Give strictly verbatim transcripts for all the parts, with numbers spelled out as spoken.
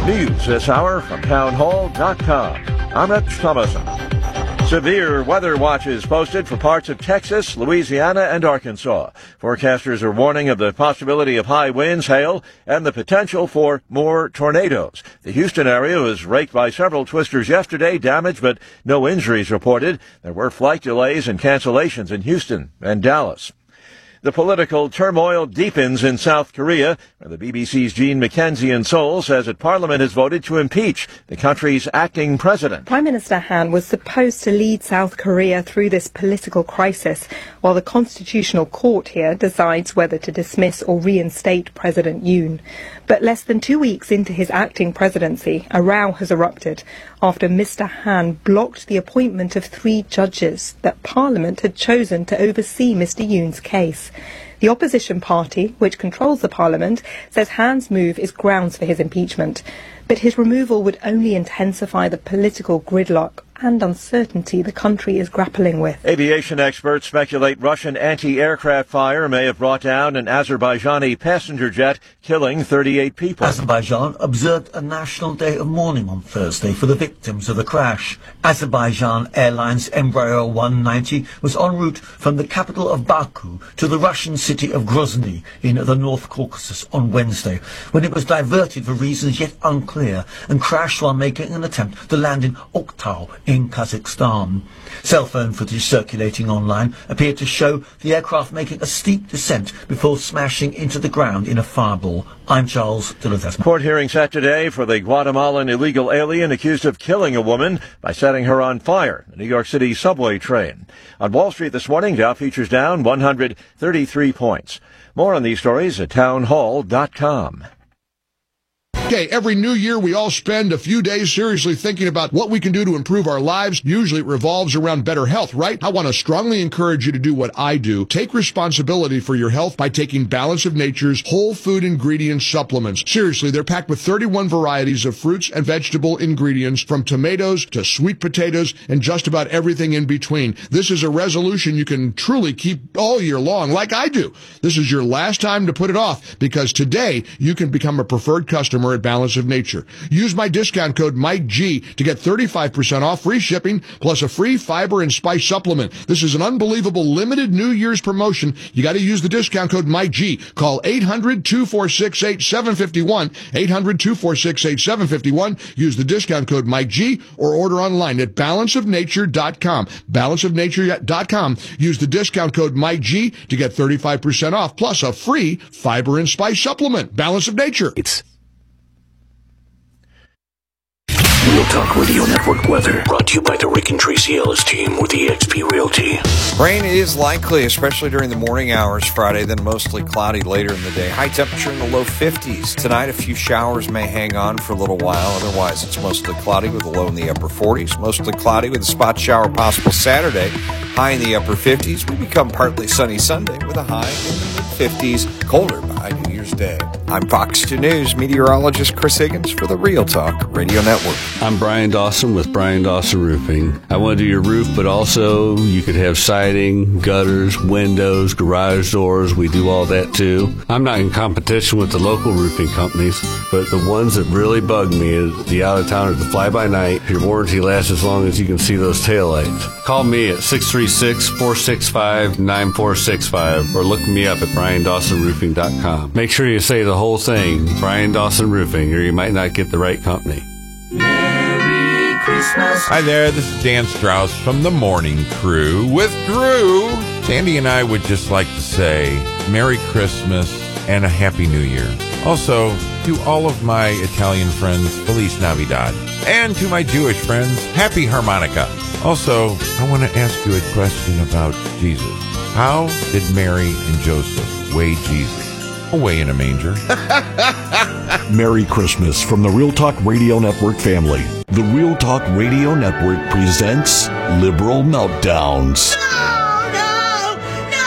News this hour from town hall dot com. I'm Rich Thomason. Severe weather watches posted for parts of Texas, Louisiana, and Arkansas. Forecasters are warning of the possibility of high winds, hail, and the potential for more tornadoes. The Houston area was raked by several twisters yesterday, damage but no injuries reported. There were flight delays and cancellations in Houston and Dallas. The political turmoil deepens in South Korea, where the B B C's Jean McKenzie in Seoul says that Parliament has voted to impeach the country's acting president. Prime Minister Han was supposed to lead South Korea through this political crisis, while the Constitutional Court here decides whether to dismiss or reinstate President Yoon. But less than two weeks into his acting presidency, a row has erupted after Mister Han blocked the appointment of three judges that Parliament had chosen to oversee Mister Yoon's case. The opposition party, which controls the parliament, says Han's move is grounds for his impeachment. But his removal would only intensify the political gridlock and uncertainty the country is grappling with. Aviation experts speculate Russian anti-aircraft fire may have brought down an Azerbaijani passenger jet, killing thirty-eight people. Azerbaijan observed a national day of mourning on Thursday for the victims of the crash. Azerbaijan Airlines Embraer one ninety was en route from the capital of Baku to the Russian city of Grozny in the North Caucasus on Wednesday, when it was diverted for reasons yet unclear and crashed while making an attempt to land in Oktau in Kazakhstan. Cell phone footage circulating online appeared to show the aircraft making a steep descent before smashing into the ground in a fireball. I'm Charles Dillon. Court hearing set today for the Guatemalan illegal alien accused of killing a woman by setting her on fire, the New York City subway train. On Wall Street this morning, Dow futures down one hundred thirty-three points. More on these stories at town hall dot com. Okay, every new year we all spend a few days seriously thinking about what we can do to improve our lives. Usually it revolves around better health, right? I want to strongly encourage you to do what I do. Take responsibility for your health by taking Balance of Nature's whole food ingredient supplements. Seriously, they're packed with thirty-one varieties of fruits and vegetable ingredients, from tomatoes to sweet potatoes and just about everything in between. This is a resolution you can truly keep all year long, like I do. This is your last time to put it off, because today you can become a preferred customer at Balance of Nature. Use my discount code Mike G to get thirty-five percent off, free shipping, plus a free fiber and spice supplement. This is an unbelievable limited New Year's promotion. You got to use the discount code Mike G. Call eight hundred, two four six, eight seven five one, eight hundred, two four six, eight seven five one. Use the discount code Mike G or order online at balance of nature dot com. balance of nature dot com. Use the discount code Mike G to get thirty-five percent off, plus a free fiber and spice supplement. Balance of Nature. It's Real Talk Radio Network weather, brought to you by the Rick and Tracy Ellis team with E X P Realty. Rain is likely, especially during the morning hours Friday, then mostly cloudy later in the day. High temperature in the low fifties. Tonight, a few showers may hang on for a little while. Otherwise, it's mostly cloudy with a low in the upper forties. Mostly cloudy with a spot shower possible Saturday. High in the upper fifties. We become partly sunny Sunday with a high in the mid-fifties. Colder by New Year's Day. I'm Fox two News meteorologist Chris Higgins for the Real Talk Radio Network. I'm Brian Dawson with Brian Dawson Roofing. I want to do your roof, but also you could have siding, gutters, windows, garage doors. We do all that too. I'm not in competition with the local roofing companies, but the ones that really bug me is the out-of-towners, the fly-by-night. Your warranty lasts as long as you can see those taillights. Call me at six three six, four six five, nine four six five or look me up at brian dawson roofing dot com. Make sure you say the whole thing, Brian Dawson Roofing, or you might not get the right company. Merry Christmas. Hi there, this is Dan Strauss from The Morning Crew with Drew. Sandy and I would just like to say Merry Christmas and a Happy New Year. Also, to all of my Italian friends, Feliz Navidad. And to my Jewish friends, Happy Harmonica. Also, I want to ask you a question about Jesus. How did Mary and Joseph weigh Jesus? Away in a manger. Merry Christmas from the Real Talk Radio Network family. The Real Talk Radio Network presents Liberal Meltdowns. No, no,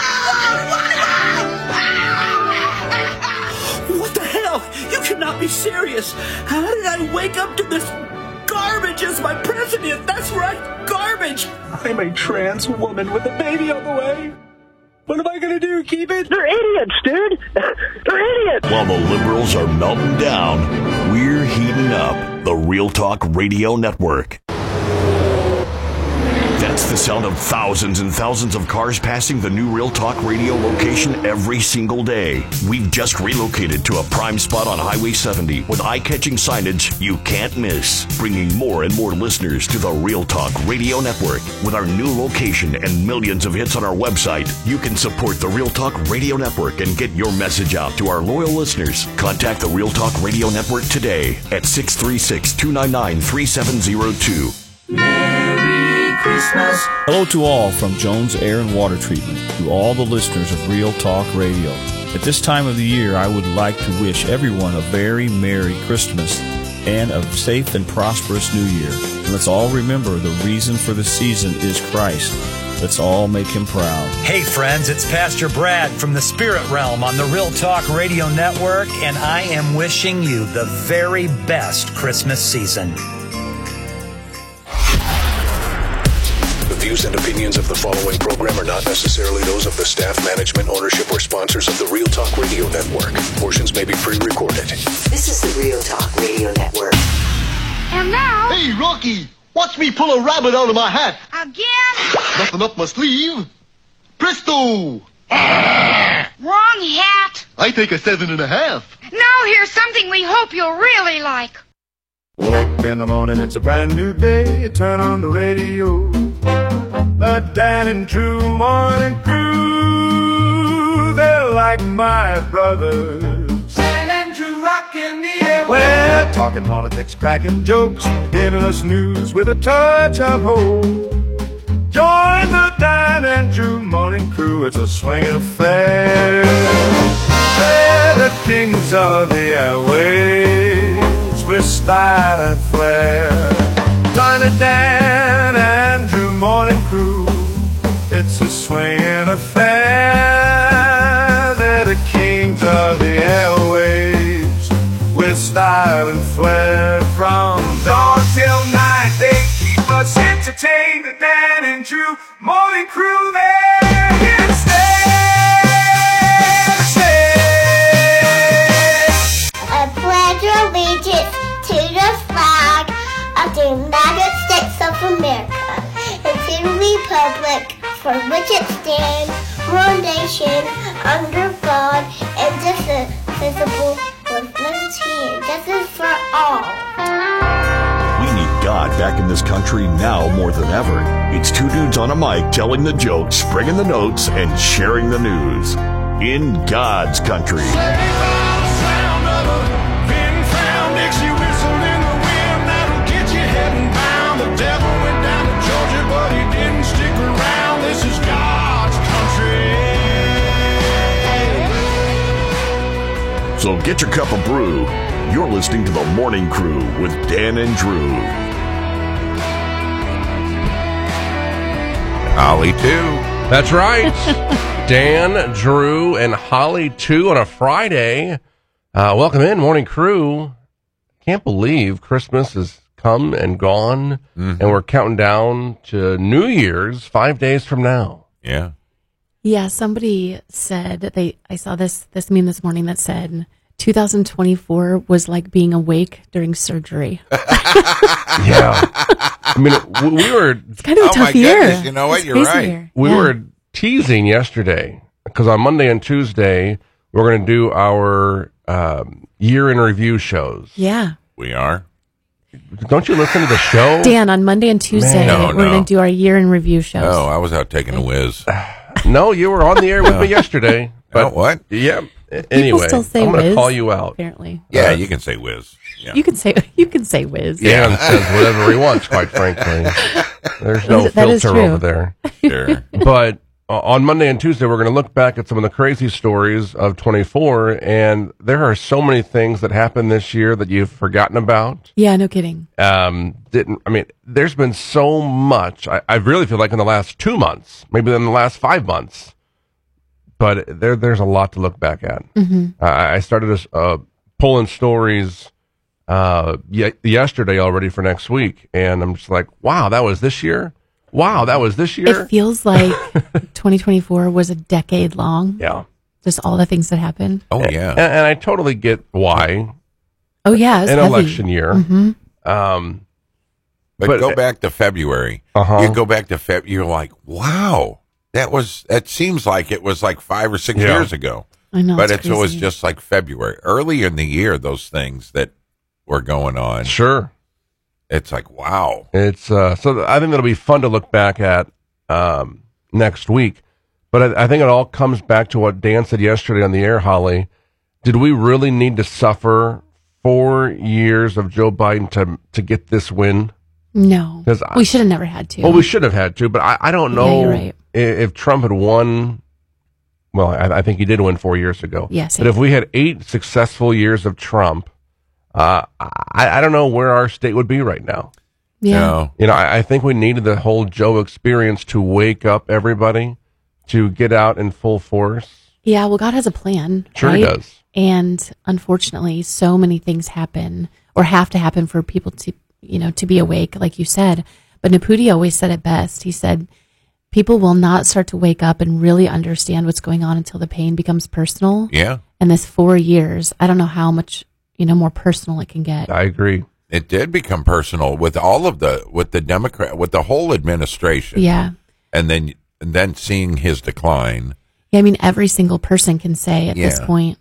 no! What the hell? You cannot be serious. How did I wake up to this garbage as my president? That's right, garbage. I'm a trans woman with a baby on the way. What am I going to do? Keep it? They're idiots, dude. They're idiots. While the liberals are melting down, we're heating up. The Real Talk Radio Network. That's the sound of thousands and thousands of cars passing the new Real Talk Radio location every single day. We've just relocated to a prime spot on Highway seventy with eye-catching signage you can't miss, bringing more and more listeners to the Real Talk Radio Network. With our new location and millions of hits on our website, you can support the Real Talk Radio Network and get your message out to our loyal listeners. Contact the Real Talk Radio Network today at six three six, two nine nine, three seven zero two. Merry Christmas. Hello to all from Jones Air and Water Treatment, to all the listeners of Real Talk Radio. At this time of the year, I would like to wish everyone a very Merry Christmas and a safe and prosperous New Year. And let's all remember the reason for the season is Christ. Let's all make him proud. Hey friends, it's Pastor Brad from the Spirit Realm on the Real Talk Radio Network, and I am wishing you the very best Christmas season. The views and opinions of the following program are not necessarily those of the staff, management, ownership, or sponsors of the Real Talk Radio Network. Portions may be pre-recorded. This is the Real Talk Radio Network. And now... Hey, Rocky! Watch me pull a rabbit out of my hat! Again? Nothing up my sleeve. Presto! Wrong hat. I take a seven and a half. Now here's something we hope you'll really like. Wake in the morning, it's a brand new day. You turn on the radio. The Dan and Drew Morning Crew, they're like my brothers. Dan and Drew rockin' the air. We're talking politics, cracking jokes, giving us news with a touch of hope. Join the Dan and Drew Morning Crew, it's a swinging affair. They're the kings of the airwaves with style and flair. Join the Dan and Drew Morning Crew, it's a swinging affair. They're the kings of the airwaves with style and flair. From dawn till night they keep us entertained. The Dan and Drew Morning Crew, they're here to stay, stay. I pledge allegiance to the flag of the United States of America and to the republic for which it stands, one nation, under God, indivisible, with liberty and justice for all. We need God back in this country now more than ever. It's two dudes on a mic telling the jokes, bringing the notes, and sharing the news. In God's country. So get your cup of brew. You're listening to The Morning Crew with Dan and Drew. Holly, too. That's right. Dan, Drew, and Holly, too, on a Friday. Uh, welcome in, Morning Crew. Can't believe Christmas has come and gone, mm-hmm. and we're counting down to New Year's five days from now. Yeah. Yeah, somebody said that they. I saw this this meme this morning that said two thousand twenty-four was like being awake during surgery. Yeah, I mean, we were. It's kind of a oh tough my year. Goodness, you know what? It's You're right. Year. We yeah. were teasing yesterday because on Monday and Tuesday we're going to do our um, year in review shows. Yeah, we are. Don't you listen to the show, Dan? On Monday and Tuesday, no, we're no. going to do our year in review shows. Oh, I was out taking a whiz. No, you were on the air with me yesterday. But, oh, what? Yeah. Anyway, still say I'm going to whiz, call you out. Apparently. Yeah, Uh, you can say whiz. Yeah. You can say you can say whiz. Dan says whatever he wants, quite frankly. There's no That is filter true. over there. Sure. But uh, on Monday and Tuesday, we're going to look back at some of the crazy stories of twenty-four, and there are so many things that happened this year that you've forgotten about. Yeah, no kidding. Um, didn't I mean? There's been so much. I, I really feel like in the last two months, maybe in the last five months. But there, there's a lot to look back at. Mm-hmm. Uh, I started uh, pulling stories uh, ye- yesterday already for next week, and I'm just like, wow, that was this year. Wow, that was this year? It feels like twenty twenty-four was a decade long. Yeah. Just all the things that happened. Oh, yeah. And, and I totally get why. Oh, yeah. It's an heavy. election year. Mm-hmm. Um, but, but- go back to February. Uh-huh. You go back to Feb. You're like, wow, that was. That seems like it was like five or six Yeah. years ago. I know. But it's it's always crazy. just like February, early in the year. Those things that were going on. Sure. It's like, wow. It's uh, so I think that'll be fun to look back at um, next week. But I, I think it all comes back to what Dan said yesterday on the air, Holly. Did we really need to suffer four years of Joe Biden to to get this win? No. 'Cause I- We should have never had to. Well, we should have had to, but I, I don't Yeah, know you're right. i- if Trump had won. Well, I, I think he did win four years ago. Yes, he But if did. we had eight successful years of Trump, uh, I, I don't know where our state would be right now. Yeah. No. You know, I, I think we needed the whole Joe experience to wake up everybody to get out in full force. Yeah, well, God has a plan. Sure he right? does. And unfortunately, so many things happen or have to happen for people to, you know, to be awake, like you said. But Naputi always said it best. He said, people will not start to wake up and really understand what's going on until the pain becomes personal. Yeah. And this four years, I don't know how much, you know, more personal it can get. I agree. It did become personal with all of the with the Democrat with the whole administration. Yeah. And then and then seeing his decline. Yeah, I mean, every single person can say at this Yeah. point,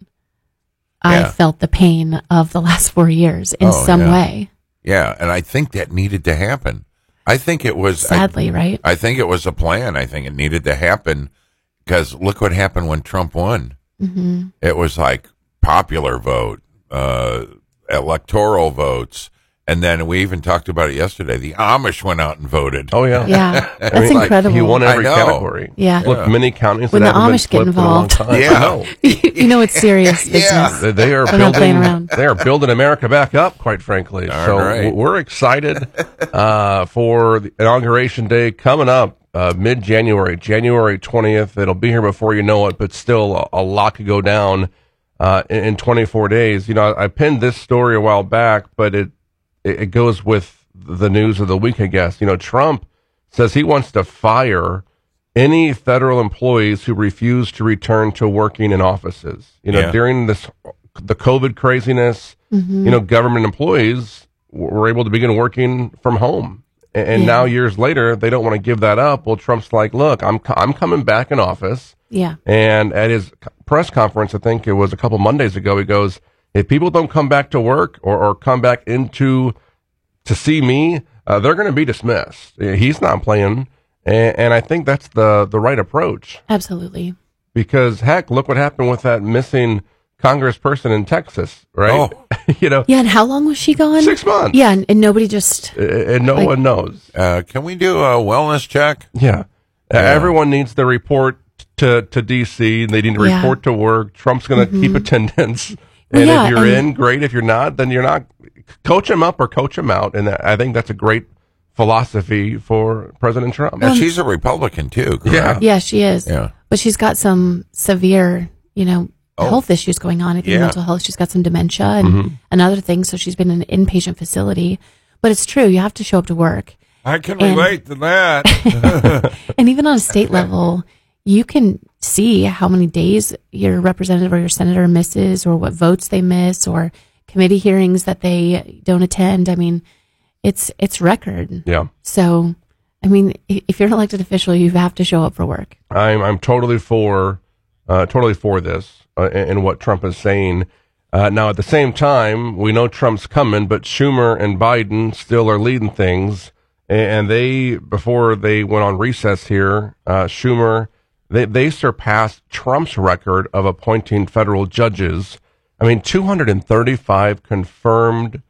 I Yeah. felt the pain of the last four years in Oh, some yeah. way. Yeah, and I think that needed to happen. I think it was Sadly, I, right? I think it was a plan. I think it needed to happen because look what happened when Trump won. Mm-hmm. It was like popular vote, uh, electoral votes, and then we even talked about it yesterday. The Amish went out and voted. Oh yeah, Yeah, that's I mean, like, incredible. he won every I know. category. Yeah. Look, Yeah. many counties When that the haven't Amish been get flipped in a long involved. time. Yeah. I know. You know it's serious business. Yeah. They- They are They're not playing building. around. They are building America back up, quite frankly. All so right. w- we're excited uh, for the inauguration day coming up uh, mid-January, January twentieth. It'll be here before you know it, but still a, a lot could go down uh, in, in twenty-four days. You know, I, I pinned this story a while back, but it, it it goes with the news of the week, I guess. You know, Trump says he wants to fire any federal employees who refuse to return to working in offices. You know, Yeah. during this the COVID craziness, Mhm. you know, government employees were able to begin working from home. And, and Yeah. now years later, they don't want to give that up. Well, Trump's like, look, I'm co- I'm coming back in office. Yeah. And at his c- press conference, I think it was a couple Mondays ago, he goes, if people don't come back to work or, or come back into to see me, uh, they're going to be dismissed. He's not playing. And, and I think that's the, the right approach. Absolutely. Because, heck, look what happened with that missing congressperson in Texas, right? Oh. you know, Yeah, and how long was she gone? Six months. Yeah, and, and nobody just. and and no Like- one knows. Uh, can we do a wellness check? Yeah. Uh, everyone needs to report to, to D C. They need to Yeah. report to work. Trump's going to Mhm. keep attendance. Well, And yeah, if you're and- in, great. If you're not, then you're not. Coach him up or coach him out. And I think that's a great philosophy for President Trump. Now, she's a Republican too, correct? Yeah. Yeah, she is. Yeah. But she's got some severe, you know, Oh. health issues going on. I think Yeah. mental health. She's got some dementia and, Mhm. and other things. So she's been in an inpatient facility. But it's true. You have to show up to work. I can And- relate to that. And even on a state level, you can see how many days your representative or your senator misses or what votes they miss or committee hearings that they don't attend. I mean, it's it's record. Yeah. So, I mean, i- if you're an elected official, you have to show up for work. I'm I'm totally for uh, totally for this uh, and, and what Trump is saying. Uh, now, at the same time, we know Trump's coming, but Schumer and Biden still are leading things. And they, before they went on recess here, uh, Schumer, they, they surpassed Trump's record of appointing federal judges. I mean, two hundred thirty-five confirmed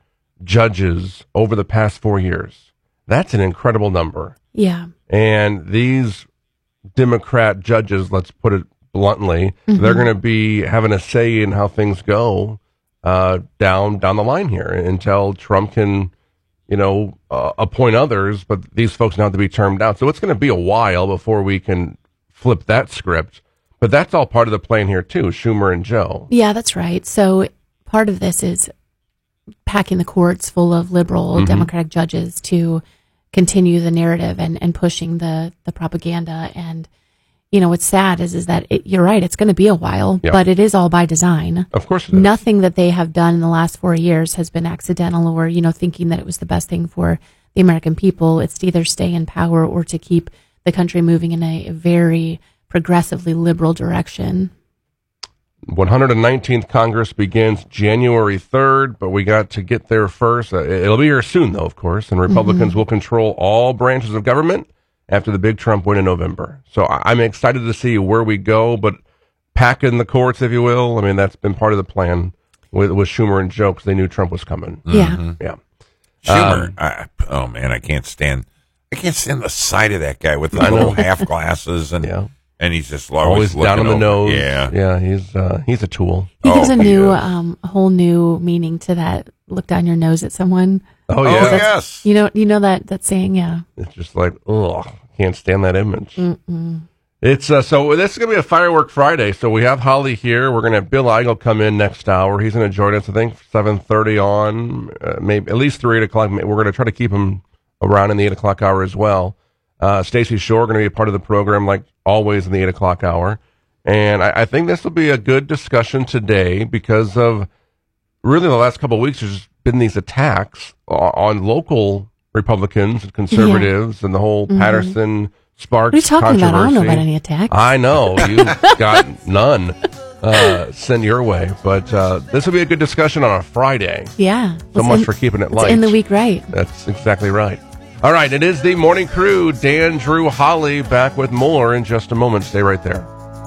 judges over the past four years. That's an incredible number. Yeah. And these Democrat judges, let's put it bluntly, Mhm. they're going to be having a say in how things go uh, down down the line here until Trump can, you know, uh, appoint others. But these folks now have to be termed out. So it's going to be a while before we can flip that script. But that's all part of the plan here too, Schumer and Joe. Yeah, that's right. So part of this is packing the courts full of liberal Mhm. Democratic judges to continue the narrative and, and pushing the, the propaganda. And, you know, what's sad is, is that it, you're right. It's going to be a while, Yeah. but it is all by design. Of course it is. Nothing that they have done in the last four years has been accidental or, you know, thinking that it was the best thing for the American people. It's to either stay in power or to keep the country moving in a very progressively liberal direction. one hundred nineteenth Congress begins January third, but we got to get there first. Uh, it'll be here soon, though, of course, and Republicans Mm-hmm. will control all branches of government after the big Trump win in November. So I- I'm excited to see where we go, but packing the courts, if you will. I mean, that's been part of the plan with, with Schumer and Joe, because they knew Trump was coming. Yeah. Mhm. Yeah. Schumer, Um, I, oh man, I can't stand, I can't stand the sight of that guy with the I know. little half glasses and Yeah. and he's just Always always, down on looking the over. nose. Yeah, Yeah, he's, uh, he's a tool. He gives Oh, a new, he is. um, a whole new meaning to that. Look down your nose at someone. Oh, Oh, yeah. That's- yes. You know, you know that, that saying, yeah. It's just like, ugh, can't stand that image. Mm-mm. It's uh, so this is gonna be a firework Friday. So we have Holly here. We're gonna have Bill Eigel come in next hour. He's gonna join us. I think seven thirty on, uh, maybe at least three eight o'clock. We're gonna try to keep him around in the eight o'clock hour as well. Uh, Stacy Shore gonna be a part of the program like always in the eight o'clock hour. And I, I think this will be a good discussion today because of really the last couple of weeks. There's been these attacks on, on local Republicans and conservatives and the whole Mhm. Patterson. Sparks What are you talking about? I don't know controversy. about any attacks. I know. You've got none uh, sent your way. But uh, this will be a good discussion on a Friday. Yeah. So Let's much end- for keeping it let's light. end the week right. That's exactly right. All right. It is the Morning Crew. Dan, Drew, Holly back with more in just a moment. Stay right there.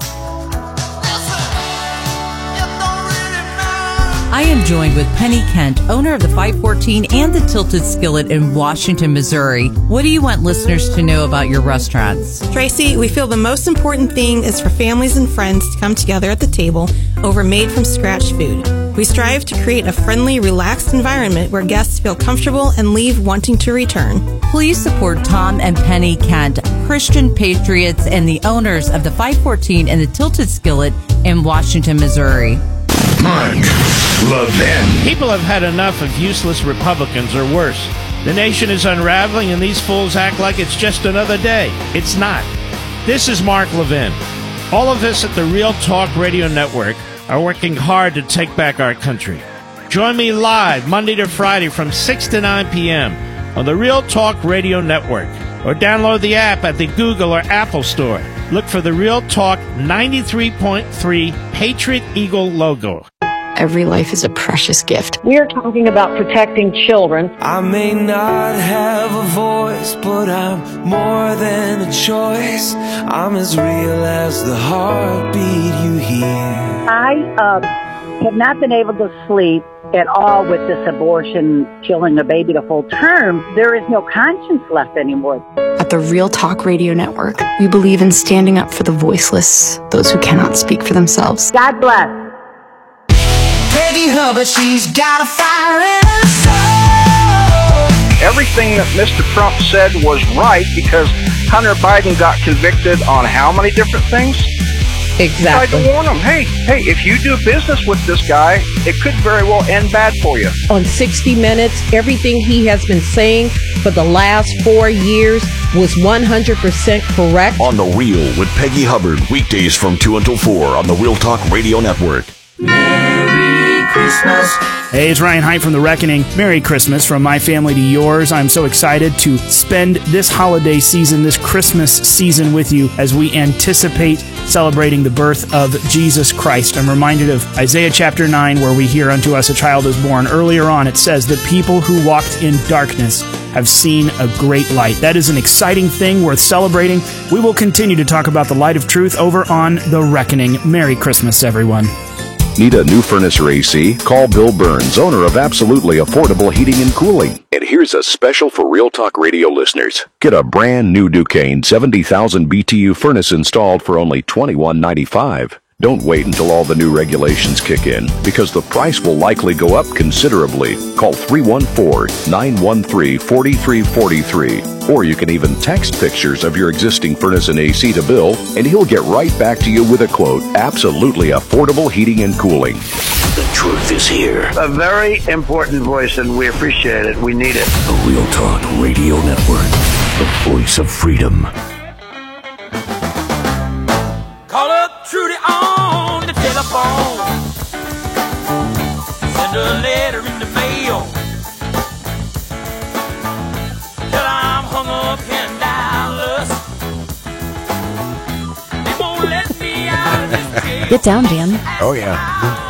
I am joined with Penny Kent, owner of the five fourteen and the Tilted Skillet in Washington, Missouri. What do you want listeners to know about your restaurants? Tracy, we feel the most important thing is for families and friends to come together at the table over made-from-scratch food. We strive to create a friendly, relaxed environment where guests feel comfortable and leave wanting to return. Please support Tom and Penny Kent, Christian patriots and the owners of the five fourteen and the Tilted Skillet in Washington, Missouri. Mark Levin. People have had enough of useless Republicans or worse. The nation is unraveling and these fools act like it's just another day. It's not. This is Mark Levin. All of us at the Real Talk Radio Network are working hard to take back our country. Join me live Monday to Friday from six to nine p.m. on the Real Talk Radio Network, or download the app at the Google or Apple Store. Look for the Real Talk ninety-three point three Patriot Eagle logo. Every life is a precious gift. We are talking about protecting children. I may not have a voice, but I'm more than a choice. I'm as real as the heartbeat you hear. I uh, have not been able to sleep at all with this abortion, killing a baby to full term. There is no conscience left anymore. At the Real Talk Radio Network, we believe in standing up for the voiceless, those who cannot speak for themselves. God bless. Peggy Hubbard, she's got a fire in her soul. Everything that Mister Trump said was right because Hunter Biden got convicted on how many different things? Exactly. Tried to warn him, hey, hey, if you do business with this guy, it could very well end bad for you. On sixty minutes, everything he has been saying for the last four years was one hundred percent correct. On The Real with Peggy Hubbard, weekdays from two until four on the Real Talk Radio Network. Merry Christmas. Hey, it's Ryan Height from The Reckoning. Merry Christmas from my family to yours. I'm so excited to spend this holiday season, this Christmas season with you as we anticipate celebrating the birth of Jesus Christ. I'm reminded of Isaiah chapter nine, where we hear, "Unto us a child is born." Earlier on, it says that people who walked in darkness have seen a great light. That is an exciting thing worth celebrating. We will continue to talk about the light of truth over on The Reckoning. Merry Christmas, everyone. Need a new furnace or A C? Call Bill Burns, owner of Absolutely Affordable Heating and Cooling. And here's a special for Real Talk Radio listeners. Get a brand new Duquesne seventy thousand B T U furnace installed for only twenty-one ninety-five. Don't wait until all the new regulations kick in, because the price will likely go up considerably. Call three one four, nine one three, four three four three. Or you can even text pictures of your existing furnace and A C to Bill, and he'll get right back to you with a quote. Absolutely Affordable Heating and Cooling. The truth is here. A very important voice, and we appreciate it. We need it. The Real Talk Radio Network. The voice of freedom. Call up Trudy on the telephone. Send a letter in the mail. Till I'm hung up in Dallas. They won't let me out of this jail. Get down, Dan. Oh, yeah.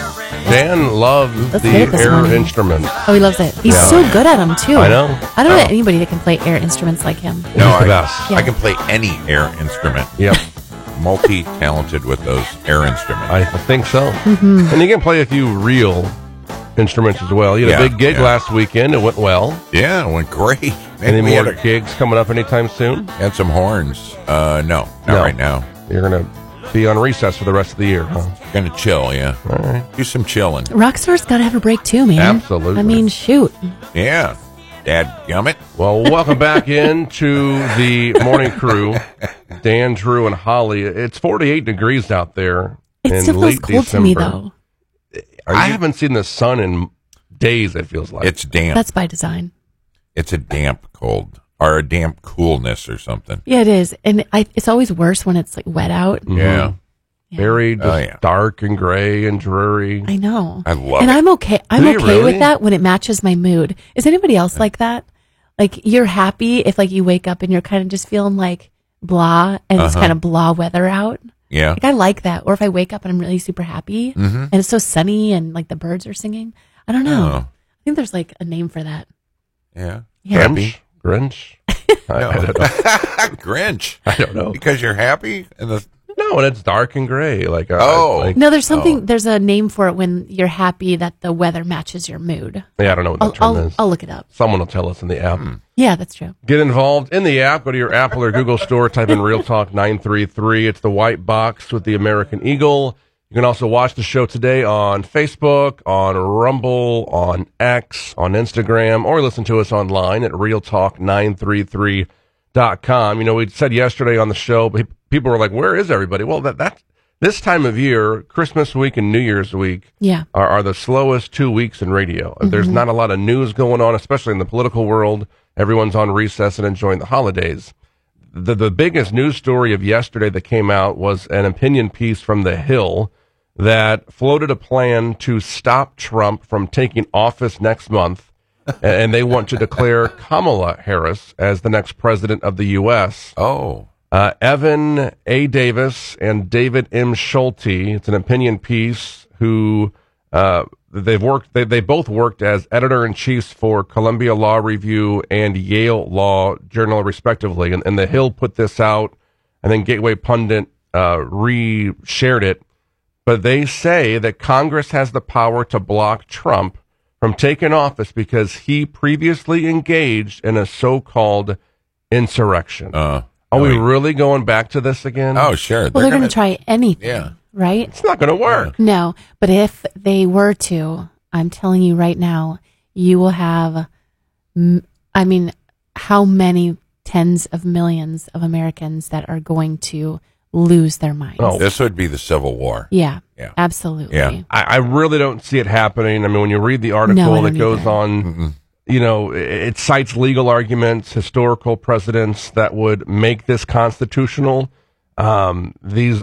Dan loves Let's the get it this air morning. instruments. Oh, he loves it. He's Yeah. so good at them, too. I know. I don't know Oh. anybody that can play air instruments like him. No, He's the I, best. I can play any air instrument. Yep. Multi-talented with those air instruments. I think so. Mhm. And you can play a few real instruments as well. You had Yeah, a big gig yeah. last weekend. It went well. Yeah, it went great. Man, Any we more had, a, gigs coming up anytime soon? had some horns. Uh, no, not No. right now. You're going to be on recess for the rest of the year, huh? Gonna chill, yeah. All right. Do some chilling. Rockstar's got to have a break, too, man. Absolutely. I mean, shoot. Yeah. Dad gummit. Well, welcome back into the morning crew. Dan, Drew, and Holly. It's forty-eight degrees out there. It in still feels late cold to me, December. though. I haven't seen the sun in days, it feels like. It's damp. That's by design. It's a damp cold. Or a damp coolness or something. Yeah, it is. And I, it's always worse when it's like wet out. Mhm. Yeah. Very just Oh, yeah. dark and gray and dreary. I know. I love and it. I'm okay. I'm Do you okay really? with that when it matches my mood. Is anybody else like that? Like you're happy if like you wake up and you're kind of just feeling like blah and it's Uh-huh. kind of blah weather out. Yeah. Like I like that. Or if I wake up and I'm really super happy Mhm. and it's so sunny and like the birds are singing. I don't know. Oh. I think there's like a name for that. Yeah. Yeah. Grinch? Grinch? I, No. I don't know. Grinch. I don't know. Because you're happy and the No, and it's dark and gray. Like uh, Oh. like, No, there's something. Oh. There's a name for it when you're happy that the weather matches your mood. yeah, I don't know what that I'll, term I'll, is. I'll look it up. Someone will tell us in the app. Yeah, that's true. Get involved in the app. Go to your Apple or Google store. Type in Real Talk nine three three. It's the white box with the American Eagle. You can also watch the show today on Facebook, on Rumble, on X, on Instagram, or listen to us online at real talk nine three three dot com. You know, we said yesterday on the show, pe- people were like, where is everybody? Well, that, that this time of year, Christmas week and New Year's week, Yeah. are, are the slowest two weeks in radio. There's not a lot of news going on, especially in the political world. Everyone's on recess and enjoying the holidays. The the biggest news story of yesterday that came out was an opinion piece from The Hill that floated a plan to stop Trump from taking office next month, and they want to declare Kamala Harris as the next president of the U S. Oh. Uh, Evan A. Davis and David M. Schulte. It's an opinion piece who uh, they've worked. They they both worked as editor in chiefs for Columbia Law Review and Yale Law Journal, respectively. And, and the Hill put this out, and then Gateway Pundit uh, re-shared it. But they say that Congress has the power to block Trump from taking office because he previously engaged in a so-called insurrection. Uh, Are we wait. really going back to this again? Oh, sure. Well, they're, going to try anything, Yeah. right? It's not going to work. No, but if they were to, I'm telling you right now, you will have, m- I mean, how many tens of millions of Americans that are going to lose their minds? Oh. This would be the Civil War. Yeah, Yeah. absolutely. Yeah. I, I really don't see it happening. I mean, when you read the article No, I that don't goes either. on, Mm-mm. you know, it, it cites legal arguments, historical precedents that would make this constitutional. Um, these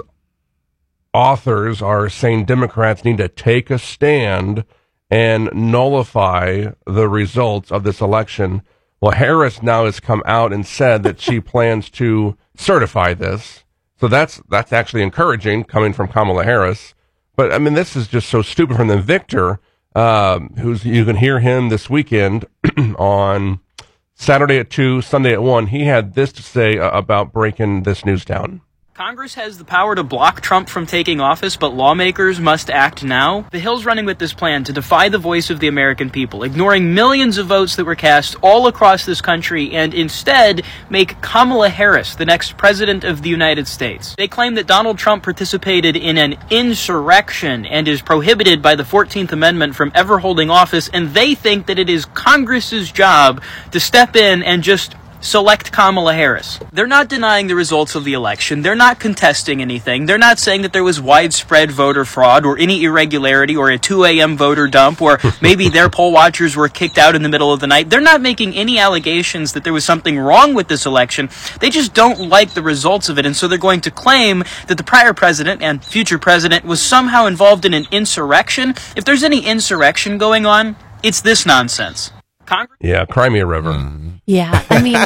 authors are saying Democrats need to take a stand and nullify the results of this election. Well, Harris now has come out and said that she plans to certify this. So that's that's actually encouraging coming from Kamala Harris. But I mean, this is just so stupid from the Victor, um, who's you can hear him this weekend on Saturday at two, Sunday at one. He had this to say uh, about breaking this news down. Congress has the power to block Trump from taking office, but lawmakers must act now. The Hill's running with this plan to defy the voice of the American people, ignoring millions of votes that were cast all across this country, and instead make Kamala Harris the next president of the United States. They claim that Donald Trump participated in an insurrection and is prohibited by the fourteenth Amendment from ever holding office, and they think that it is Congress's job to step in and just select Kamala Harris. They're not denying the results of the election. They're not contesting anything. They're not saying that there was widespread voter fraud or any irregularity or a two a.m. voter dump or maybe their poll watchers were kicked out in the middle of the night. They're not making any allegations that there was something wrong with this election. They just don't like the results of it, and so they're going to claim that the prior president and future president was somehow involved in an insurrection. If there's any insurrection going on, it's this nonsense. Congress- yeah, Crimea River. Mm. Yeah, I mean,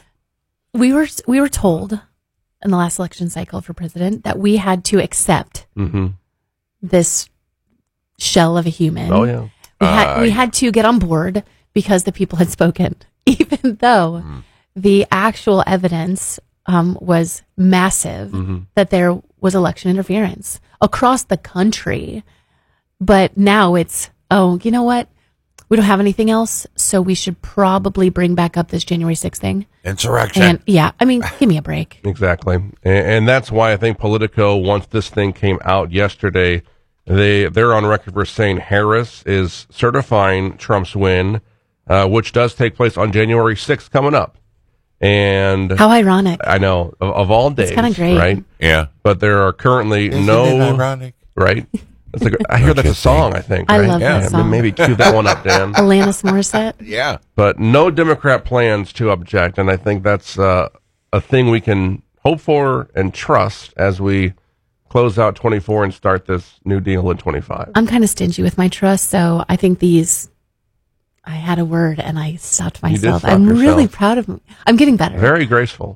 we were we were told in the last election cycle for president that we had to accept mm-hmm. this shell of a human. Oh yeah, we had uh, we had to get on board because the people had spoken, even though mm. the actual evidence um, was massive mm-hmm. that there was election interference across the country. But now it's, oh, you know what? We don't have anything else, so we should probably bring back up this January sixth thing. Insurrection. And yeah, I mean, give me a break. Exactly. And, and that's why I think Politico, once this thing came out yesterday, they, they're on record for saying Harris is certifying Trump's win, uh, which does take place on January sixth coming up. And how ironic. I know, of, of all days. It's kind of great. Right? Yeah. But there are currently Isn't no... it ironic? Right? It's like, I hear that's a song, I think. I right? love yeah, that song. Maybe cue that one up, Dan. Alanis Morissette. Yeah. But no Democrat plans to object, and I think that's uh, a thing we can hope for and trust as we close out twenty-four and start this new deal in twenty-five. I'm kind of stingy with my trust, so I think these... I had a word and I stopped myself. stop I'm yourself. really proud of me. I'm getting better. Very graceful.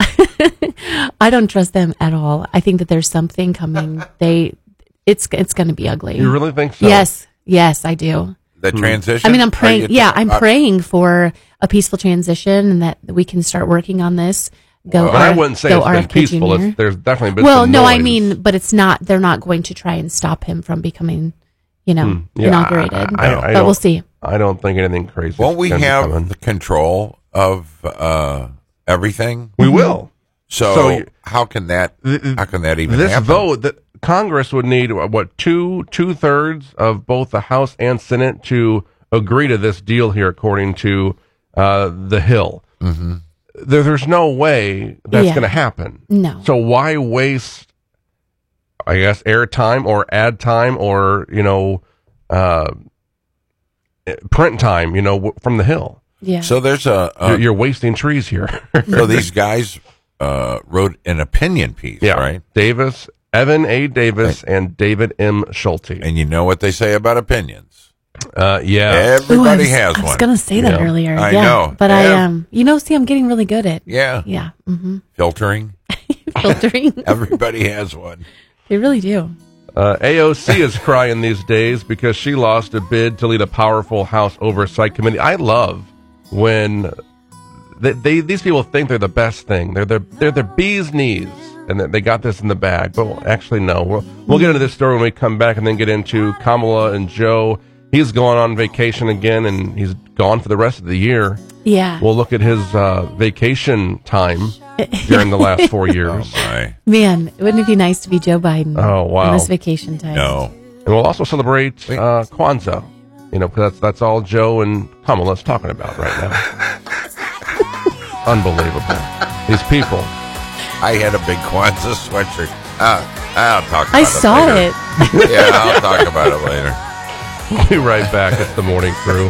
I don't trust them at all. I think that there's something coming. They... It's it's going to be ugly. You really think so? Yes, yes, I do. The Hmm. transition? I mean, I'm praying. Are you- Yeah, I'm uh, praying for a peaceful transition and that we can start working on this. Go. But I wouldn't say go it's R been F K peaceful. Junior It's, there's definitely been well, some no, I noise. mean, but it's not. They're not going to try and stop him from becoming, you know, Hmm. Yeah, inaugurated. I- I- I but don't- we'll see. I don't think anything crazy. Won't we is gonna be have coming. the control of uh, everything? We will. So, So you- how can that? How can that even This happen? vote that Congress would need what two two thirds of both the House and Senate to agree to this deal here, according to uh, the Hill. Mm-hmm. There, there's no way that's Yeah. going to happen. No. So why waste, I guess, air time or ad time or you know, uh, print time? You know, w- from the Hill. Yeah. So there's a. a You're, you're wasting trees here. so these guys uh, wrote an opinion piece, yeah, right? Davis, Evan A. Davis, and David M. Schulte. And you know what they say about opinions? Uh, yeah, everybody Ooh, I was, has I was one. going to say that Yeah. earlier. I yeah. know. But I Yeah. um, you know, see, I'm getting really good at. Yeah. Yeah. Mm-hmm. Filtering. Filtering. Everybody has one. They really do. Uh, A O C is crying these days because she lost a bid to lead a powerful House Oversight Committee. I love when they, they these people think they're the best thing. They're the they're the bee's knees, and that they got this in the bag. But actually, no. We'll we'll get into this story when we come back, and then get into Kamala and Joe. He's going on vacation again, and he's gone for the rest of the year. Yeah. We'll look at his uh, vacation time during the last four years. Oh, my. Man, wouldn't it be nice to be Joe Biden? Oh, wow. On this vacation time. No. And we'll also celebrate uh, Kwanzaa, you know, because that's, that's all Joe and Kamala's talking about right now. Unbelievable. These people. I had a big Kwanzaa sweatshirt. Uh, I'll talk about I it saw later. it. Yeah, I'll talk about it later. We'll be right back. It's the Morning Crew.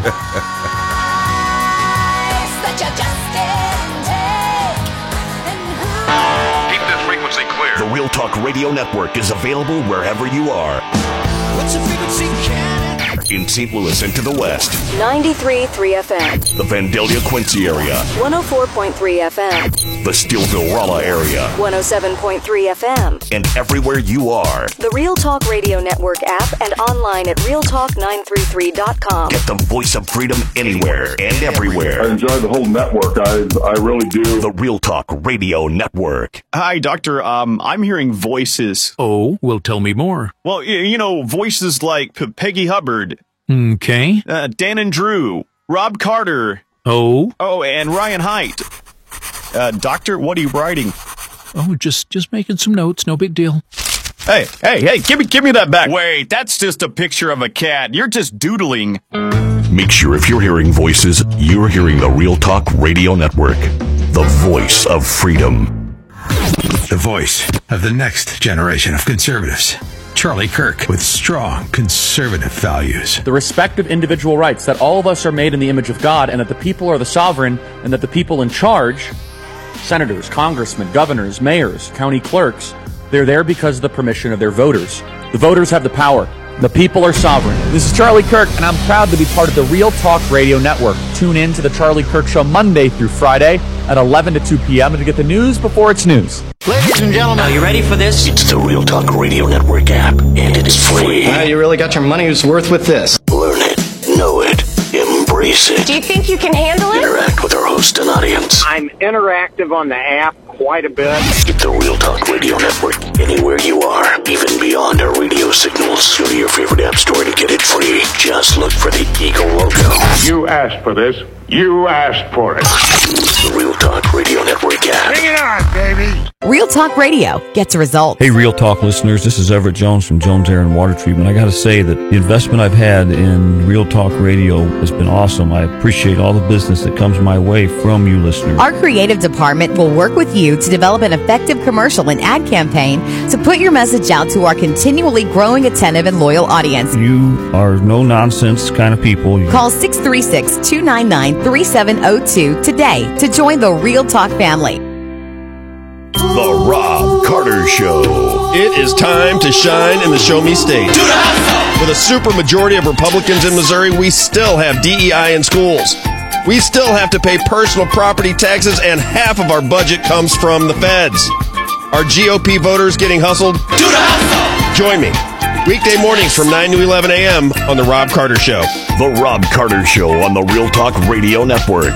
Keep this frequency clear. The Real Talk Radio Network is available wherever you are. What's your frequency, Canada? In Saint Louis and to the west, ninety-three point three F M. the Vandalia Quincy area, one oh four point three F M. the Steelville Rolla area, one oh seven point three F M. and everywhere you are. The Real Talk Radio Network app and online at real talk nine three three dot com. Get the voice of freedom anywhere and everywhere. I enjoy the whole network. I I really do. The Real Talk Radio Network. Hi, Doctor. Um, I'm hearing voices. Oh, well, tell me more. Well, y- you know, voices like P- Peggy Hubbard, Okay. uh, Dan and Drew, Rob Carter, Oh, oh, and Ryan Haidt. Uh, Doctor, what are you writing? oh, just just making some notes. No big deal. Hey, hey, hey, give me, give me that back. Wait, that's just a picture of a cat. You're just doodling. Make sure if you're hearing voices, you're hearing the Real Talk Radio Network. the voice of freedom. The voice of the next generation of conservatives. Charlie Kirk with strong conservative values. The respect of individual rights, that all of us are made in the image of God, and that the people are the sovereign, and that the people in charge, senators, congressmen, governors, mayors, county clerks, they're there because of the permission of their voters. The voters have the power. The people are sovereign. This is Charlie Kirk, and I'm proud to be part of the Real Talk Radio Network. Tune in to the Charlie Kirk Show Monday through Friday at eleven to two p.m. to get the news before it's news. Ladies and gentlemen, are you ready for this? It's the Real Talk Radio Network app, and it is free. Well, you really got your money's worth with this. Learn it, know it, embrace it. Do you think you can handle it? Interact with our host and audience. I'm interactive on the app quite a bit. Get the Real Talk Radio Network anywhere you are, even beyond our radio signals. Go to your favorite app store to get it free. Just look for the Eagle logo. You asked for this. You asked for it. The Real Talk Radio Network app. Bring it on, baby. Real Talk Radio gets results. Hey, Real Talk listeners, this is Everett Jones from Jones Air and Water Treatment. I got to say that the investment I've had in Real Talk Radio has been awesome. I appreciate all the business that comes my way from you listeners. Our creative department will work with you to develop an effective commercial and ad campaign to put your message out to our continually growing, attentive, and loyal audience. You are no-nonsense kind of people. Call six three six, two nine nine, three seven zero two today to join the Real Talk family. The Rob Carter Show. It is time to shine in the Show Me State. With a supermajority of Republicans in Missouri, we still have D E I in schools. We still have to pay personal property taxes, and half of our budget comes from the feds. Are G O P voters getting hustled? Join me weekday mornings from nine to eleven a.m. on The Rob Carter Show. The Rob Carter Show on the Real Talk Radio Network.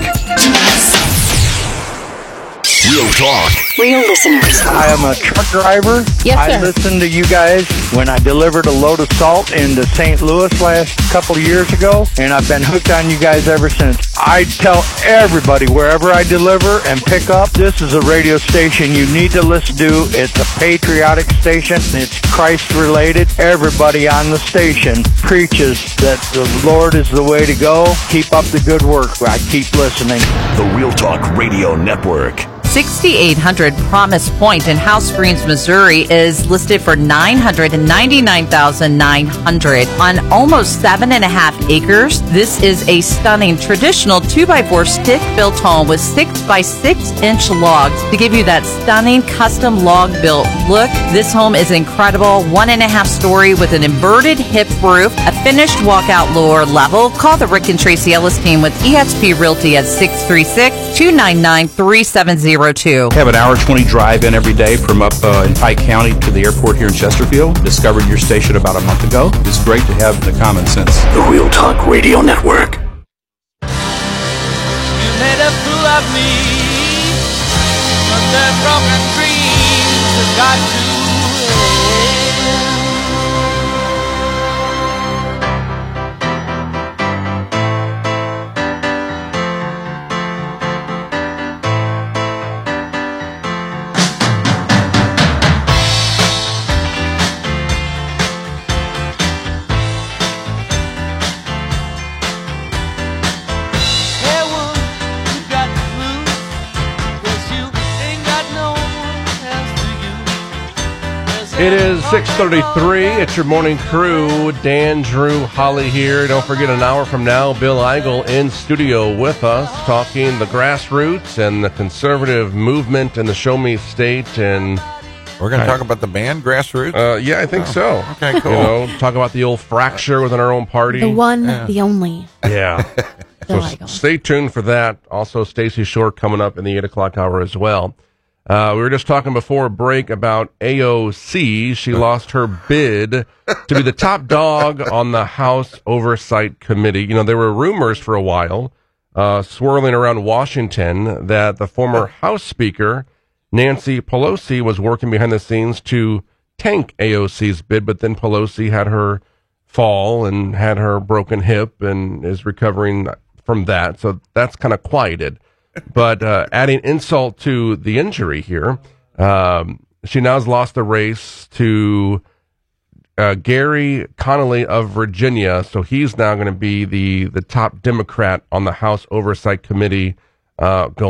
Real Talk. Real listeners. I am a truck driver. Yes, I sir. listened to you guys when I delivered a load of salt into Saint Louis last couple of years ago, and I've been hooked on you guys ever since. I tell everybody wherever I deliver and pick up, this is a radio station you need to listen to. It's a patriotic station. It's Christ-related. Everybody on the station preaches that the Lord is the way to go. Keep up the good work. I keep listening. The Real Talk Radio Network. sixty-eight hundred Promise Point in House Springs, Missouri is listed for nine hundred ninety-nine thousand nine hundred dollars on almost seven and a half acres. This is a stunning traditional two by four stick-built home with six by six inch logs to give you that stunning custom log-built look. This home is incredible, one and a half story with an inverted hip roof, a finished walkout lower level. Call the Rick and Tracy Ellis team with E X P Realty at six three six, two nine nine, three seven zero two. Have an hour twenty drive in every day from up uh, in Pike County to the airport here in Chesterfield. Discovered your station about a month ago. It's great to have the common sense. The Real Talk Radio Network. You made a fool of me, but the broken dreams have got to It is six thirty-three. It's your morning crew. Dan, Drew, Holly here. Don't forget, an hour from now, Bill Eigel in studio with us, talking the grassroots and the conservative movement in the Show Me State. And we're going to talk about the band Grassroots? Uh, yeah, I think oh, so. Okay, cool. You know, talk about the old fracture within our own party. The one, Yeah. the only. Yeah. So Bill Eigel. s- stay tuned for that. Also, Stacy Short coming up in the eight o'clock hour as well. Uh, we were just talking before break about A O C. She lost her bid to be the top dog on the House Oversight Committee. You know, there were rumors for a while uh, swirling around Washington that the former House Speaker, Nancy Pelosi, was working behind the scenes to tank A O C's bid, but then Pelosi had her fall and had her broken hip and is recovering from that. So that's kind of quieted. But uh, adding insult to the injury here, um, she now has lost the race to uh, Gary Connolly of Virginia. So he's now going to be the, the top Democrat on the House Oversight Committee uh, going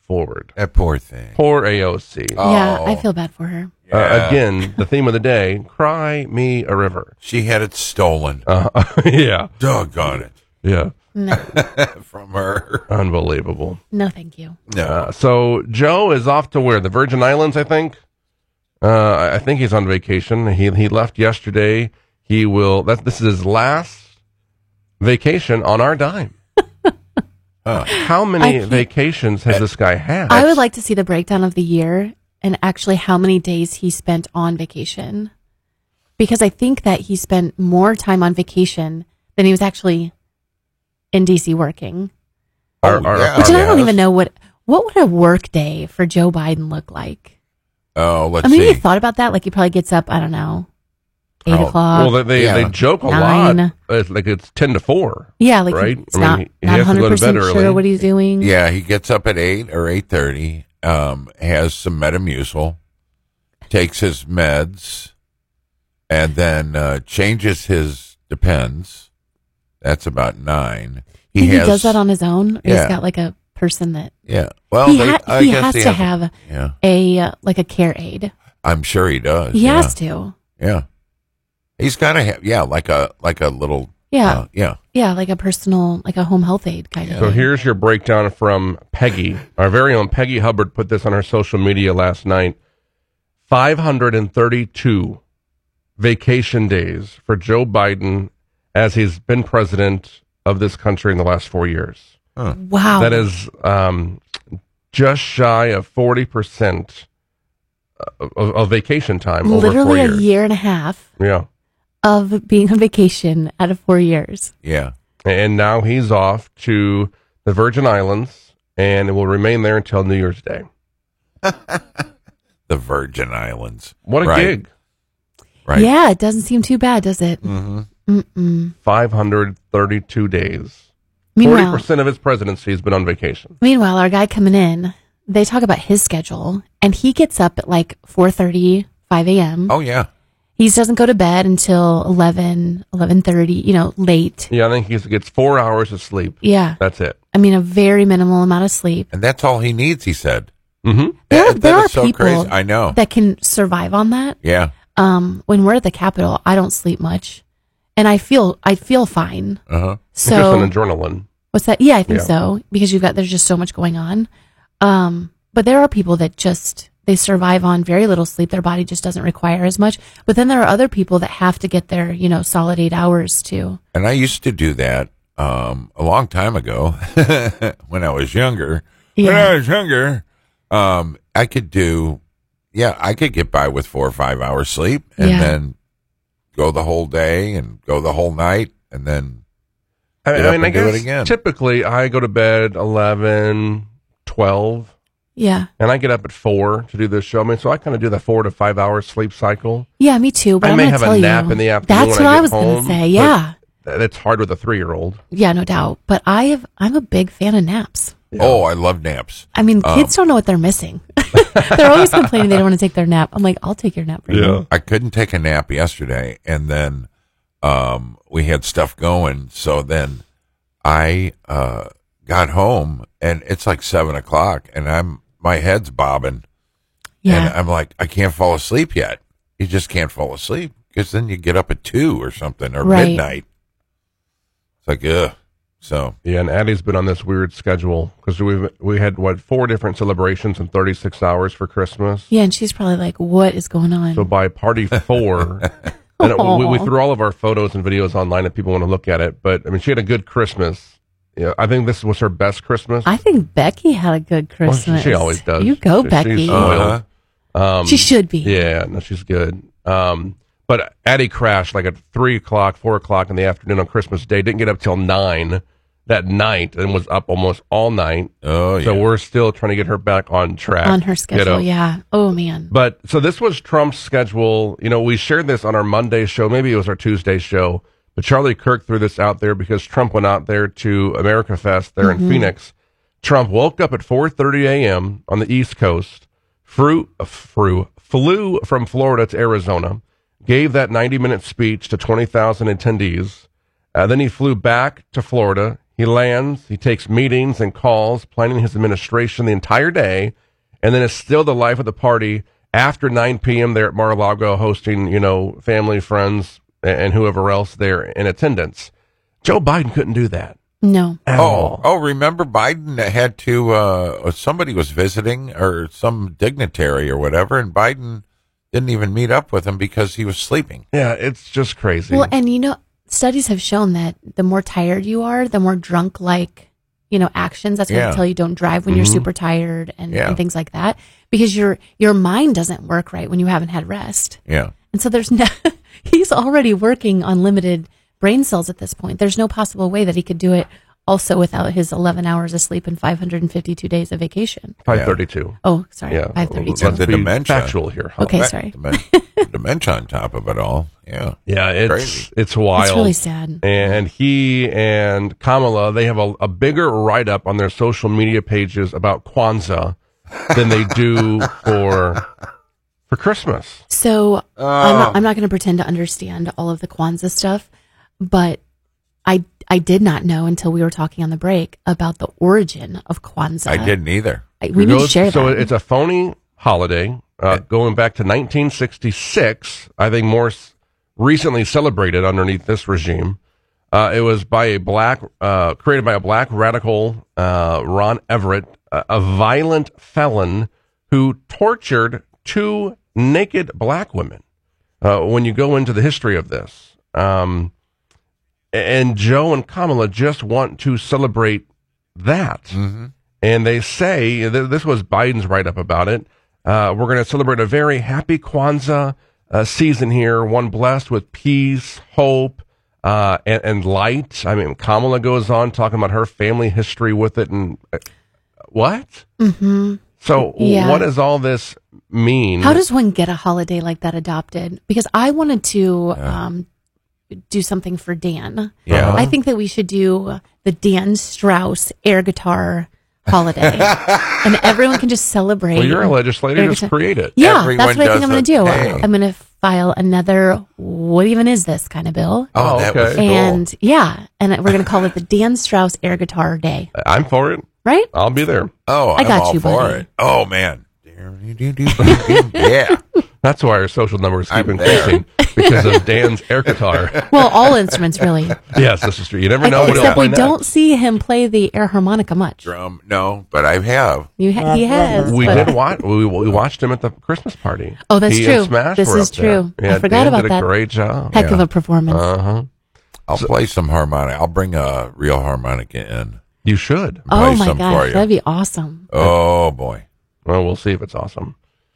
forward. That poor thing. Poor A O C. Yeah, I feel bad for her. Uh, Yeah. again, the theme of the day, cry me a river. She had it stolen. Uh, yeah. Doggone it. Yeah. No, From her. Unbelievable. no, thank you. No. Uh, so Joe is off to where? The Virgin Islands, I think. Uh, I I think he's on vacation. He he left yesterday. He will. That this is his last vacation on our dime. Huh. How I many can't- vacations has this guy had? I would like to see the breakdown of the year and actually how many days he spent on vacation. Because I think that he spent more time on vacation than he was actually in D C working. Our- our- yeah. Which our- I don't yes. even know what what would a work day for Joe Biden look like. Oh, let's I mean, see. you thought about that? Like he probably gets up, I don't know, eight Oh, o'clock. Well, they they, Yeah. they joke a Nine. lot. It's like it's ten to four. yeah, like right? he's I mean, not he- he not has to go to hundred percent bed sure early. what he's doing. Yeah, he gets up at eight or eight thirty. Um, has some Metamucil, takes his meds, and then uh, changes his Depends. That's about nine. He, he does that on his own. Or Yeah. He's got like a person that Yeah. Well, he, they- ha- I he guess has he to has a- have Yeah, a uh, like a care aide. I'm sure he does. He yeah. has to. Yeah. He's got to have. Yeah, like a like a little. Yeah. Uh, yeah. Yeah, like a personal, like a home health aide kind of. So thing. here's your breakdown from Peggy. Our very own Peggy Hubbard put this on her social media last night. five hundred thirty-two vacation days for Joe Biden as he's been president of this country in the last four years. Huh. Wow. That is um, just shy of forty percent of, of vacation time over four literally a years. year and a half Yeah. of being on vacation out of four years. Yeah. And now he's off to the Virgin Islands and will remain there until New Year's Day. The Virgin Islands. What a Right. gig. Right. Yeah, it doesn't seem too bad, does it? Mm-hmm. Mm-mm. five hundred thirty-two days. forty Meanwhile, percent of his presidency has been on vacation. meanwhile, our guy coming in, they talk about his schedule, and he gets up at like four thirty, five a.m. Oh yeah. He doesn't go to bed until eleven, eleven thirty, you know, late. Yeah, I think he gets four hours of sleep. Yeah. That's it. I mean, a very minimal amount of sleep. And that's all he needs. He said. Mm-hmm. There, That- there that are is so people crazy. I know. that can survive on that. Yeah. Um, when we're at the Capitol, I don't sleep much, and I feel I feel fine. Uh huh. Just So an adrenaline. what's that? Yeah, I think Yeah. so because you've got there's just so much going on. Um, but there are people that just they survive on very little sleep. Their body just doesn't require as much. But then there are other people that have to get their you know solid eight hours too. And I used to do that um, a long time ago when I was younger. When Yeah. I was younger, um, I could do, yeah, I could get by with four or five hours sleep and Yeah. then go the whole day and go the whole night and then I, get I up mean, I and do it guess again. typically I go to bed eleven, twelve, Yeah, and I get up at four to do this show. I mean, so I kind of do the four to five hour sleep cycle. yeah, me too. But I I'm may gonna have tell a nap you, in the afternoon. That's when what I, I get was home, going to say. but Yeah, It's hard with a three year old. yeah, no doubt. But I have I'm a big fan of naps. Oh, I love naps. I mean, Um, kids don't know what they're missing. They're always complaining they don't want to take their nap. I'm like, I'll take your nap for you. I couldn't take a nap yesterday, and then um, we had stuff going. So then I uh, got home, and it's like seven o'clock, and I'm my head's bobbing, Yeah. and I'm like, I can't fall asleep yet. You just can't fall asleep because then you get up at two or something or Right. midnight. It's like, ugh. So Yeah, and Addie's been on this weird schedule because we we had what four different celebrations in thirty-six hours for Christmas. Yeah, and she's probably like, what is going on? So by party four, and we, we threw all of our photos and videos online if people want to look at it. But I mean, she had a good Christmas. Yeah, I think this was her best Christmas. I think Becky had a good Well, Christmas. she always does. You go, She- Becky. She's spoiled. Um, She should be. Yeah, no, she's good. Um, but Addie crashed like at three o'clock, four o'clock in the afternoon on Christmas Day. Didn't get up till nine that night and was up almost all night. Oh, So yeah. we're still trying to get her back on track. On her You schedule, know? yeah. Oh, man. But so this was Trump's schedule. You know, we shared this on our Monday show. Maybe it was our Tuesday show. But Charlie Kirk threw this out there because Trump went out there to America Fest there Mhm. in Phoenix. Trump woke up at four thirty a.m. on the East Coast, flew, uh, flew, flew from Florida to Arizona, gave that ninety-minute speech to twenty thousand attendees. Uh, then he flew back to Florida. He lands, he takes meetings and calls, planning his administration the entire day, and then is still the life of the party after nine p.m. there at Mar-a-Lago, hosting, you know, family, friends, and whoever else there in attendance. Joe Biden couldn't do that. No. At oh, all. oh, remember Biden had to, uh, somebody was visiting or some dignitary or whatever, and Biden didn't even meet up with him because he was sleeping. Yeah, it's just crazy. Well, and you know, studies have shown that the more tired you are, the more drunk-like, you know, actions. That's why Yeah. they tell you don't drive when Mhm. you're super tired and, Yeah. and things like that, because your your mind doesn't work right when you haven't had rest. Yeah. And so there's no, he's already working on limited brain cells at this point. There's no possible way that he could do it also without his eleven hours of sleep and five hundred fifty-two days of vacation. five thirty-two. Oh, sorry. Yeah. five thirty-two. But the be dementia. factual here. Okay, Right, sorry. demen- dementia on top of it all. Yeah. Yeah, it's Crazy. it's wild. It's really sad. And he and Kamala, they have a, a bigger write up on their social media pages about Kwanzaa than they do for for Christmas. So Oh. I'm not, I'm not going to pretend to understand all of the Kwanzaa stuff, but I I did not know until we were talking on the break about the origin of Kwanzaa. I didn't either. I- we need to goes- share so that. it's a phony holiday uh, going back to nineteen sixty-six. I think more s- recently celebrated underneath this regime. Uh, it was by a black, uh, created by a black radical, uh, Ron Everett, a, a violent felon who tortured two naked black women. Uh, when you go into the history of this, um, and Joe and Kamala just want to celebrate that. Mm-hmm. And they say, th- this was Biden's write-up about it, uh, we're going to celebrate a very happy Kwanzaa uh, season here, one blessed with peace, hope, uh, and, and light. I mean, Kamala goes on talking about her family history with it. And uh, what? Mm-hmm. So Yeah. what does all this mean? How does one get a holiday like that adopted? Because I wanted to um, do something for Dan. Yeah. I think that we should do the Dan Strauss air guitar holiday, and everyone can just celebrate. Well, you're a legislator, air just guitar- create it. Yeah, Everyone that's what I think does I'm going a to do. thing. I'm going to file another "What even is this?" kind of bill. Oh, that was okay. cool. And yeah, and we're going to call it the Dan Strauss Air Guitar Day, I'm for it. right? I'll be there. Oh, I I'm got all you, for buddy. it. Oh, man. Yeah. That's why our social numbers keep I'm there. increasing because of Dan's air guitar. Well, all instruments really. Yes, this is true. You never know what he'll Except play we next. don't see him play the air harmonica much. Drum. No, but I have. You ha- he has. We but- did watch. We, we watched him at the Christmas party. Oh, that's He true. And Smash This were is up there. true. I Yeah, forgot Dan about did that. a great job. Heck of Yeah. a performance. Uh huh. I'll play some harmonica. I'll bring a real harmonica in. You should. Oh play my some for gosh, you. that'd be awesome. Oh, boy. Well, we'll see if it's awesome.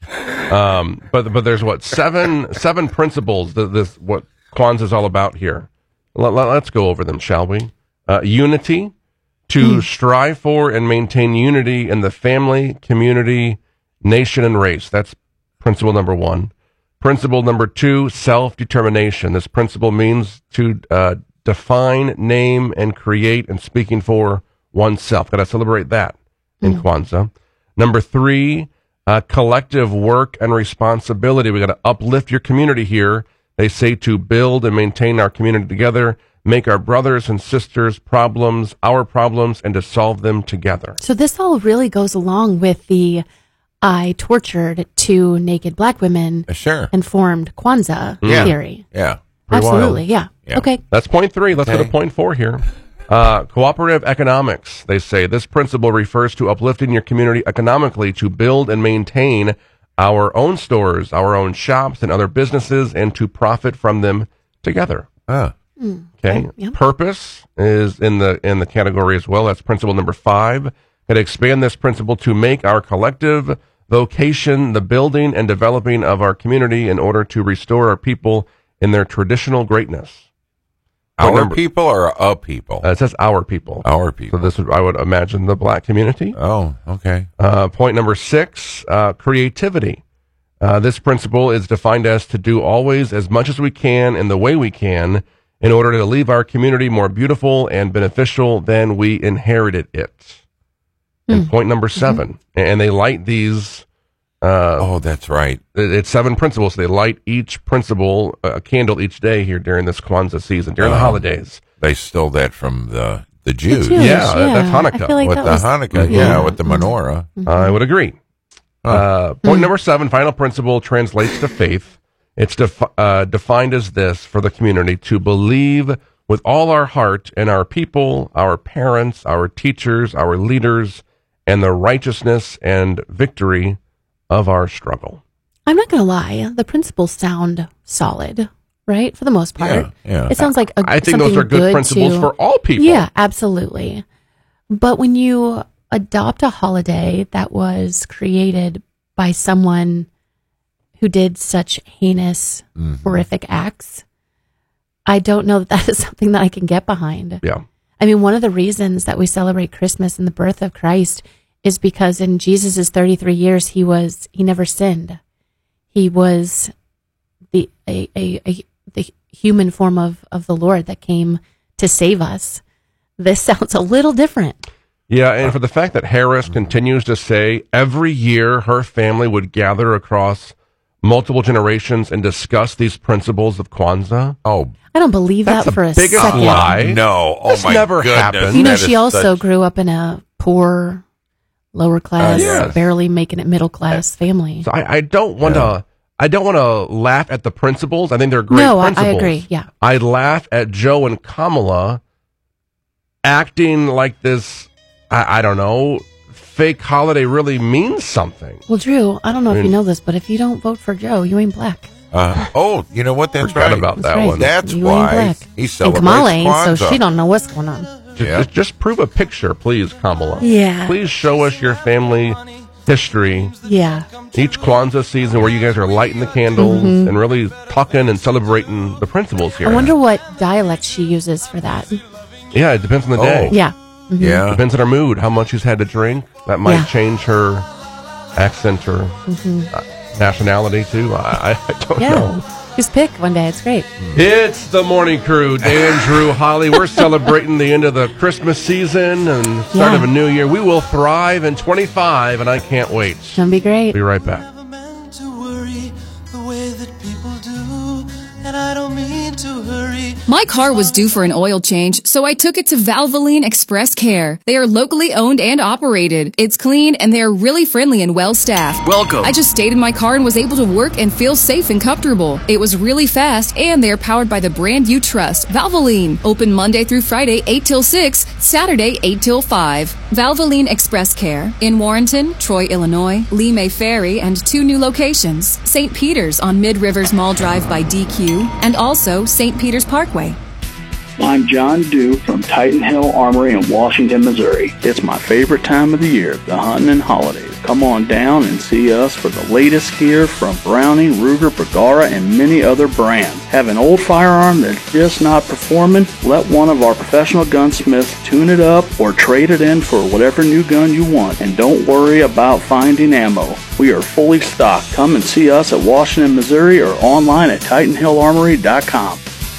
Um, but but there's what seven seven principles that this what Kwanzaa is all about here. Let, let, let's go over them, shall we? Uh, unity, to strive for and maintain unity in the family, community, nation, and race. That's principle number one. Principle number two, self-determination. This principle means to uh, define, name, and create, and speaking for oneself. Got to celebrate that in Kwanzaa. Number three, uh, collective work and responsibility. We got to uplift your community here. They say to build and maintain our community together, make our brothers and sisters' problems our problems, and to solve them together. So this all really goes along with the I tortured two naked black women Uh, Sure. and formed Kwanzaa Yeah. theory. Yeah. Pretty Absolutely, wild. yeah. Yeah. Okay. That's point three. Let's go Okay. to point four here. Uh, cooperative economics, they say. This principle refers to uplifting your community economically to build and maintain our own stores, our own shops, and other businesses, and to profit from them together. Ah. Okay. Purpose is in the in the category as well. That's principle number five. And expand this principle to make our collective vocation the building and developing of our community in order to restore our people in their traditional greatness. Point Our number- people or a people? Uh, it says our people. Our people. So this would, I would imagine, the black community. Oh, okay. Uh, point number six, uh, creativity. Uh, this principle is defined as to do always as much as we can in the way we can in order to leave our community more beautiful and beneficial than we inherited it. And point number seven, and they light these. Uh, oh, that's right. it- It's seven principles. They light each principle, a candle each day here during this Kwanzaa season, during the Oh. holidays. They stole that from the the Jews. Jews, yeah, yeah, that's Hanukkah. I feel like with that the was- Hanukkah, Mhm. yeah, with the menorah. Mm-hmm. I would agree. Uh, point number seven, final principle translates to faith. It's defi- uh, defined as this for the community: to believe with all our heart in our people, our parents, our teachers, our leaders, and the righteousness and victory of our struggle. I'm not going to lie. The principles sound solid, right? For the most part. Yeah, yeah. It sounds like a, I think those something are good principles to- for all people. Yeah, absolutely. But when you adopt a holiday that was created by someone who did such heinous, Mm-hmm. horrific acts, I don't know that that is something that I can get behind. Yeah. I mean, one of the reasons that we celebrate Christmas and the birth of Christ is because in Jesus' thirty-three years, he was, he never sinned. He was the, a, a, a the human form of, of the Lord that came to save us. This sounds a little different. Yeah, and for the fact that Harris continues to say every year her family would gather across multiple generations and discuss these principles of Kwanzaa. Oh, I don't believe That's that the for a biggest second. lie. No. Oh, This my never goodness. happened. You know, That she is also such- grew up in a poor, lower class, Uh, yes. barely making it middle class family. So I, I don't want to. I don't want to laugh at the principles. I think they're great No, I- I principles. agree, yeah. I laugh at Joe and Kamala acting like this. I, I don't know. Fake holiday really means something. Well, Drew, I don't know I if you mean- know this, but if you don't vote for Joe, you ain't black. Uh, oh, you know what? That's Forgot right. about that right. one. That's You ain't why black. he And celebrates Kamala ain't, Kwanzaa. so she don't know what's going on. Just, Yeah. just, just prove a picture, please, Kamala. Yeah. Please show us your family history. Yeah. Each Kwanzaa season where you guys are lighting the candles Mhm. and really talking and celebrating the principles here. I wonder what dialect she uses for that. Yeah, it depends on the Oh. day. Yeah. Mhm. Yeah. Depends on her mood, how much she's had to drink. That might Yeah. change her accent or Mhm. uh, nationality, too. I, I don't Yeah. know. Just pick one day. It's great. It's the Morning Crew. Dan, Drew, Holly. We're celebrating the end of the Christmas season and start Yeah. of a new year. We will thrive in twenty-five, and I can't wait. It's going to be great. Be right back. And I don't mean to hurry. My car was due for an oil change, so I took it to Valvoline Express Care. They are locally owned and operated. It's clean, and they are really friendly and well-staffed. Welcome. I just stayed in my car and was able to work and feel safe and comfortable. It was really fast, and they are powered by the brand you trust, Valvoline. Open Monday through Friday, eight till six, Saturday, eight till five. Valvoline Express Care in Warrenton, Troy, Illinois, Lee May Ferry, and two new locations, Saint Peter's on Mid-Rivers Mall Drive by D Q, and also Saint Peter's Parkway. I'm John Dew from Titan Hill Armory in Washington, Missouri. It's my favorite time of the year, the hunting and holidays. Come on down and see us for the latest gear from Browning, Ruger, Bergara, and many other brands. Have an old firearm that's just not performing? Let one of our professional gunsmiths tune it up or trade it in for whatever new gun you want. And don't worry about finding ammo. We are fully stocked. Come and see us at Washington, Missouri or online at titan hill armory dot com.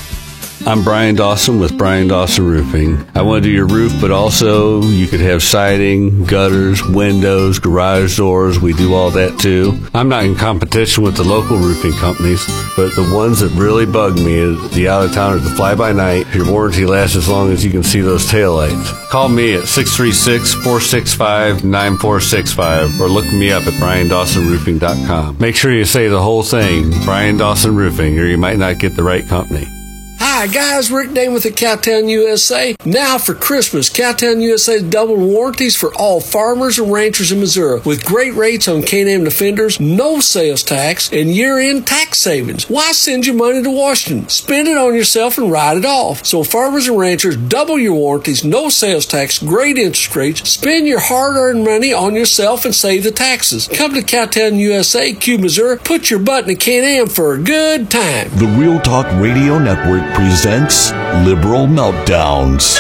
I'm Brian Dawson with Brian Dawson Roofing. I want to do your roof, but also you could have siding, gutters, windows, garage doors. We do all that too. I'm not in competition with the local roofing companies, but the ones that really bug me is the out-of-towners, the fly-by-night. Your warranty lasts as long as you can see those taillights. Call me at six three six, four six five, nine four six five or look me up at brian dawson roofing dot com. Make sure you say the whole thing, Brian Dawson Roofing, or you might not get the right company. Hi guys, Rick Dane with the Cowtown U S A. Now for Christmas, Cowtown U S A is double warranties for all farmers and ranchers in Missouri with great rates on Can Am Defenders, no sales tax, and year-end tax savings. Why send your money to Washington? Spend it on yourself and write it off. So farmers and ranchers, double your warranties, no sales tax, great interest rates. Spend your hard-earned money on yourself and save the taxes. Come to Cowtown U S A, Q, Missouri. Put your butt in a Can Am for a good time. The Real Talk Radio Network presents Liberal Meltdowns.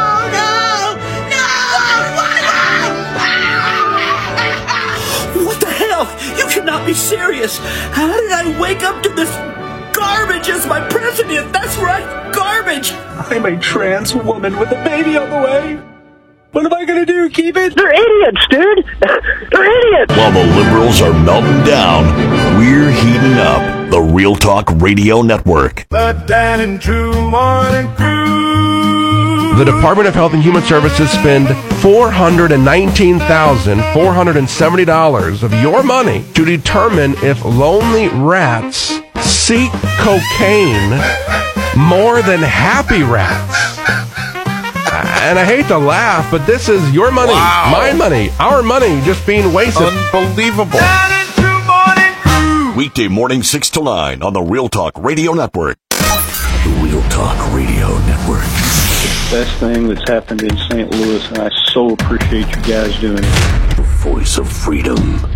What the hell? You cannot be serious. How did I wake up to this garbage as my president? That's right, garbage. I'm a trans woman with a baby on the way. What am I going to do? Keep it? They're idiots, dude. They're idiots. While the liberals are melting down, we're heating up. The Real Talk Radio Network. The Dan and Drew Morning Crew. The Department of Health and Human Services spend four hundred nineteen thousand four hundred seventy dollars of your money to determine if lonely rats seek cocaine more than happy rats. And I hate to laugh, but this is your money, Wow. my money, our money just being wasted. Unbelievable. Weekday morning six to nine on the Real Talk Radio Network. The Real Talk Radio Network. Best thing that's happened in Saint Louis, and I so appreciate you guys doing it. The voice of freedom.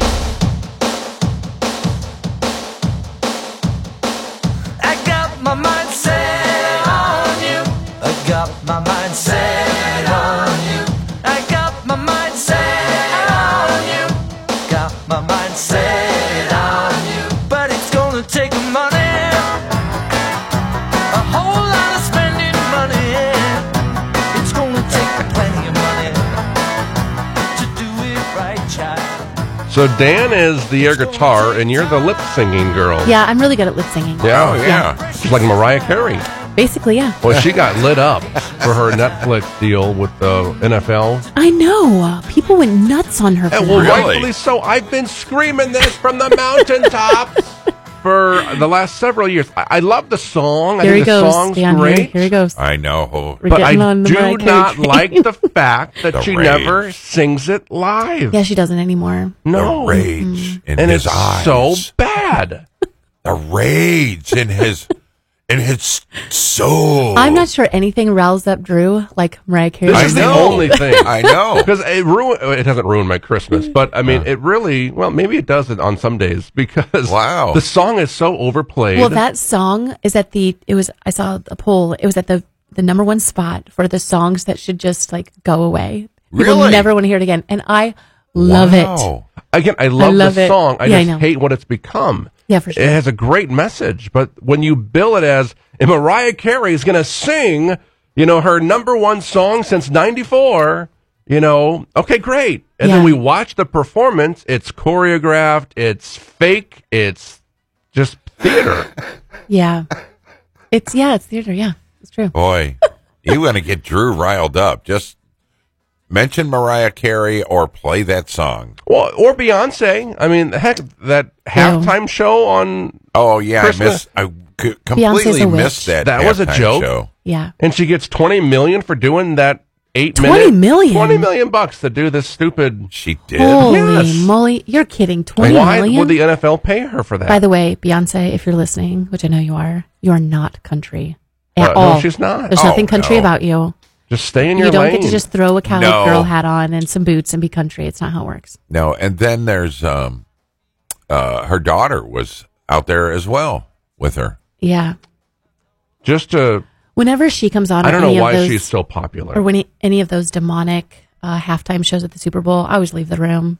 I got my mind set on you. I got my mind set on you. I got my mind set on you. Got my mind set on you. But it's gonna take money. A whole lot of spending money. It's gonna take plenty of money to do it right, child. So Dan is the air guitar, and you're the lip singing girl. Yeah, I'm really good at lip singing. Yeah, Oh, yeah. She's like Mariah Carey. Basically, yeah. Well, she got lit up for her Netflix deal with the N F L. I know. People went nuts on her for And well, that. rightfully so. I've been screaming this from the mountaintops for the last several years. I, I love the song. I Here think he the goes. song's Dan, here, great. here he goes. I know. We're But getting I on the do Mariah Carey not train. like the fact that The she rage. never sings it live. Yeah, she doesn't anymore. No. The rage in And his it's eyes. so bad. The rage in his in his soul. I'm not sure anything riles up Drew like Mariah Carey. This I is know. the only thing. I know. Because it ruin, it hasn't ruined my Christmas, but I mean, it really, well, maybe it does it on some days because Wow. the song is so overplayed. Well, that song is at the, it was, I saw a poll, it was at the, the number one spot for the songs that should just like go away. People Really? never want to hear it again. And I love it. Wow. Again, I love, love the it. song. I Yeah, I just know. hate what it's become. Yeah, for sure. It has a great message, but when you bill it as, and Mariah Carey is going to sing, you know, her number one song since ninety-four, you know, okay, great. And Yeah. then we watch the performance. It's choreographed. It's fake. It's just theater. Yeah. It's, yeah, it's theater. Yeah, it's true. Boy, you want to get Drew riled up. Just mention Mariah Carey or play that song. Well, or Beyonce. I mean, heck, that halftime show on Oh, yeah. Christmas. I missed. I c- Beyonce's completely a witch. missed that. That was a halftime joke. Show. Yeah. And she gets twenty million for doing that eight twenty minute million? twenty million bucks to do this stupid. She did. Holy Yes. moly. You're kidding. Twenty Why million? would the N F L pay her for that? By the way, Beyonce, if you're listening, which I know you are, you are not country at Uh, no, all. she's not. There's Oh, nothing country no. about you. Just stay in your You don't lane. get to just throw a cowboy No. girl hat on and some boots and be country. It's not how it works. No, and then there's um, uh, her daughter was out there as well with her. Yeah. Just to. Whenever she comes on, I don't any know of why those, she's so popular. or when he, any of those demonic uh, halftime shows at the Super Bowl, I always leave the room.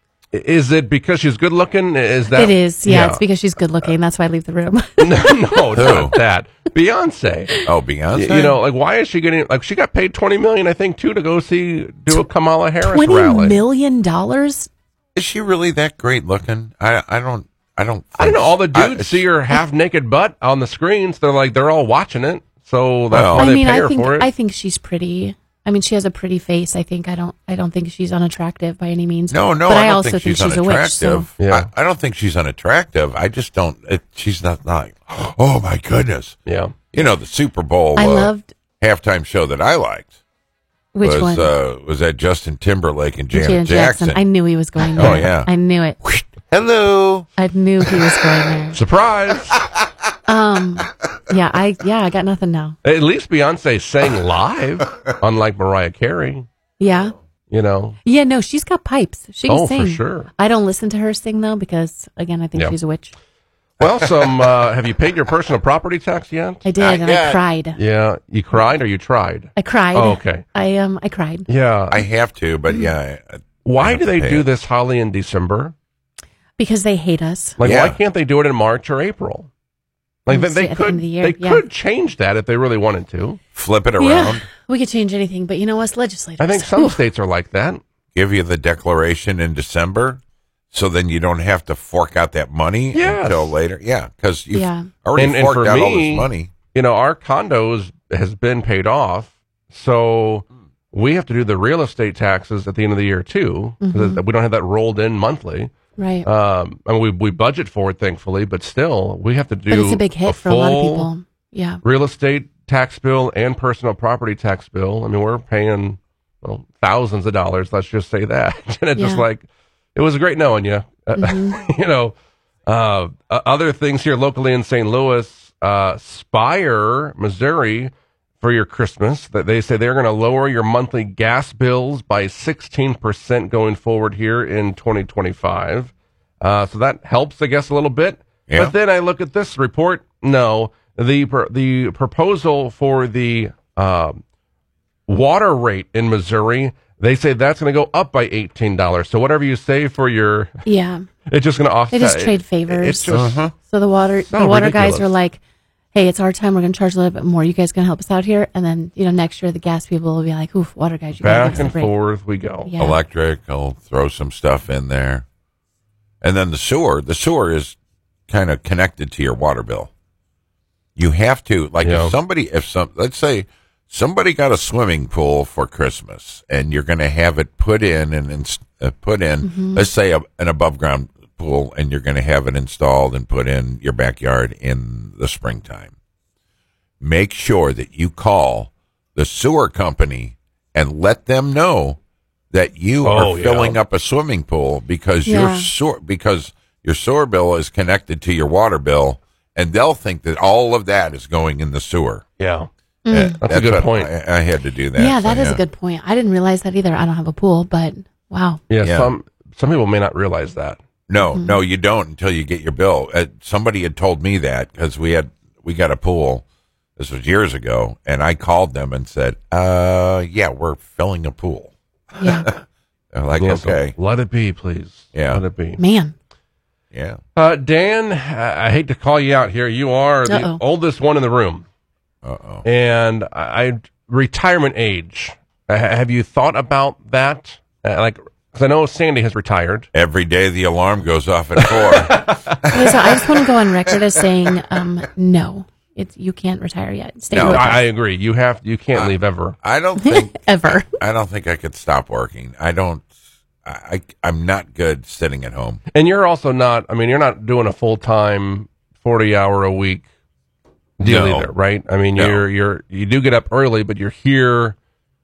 Is it because she's good looking? Is that it is, yeah, It's because she's good looking. That's why I leave the room. no, no, not that. Beyonce. Oh, Beyonce. You know, like why is she getting like she got paid twenty million? I think too to go see do a Kamala Harris Twenty rally. million dollars. Is she really that great looking? I I don't I don't. I don't know. All the I- dudes see her half naked butt on the screens. They're like they're all watching it, so that's Well, why I they mean, pay I her think for it. I think she's pretty. I mean, she has a pretty face. I think I don't. I don't think she's unattractive by any means. No, no, But I, I, don't also think she's, a witch. So unattractive. Yeah. I, I don't think she's unattractive. I just don't. It, she's not like, oh my goodness. yeah. You know, the Super Bowl I uh, loved halftime show that I liked which was one? uh, was that Justin Timberlake and Janet, Janet Jackson. I knew he was going there. Oh, yeah. I knew it. Hello. I knew he was going there. Surprise! Um. Yeah. I. Yeah. I got nothing now. At least Beyonce sang live, unlike Mariah Carey. Yeah. You know. Yeah. No, she's got pipes. She can Oh, for sing. sure. I don't listen to her sing though because again, I think Yeah. she's a witch. Well, some. Uh, have you paid your personal property tax yet? I did, Not and I yet. cried. Yeah, you cried or you tried? I cried. Oh, okay. I um. I cried Yeah. I have to, but yeah. I- I Why have do to they pay do it. this Holly in December? because they hate us. Like, Yeah. why can't they do it in March or April? Like, they, It's they at the could. end of the year, They yeah. could change that if they really wanted to. Flip it Yeah, around. we could change anything, but you know us legislators. I think some Ooh. states are like that. Give you the declaration in December, so then you don't have to fork out that money Yes. until later. Yeah, because you've Yeah. already And, and forked for out all this me, money. you know, our condos has been paid off. So we have to do the real estate taxes at the end of the year too. Mhm. We don't have that rolled in monthly. Right. Um, I mean, we we budget for it, thankfully, but still, we have to do. But it's a big hit for a lot of full people. Yeah. Real estate tax bill and personal property tax bill. I mean, we're paying well thousands of dollars. Let's just say that, and it's just Yeah. like it was great knowing you. Mhm. you know, uh, uh, other things here locally in Saint Louis, uh, Spire, Missouri. For your Christmas, that they say they're going to lower your monthly gas bills by sixteen percent going forward here in twenty twenty-five. Uh, so that helps, I guess, a little bit. Yeah. But then I look at this report. No, the the proposal for the uh, water rate in Missouri, they say that's going to go up by eighteen dollars. So whatever you save for your, Yeah. it's just going to offset. They just trade It- favors. It's just, Uh-huh. So the water So the water guys ridiculous. are like, hey, it's our time. We're going to charge a little bit more. You guys going to help us out here? And then, you know, next year the gas people will be like, oof, water guys, you got to back give us a and break. forth we go. Yeah. Electric, I'll throw some stuff in there. And then the sewer, the sewer is kind of connected to your water bill. You have to, like Yeah. if somebody, if some, let's say somebody got a swimming pool for Christmas and you're going to have it put in and ins- uh, put in, Mhm. let's say a, an above ground pool, and you're going to have it installed and put in your backyard in the springtime. Make sure that you call the sewer company and let them know that you Oh, are yeah. filling up a swimming pool because Yeah. your sewer because your sewer bill is connected to your water bill, and they'll think that all of that is going in the sewer. Yeah. Mm. That's a good what point. I, I had to do that. Yeah, so, that is a good point. I didn't realize that either. I don't have a pool, but wow. Yeah, Yeah. some some people may not realize that. No, Mm-hmm. no, you don't until you get your bill. Uh, somebody had told me that because we had we got a pool. This was years ago, and I called them and said, "Uh, yeah, we're filling a pool." Yeah. They're like, Yeah, so "Okay, let it be, please. Yeah. Let it be." Man. yeah." Uh, Dan, I I hate to call you out here. You are the Uh-oh. oldest one in the room, Uh oh. and I, I retirement age. Uh, have you thought about that? Uh, like, because I know Sandy has retired. Every day the alarm goes off at four. Okay, so I just want to go on record as saying, um, no, it's you can't retire yet. Stay No, with I, us. I agree. You have. You can't leave ever. I don't think Ever. I don't think I could stop working. I don't. I, I I'm not good sitting at home. And you're also not. I mean, you're not doing a full time, forty hour a week deal No. either, right? I mean, No. you're you're you do get up early, but you're here.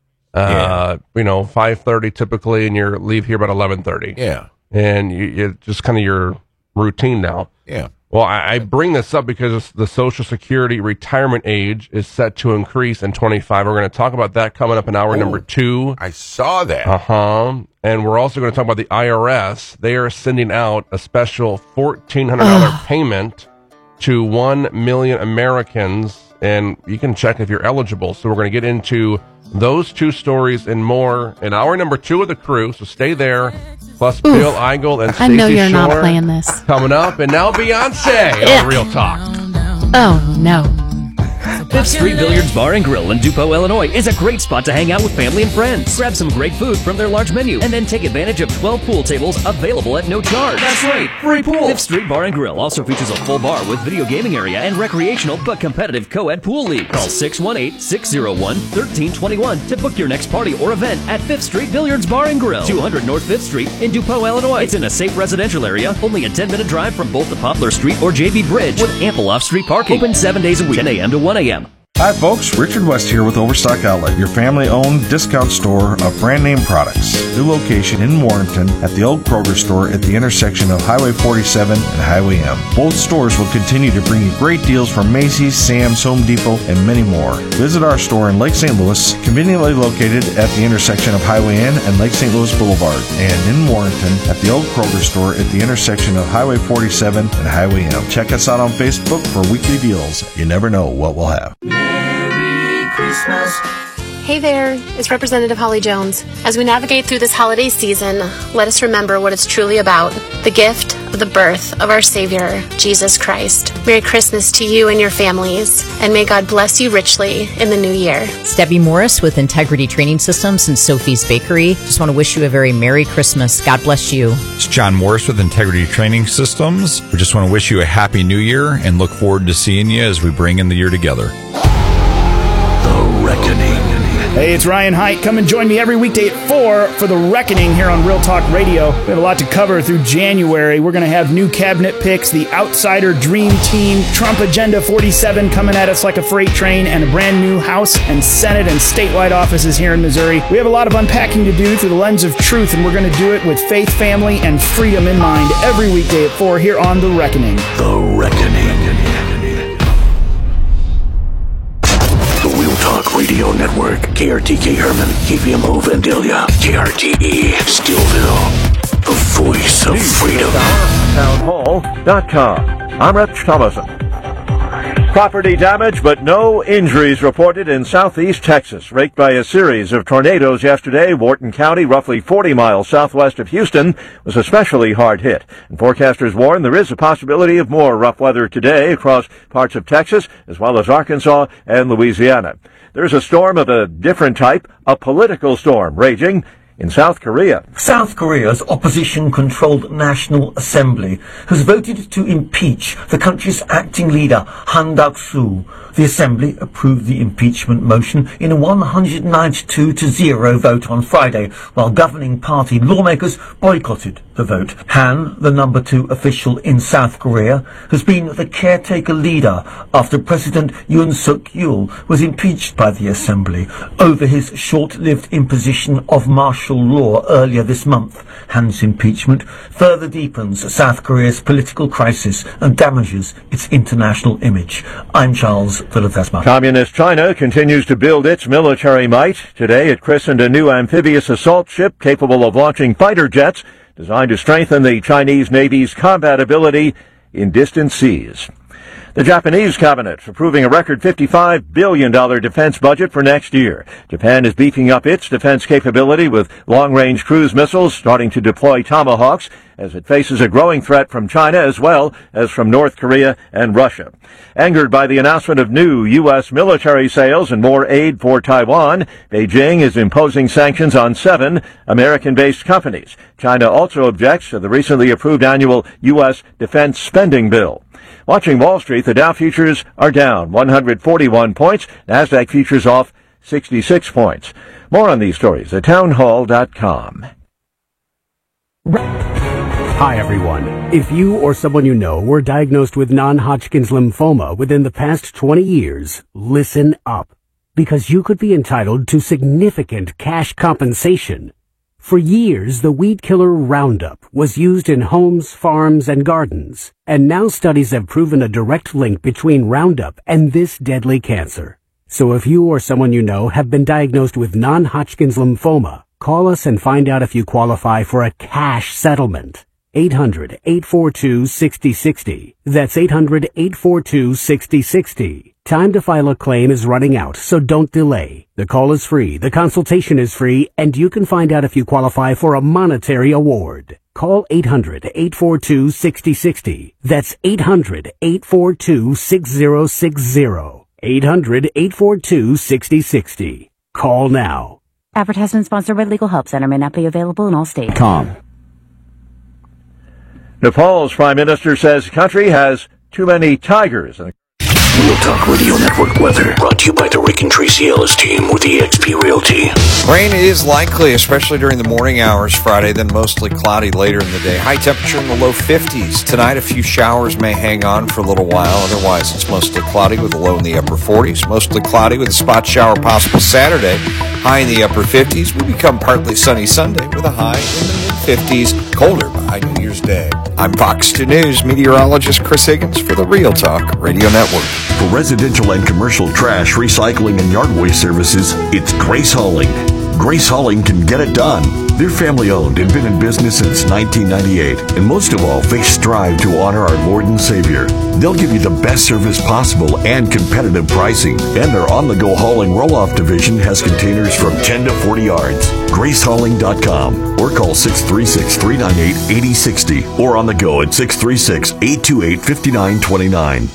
Uh, you know, five thirty typically, and you leave here about eleven thirty. Yeah. And you, you just kind of your routine now. Yeah. Well, I, I bring this up because the Social Security retirement age is set to increase in twenty-five. We're going to talk about that coming up in hour Oh. number two. I saw that. Uh huh. And we're also going to talk about the I R S. They are sending out a special fourteen hundred dollars payment to one million Americans, and you can check if you're eligible. So we're going to get into those two stories and more in hour number two of the crew. So stay there. Plus Bill Eigel and I Stacey know you're Shore not playing this. coming up, and now Beyonce Yeah. on Real Talk. Oh, no. Fifth Street Billiards Bar and Grill in Dupont, Illinois is a great spot to hang out with family and friends. Grab some great food from their large menu and then take advantage of twelve pool tables available at no charge. That's right, free pool. Fifth Street Bar and Grill also features a full bar with video gaming area and recreational but competitive co-ed pool league. Call six one eight, six zero one, one three two one to book your next party or event at Fifth Street Billiards Bar and Grill, two hundred North Fifth Street in Dupont, Illinois. It's in a safe residential area, only a ten minute drive from both the Poplar Street or J B Bridge, with ample off-street parking. Open seven days a week, ten a.m. to one a.m. Hi folks, Richard West here with Overstock Outlet, your family-owned discount store of brand-name products. New location in Warrenton at the old Kroger store at the intersection of Highway forty-seven and Highway M. Both stores will continue to bring you great deals from Macy's, Sam's, Home Depot, and many more. Visit our store in Lake Saint Louis, conveniently located at the intersection of Highway N and Lake Saint Louis Boulevard, and in Warrenton at the old Kroger store at the intersection of Highway forty-seven and Highway M. Check us out on Facebook for weekly deals. You never know what we'll have. Christmas. Hey there, it's Representative Holly Jones. As we navigate through this holiday season, let us remember what it's truly about, the gift of the birth of our Savior, Jesus Christ. Merry Christmas to you and your families, and may God bless you richly in the new year. It's Debbie Morris with Integrity Training Systems and Sophie's Bakery. Just want to wish you a very Merry Christmas. God bless you. It's John Morris with Integrity Training Systems. We just want to wish you a Happy New Year and look forward to seeing you as we bring in the year together. The Reckoning. Hey, it's Ryan Haidt. Come and join me every weekday at four for The Reckoning here on Real Talk Radio. We have a lot to cover through January. We're going to have new cabinet picks, the Outsider Dream Team, Trump Agenda forty-seven coming at us like a freight train, and a brand new House and Senate and statewide offices here in Missouri. We have a lot of unpacking to do through the lens of truth, and we're going to do it with faith, family, and freedom in mind every weekday at four here on The Reckoning. The Reckoning. The Real Talk Radio Network. K R T K Herman, K V M O Vandalia, K R T E Stillville. The voice of freedom. town hall dot com. I'm Rich Thomason. Property damage, but no injuries reported in southeast Texas. Raked by a series of tornadoes yesterday, Wharton County, roughly forty miles southwest of Houston, was especially hard hit. And forecasters warn there is a possibility of more rough weather today across parts of Texas, as well as Arkansas and Louisiana. There's a storm of a different type, a political storm, raging in South Korea. South Korea's opposition-controlled National Assembly has voted to impeach the country's acting leader, Han Duck-soo. The Assembly approved the impeachment motion in a one hundred ninety-two to zero vote on Friday, while governing party lawmakers boycotted the vote. Han, the number two official in South Korea, has been the caretaker leader after President Yoon Suk-yeol was impeached by the Assembly over his short-lived imposition of martial law earlier this month. Han's impeachment further deepens South Korea's political crisis and damages its international image. I'm Charles Villadesma. Communist China continues to build its military might. Today it christened a new amphibious assault ship capable of launching fighter jets designed to strengthen the Chinese Navy's combat ability in distant seas. The Japanese cabinet approving a record fifty-five billion dollars defense budget for next year. Japan is beefing up its defense capability with long-range cruise missiles, starting to deploy Tomahawks as it faces a growing threat from China as well as from North Korea and Russia. Angered by the announcement of new U S military sales and more aid for Taiwan, Beijing is imposing sanctions on seven American-based companies. China also objects to the recently approved annual U S defense spending bill. Watching Wall Street, the Dow futures are down one hundred forty-one points. NASDAQ futures off sixty-six points. More on these stories at town hall dot com. Hi, everyone. If you or someone you know were diagnosed with non-Hodgkin's lymphoma within the past twenty years, listen up, because you could be entitled to significant cash compensation. For years, the weed killer Roundup was used in homes, farms, and gardens, and now studies have proven a direct link between Roundup and this deadly cancer. So if you or someone you know have been diagnosed with non-Hodgkin's lymphoma, call us and find out if you qualify for a cash settlement. eight hundred, eight four two, six zero six zero. That's eight hundred, eight four two, six zero six zero. Time to file a claim is running out, so don't delay. The call is free, the consultation is free, and you can find out if you qualify for a monetary award. Call eight hundred, eight four two, six zero six zero. That's eight hundred, eight four two, six zero six zero. eight hundred, eight four two, six zero six zero. Call now. Advertisement sponsored by Legal Help Center. May not be available in all states. Com. Nepal's prime minister says the country has too many tigers. Real Talk Radio Network weather brought to you by the Rick and Tracy Ellis team with E X P Realty. Rain is likely, especially during the morning hours Friday, then mostly cloudy later in the day. High temperature in the low fifties. Tonight, a few showers may hang on for a little while. Otherwise, it's mostly cloudy with a low in the upper forties. Mostly cloudy with a spot shower possible Saturday. High in the upper fifties. We become partly sunny Sunday with a high in the mid-fifties. Colder by New Year's Day. I'm Fox two News meteorologist Chris Higgins for the Real Talk Radio Network. For residential and commercial trash, recycling, and yard waste services, it's Grace Hauling. Grace Hauling can get it done. They're family-owned and been in business since nineteen ninety-eight. And most of all, they strive to honor our Lord and Savior. They'll give you the best service possible and competitive pricing. And their on-the-go hauling roll-off division has containers from ten to forty yards. grace hauling dot com or call six three six, three nine eight, eight zero six zero or on the go at six three six, eight two eight, five nine two nine.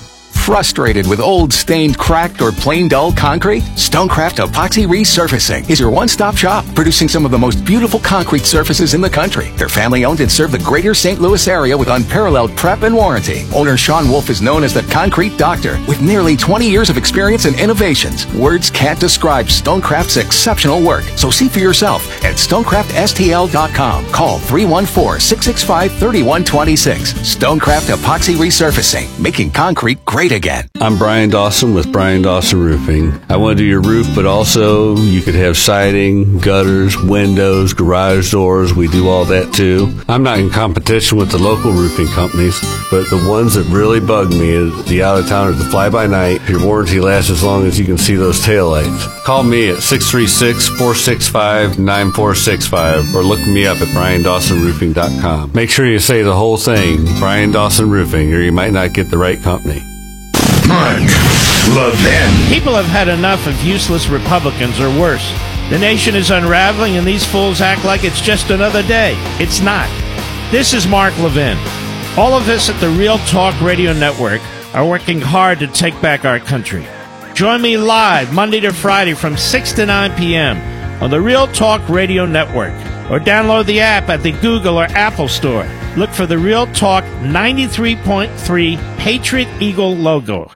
Frustrated with old, stained, cracked, or plain dull concrete? Stonecraft Epoxy Resurfacing is your one-stop shop, producing some of the most beautiful concrete surfaces in the country. They're family-owned and serve the greater Saint Louis area with unparalleled prep and warranty. Owner Sean Wolf is known as the Concrete Doctor, with nearly twenty years of experience and innovations. Words can't describe Stonecraft's exceptional work, so see for yourself at stonecraft s t l dot com. Call three one four, six six five, three one two six. Stonecraft Epoxy Resurfacing, making concrete great again. I'm Brian Dawson with Brian Dawson Roofing. I want to do your roof, but also you could have siding, gutters, windows, garage doors. We do all that too. I'm not in competition with the local roofing companies, but the ones that really bug me is the out-of-towners, the fly-by-night. Your warranty lasts as long as you can see those taillights. Call me at six three six, four six five, nine four six five or look me up at brian dawson roofing dot com. Make sure you say the whole thing, Brian Dawson Roofing, or you might not get the right company. Mark Levin. People have had enough of useless Republicans, or worse. The nation is unraveling and these fools act like it's just another day. It's not. This is Mark Levin. All of us at the Real Talk Radio Network are working hard to take back our country. Join me live Monday to Friday from six to nine p.m. on the Real Talk Radio Network, or download the app at the Google or Apple Store. Look for the Real Talk ninety-three point three Patriot Eagle logo.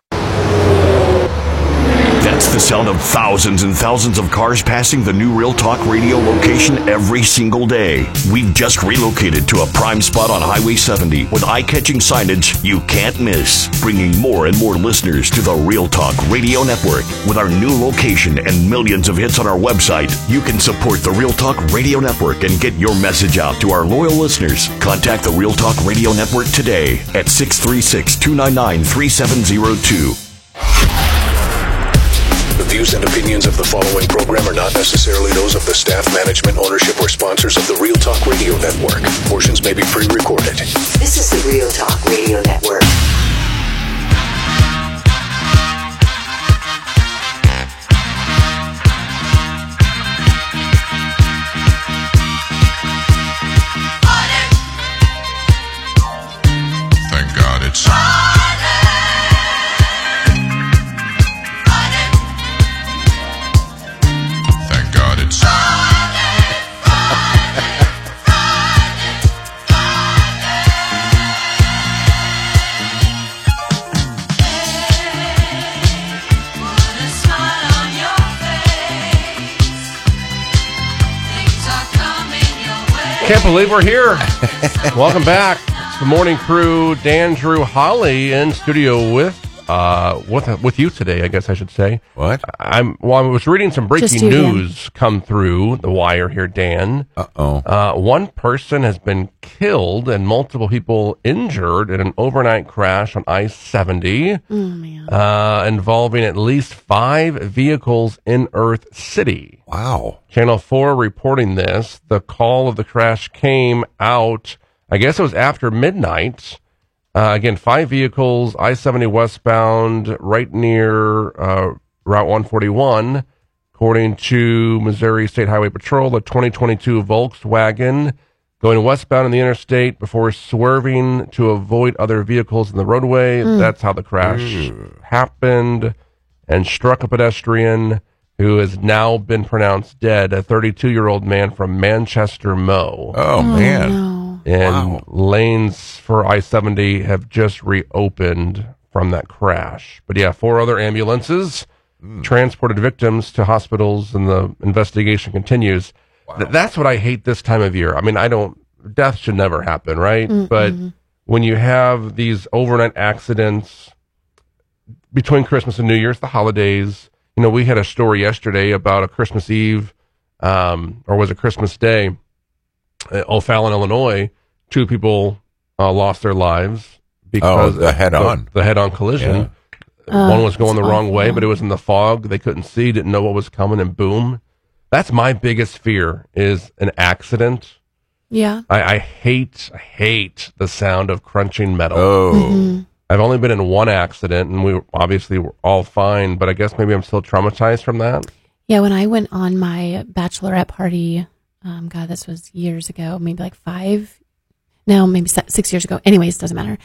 That's the sound of thousands and thousands of cars passing the new Real Talk Radio location every single day. We've just relocated to a prime spot on Highway seventy with eye-catching signage you can't miss, bringing more and more listeners to the Real Talk Radio Network. With our new location and millions of hits on our website, you can support the Real Talk Radio Network and get your message out to our loyal listeners. Contact the Real Talk Radio Network today at six three six, two nine nine, three seven zero two. The views and opinions of the following program are not necessarily those of the staff, management, ownership, or sponsors of the Real Talk Radio Network. Portions may be pre-recorded. This is the Real Talk Radio Network. Thank God it's Can't believe we're here. Welcome back. The morning crew, Dan, Drew, Holly in studio with uh with with you today, I guess I should say. What? I'm well, I was reading some breaking Just you, news Dan. Come through the wire here, Dan. Uh-oh. Uh one person has been killed and multiple people injured in an overnight crash on I seventy. Oh, man. Uh involving at least five vehicles in Earth City. Wow. Channel four reporting this. The call of the crash came out, I guess it was after midnight. Uh, again, five vehicles, I seventy westbound, right near uh, Route one forty-one. According to Missouri State Highway Patrol, a twenty twenty-two Volkswagen going westbound in the interstate before swerving to avoid other vehicles in the roadway. Mm. That's how the crash Mm. happened, and struck a pedestrian who has now been pronounced dead, a thirty-two-year-old man from Manchester, Mo. Oh, man. no. And Wow. lanes for I seventy have just reopened from that crash. But yeah, four other ambulances Mm. transported victims to hospitals, and the investigation continues. Th- that's what I hate this time of year. I mean, I don't, death should never happen, right? Mm-mm. But when you have these overnight accidents between Christmas and New Year's, the holidays, you know, we had a story yesterday about a Christmas Eve, um, or was it Christmas Day, uh, O'Fallon, Illinois. Two people uh, lost their lives because Oh, the of head-on. the, the head-on collision. Yeah. Oh, One was going the that's wrong way, awful. but it was in the fog. They couldn't see, didn't know what was coming, and boom. That's my biggest fear, is an accident. Yeah. I, I hate, I hate the sound of crunching metal. Oh. Mhm. I've only been in one accident, and we were, obviously were all fine, but I guess maybe I'm still traumatized from that. Yeah, when I went on my bachelorette party, um, God, this was years ago, maybe like five, no, maybe se- six years ago. Anyways, doesn't matter.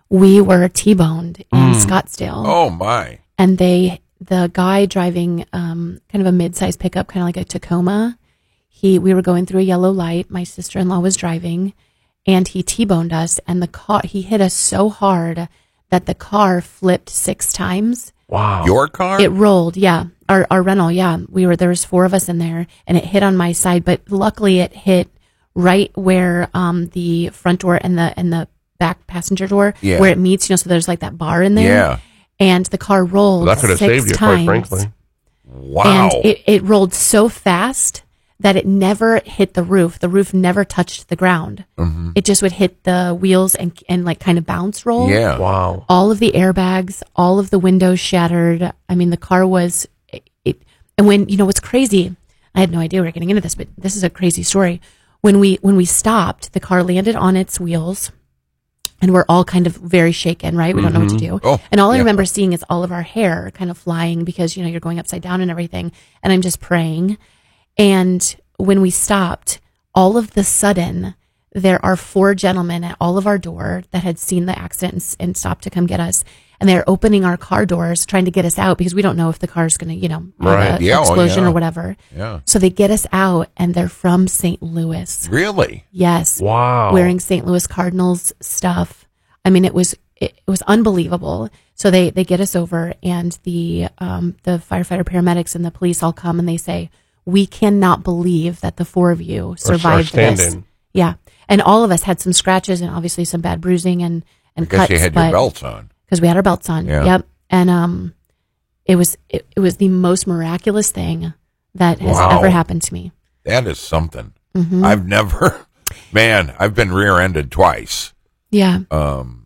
we were T-boned in Mm. Scottsdale. Oh, my. And they, the guy driving um, kind of a mid-sized pickup, kind of like a Tacoma, he, we were going through a yellow light. My sister-in-law was driving, and he T-boned us, and the car, he hit us so hard that the car flipped six times. Wow. Your car? It rolled, yeah. Our our rental, yeah. We were, there was four of us in there, and it hit on my side, but luckily it hit right where um, the front door and the and the back passenger door, Yeah. where it meets, you know, so there's like that bar in there. Yeah. And the car rolled That could have six saved you, times. quite frankly. Wow. And it, it rolled so fast that it never hit the roof. The roof never touched the ground. Mhm. It just would hit the wheels and and like kind of bounce roll. Yeah. Wow. All of the airbags, all of the windows shattered. I mean, the car was it, it and when, you know, what's crazy, I had no idea we were getting into this, but this is a crazy story. When we when we stopped, the car landed on its wheels. And we're all kind of very shaken, right? We don't know what to Mhm. do. Oh, and all I yeah. remember seeing is all of our hair kind of flying because, you know, you're going upside down and everything. And I'm just praying. And when we stopped, all of the sudden, there are four gentlemen at all of our door that had seen the accident and, and stopped to come get us. And they're opening our car doors, trying to get us out because we don't know if the car's going to, you know, have Right. a Yeah, oh, explosion yeah. or whatever. Yeah. So they get us out, and they're from Saint Louis. Really? Yes. Wow. Wearing Saint Louis Cardinals stuff. I mean, it was it, it was unbelievable. So they they get us over, and the um the firefighter, paramedics, and the police all come, and they say, "We cannot believe that the four of you survived this." standing. Yeah, and all of us had some scratches and obviously some bad bruising and and I guess cuts. you had your belts on. because we had our belts on. Yeah. Yep, and um, it was it, it was the most miraculous thing that has Wow. ever happened to me. That is something. Mhm. I've never, man, I've been rear-ended twice. Yeah. Um,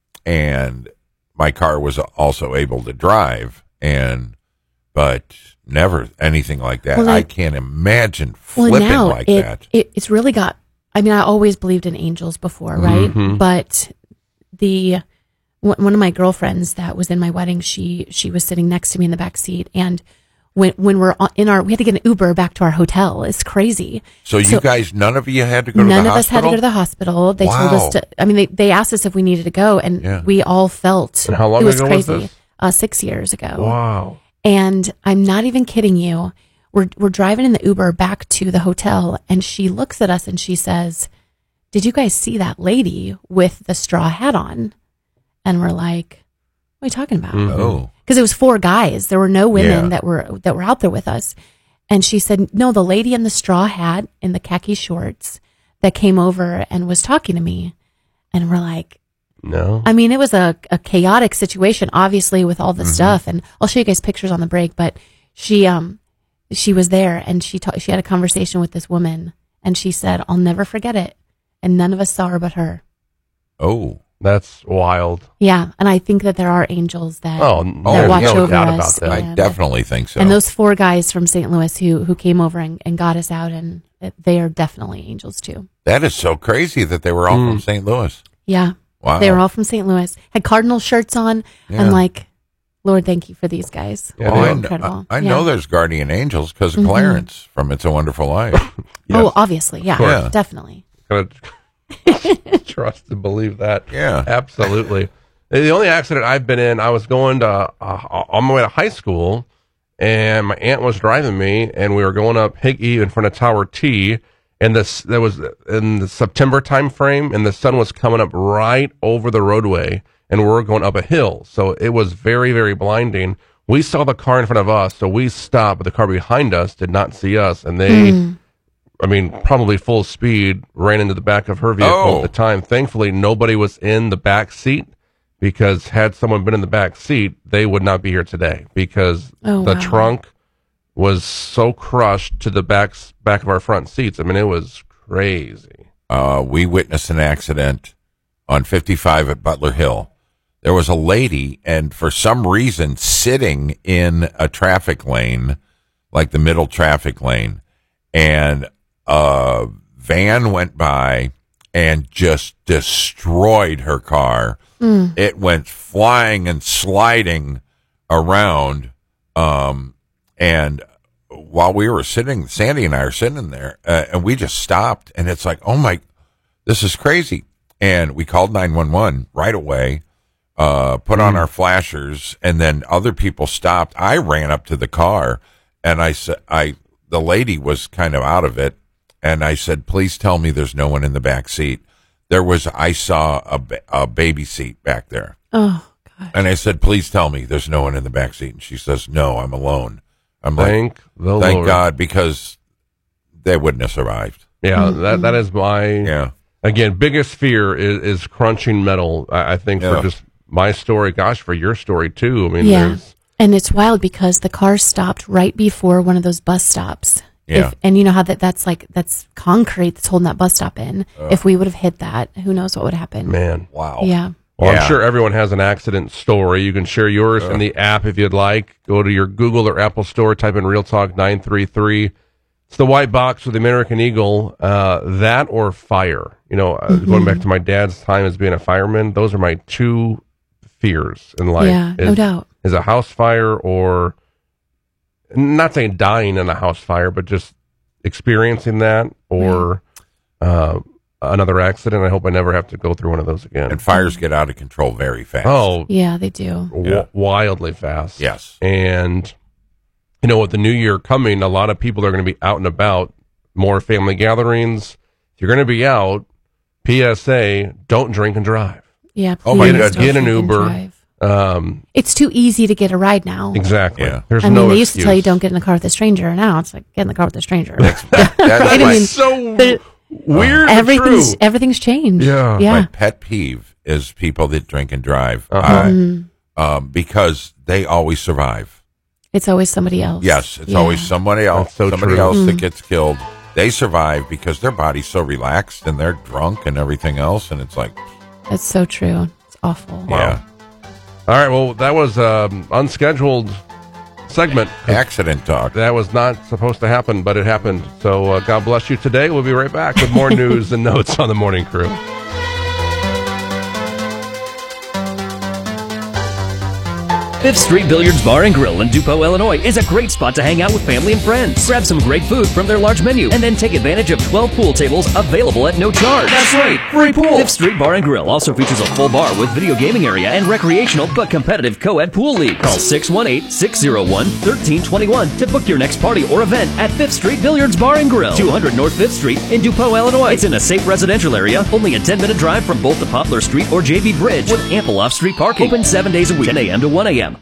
and my car was also able to drive, and but never anything like that. Well, I like- can't imagine Well, flipping now like it, that. It, it's really got. I mean, I always believed in angels before, right? Mhm. But the one one of my girlfriends that was in my wedding, she she was sitting next to me in the back seat, and when when we're on- in our, we had to get an Uber back to our hotel. It's crazy. So you guys, none of you had to go to None the of us had to hospital? go to the hospital. They told Wow. us to. I mean, they they asked us if we needed to go, and Yeah. we all felt And how long it was ago was crazy. this? Uh, six years ago. Wow. And I'm not even kidding you. We're we're driving in the Uber back to the hotel, and she looks at us and she says, "Did you guys see that lady with the straw hat on?" And we're like, "What are you talking about?" Mhm. Oh. Because it was four guys. There were no women Yeah. that were that were out there with us. And she said, "No, the lady in the straw hat and the khaki shorts that came over and was talking to me." And we're like, No. I mean, it was a, a chaotic situation, obviously, with all the Mm-hmm. stuff. And I'll show you guys pictures on the break. But she, um, she was there, and she ta- she had a conversation with this woman, and she said, "I'll never forget it." And none of us saw her but her. Oh, that's wild. Yeah, and I think that there are angels that Oh, that there's watch no over doubt us. about that. and- I definitely think so. And those four guys from Saint Louis who who came over and, and got us out, and they are definitely angels too. That is so crazy that they were all from Saint Louis. Yeah. Wow. They were all from Saint Louis. Had Cardinal shirts on. Yeah. I'm like, Lord, thank you for these guys. Well, They're I, kn- incredible. I, I Yeah. know there's guardian angels because of Mhm. Clarence from It's a Wonderful Life. Oh, obviously. Yeah, Yeah. definitely. Gotta trust and believe that. Yeah. Absolutely. The only accident I've been in, I was going to, uh, on my way to high school, and my aunt was driving me, and we were going up Hickey in front of Tower T, and this, that was in the September time frame, and the sun was coming up right over the roadway, and we were going up a hill. So it was very, very blinding. We saw the car in front of us, so we stopped, but the car behind us did not see us, and they... Mm. I mean, probably full speed, ran into the back of her vehicle Oh. at the time. Thankfully, nobody was in the back seat, because had someone been in the back seat, they would not be here today, because Oh, the wow. trunk was so crushed to the back back of our front seats. I mean, it was crazy. Uh, we witnessed an accident on fifty-five at Butler Hill. There was a lady, and for some reason, sitting in a traffic lane, like the middle traffic lane, and a van went by and just destroyed her car. Mm. It went flying and sliding around. Um, and while we were sitting, Sandy and I are sitting there, uh, and we just stopped, and it's like, oh my, this is crazy. And we called nine one one right away. uh, put on our flashers, and then other people stopped. I ran up to the car, and I said, "I." The lady was kind of out of it, and I said, "Please tell me there's no one in the back seat." There was. I saw a, ba- a baby seat back there. Oh. And I said, "Please tell me there's no one in the back seat." And she says, "No, I'm alone." I'm thank like, the thank Lord. God, because they wouldn't have survived. Yeah, mm-hmm. that that is my yeah. Again, biggest fear is, is crunching metal. I, I think yeah. for just my story, gosh, for your story too. I mean, yeah, there's... and it's wild because the car stopped right before one of those bus stops. Yeah, if, and you know how that that's like that's concrete that's holding that bus stop in. Uh, if we would have hit that, who knows what would happen? Man, wow. Yeah. Well, yeah. I'm sure everyone has an accident story. You can share yours uh, in the app if you'd like. Go to your Google or Apple store, type in Real Talk nine three three. It's the white box with the American Eagle. Uh, that or fire. You know, uh, mm-hmm. going back to my dad's time as being a fireman, those are my two fears in life. Yeah, is, no doubt. Is a house fire, or not saying dying in a house fire, but just experiencing that, or uh, another accident. I hope I never have to go through one of those again. And fires get out of control very fast. Oh, yeah, they do. W- yeah. Wildly fast. Yes. And, you know, with the new year coming, a lot of people are going to be out and about, more family gatherings. If you're going to be out, P S A, don't drink and drive. Yeah, oh my please God, get an drink and Uber. drive. Um, It's too easy to get a ride now. exactly. Yeah. There's I mean, no they used to excuse. tell you don't get in the car with a stranger. Now it's like get in the car with a stranger. That's, that, that's I my, mean, so the- weird. but everything's true. everything's changed. Yeah. yeah. my pet peeve is people that drink and drive Uh-huh. I- Mhm. um, because they always survive. It's always somebody else. Yes, it's Yeah. always somebody else. That's so somebody true. else Mm. that gets killed. They survive because their body's so relaxed and they're drunk and everything else, and it's like, That's so true. It's awful. yeah, All right. Well, that was um, unscheduled segment. accident talk. That was not supposed to happen, but it happened. So uh, God bless you today. We'll be right back with more news and notes on the Morning Crew. Fifth Street Billiards Bar and Grill in Dupont, Illinois is a great spot to hang out with family and friends. Grab some great food from their large menu and then take advantage of twelve pool tables available at no charge. That's right, free pool. Fifth Street Bar and Grill also features a full bar with video gaming area and recreational but competitive co-ed pool league. Call six one eight, six zero one, one three two one to book your next party or event at Fifth Street Billiards Bar and Grill, two hundred North Fifth Street in Dupont, Illinois. It's in a safe residential area, only a ten minute drive from both the Poplar Street or J B Bridge, with ample off-street parking. Open seven days a week, ten a.m. to one a.m.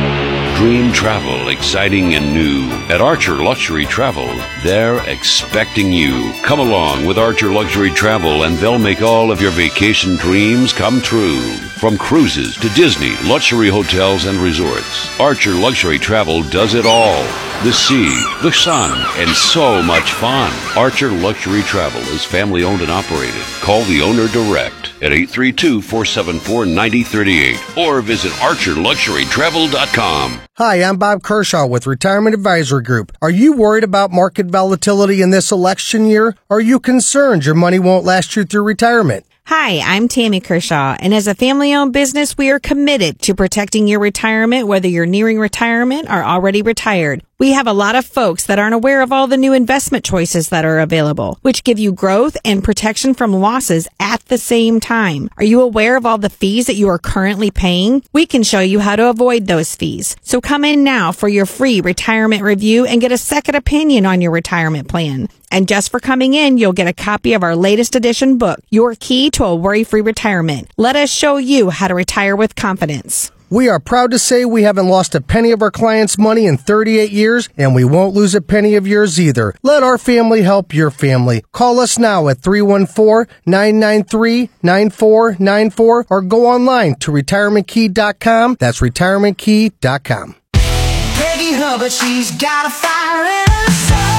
Dream travel, exciting and new. At Archer Luxury Travel, they're expecting you. Come along with Archer Luxury Travel and they'll make all of your vacation dreams come true. From cruises to Disney, luxury hotels and resorts, Archer Luxury Travel does it all. The sea, the sun, and so much fun. Archer Luxury Travel is family owned and operated. Call the owner direct at eight three two, four seven four, nine zero three eight or visit archer luxury travel dot com. Hi, I'm Bob Kershaw with Retirement Advisory Group. Are you worried about market volatility in this election year? Are you concerned your money won't last you through retirement? Hi, I'm Tammy Kershaw, and as a family-owned business, we are committed to protecting your retirement, whether you're nearing retirement or already retired. We have a lot of folks that aren't aware of all the new investment choices that are available, which give you growth and protection from losses at the same time. Are you aware of all the fees that you are currently paying? We can show you how to avoid those fees. So come in now for your free retirement review and get a second opinion on your retirement plan. And just for coming in, you'll get a copy of our latest edition book, Your Key to a Worry-Free Retirement. Let us show you how to retire with confidence. We are proud to say we haven't lost a penny of our clients' money in thirty-eight years, and we won't lose a penny of yours either. Let our family help your family. Call us now at three one four, nine nine three, nine four nine four or go online to retirement key dot com. That's retirement key dot com. Peggy Hubbard, she's got a fire in her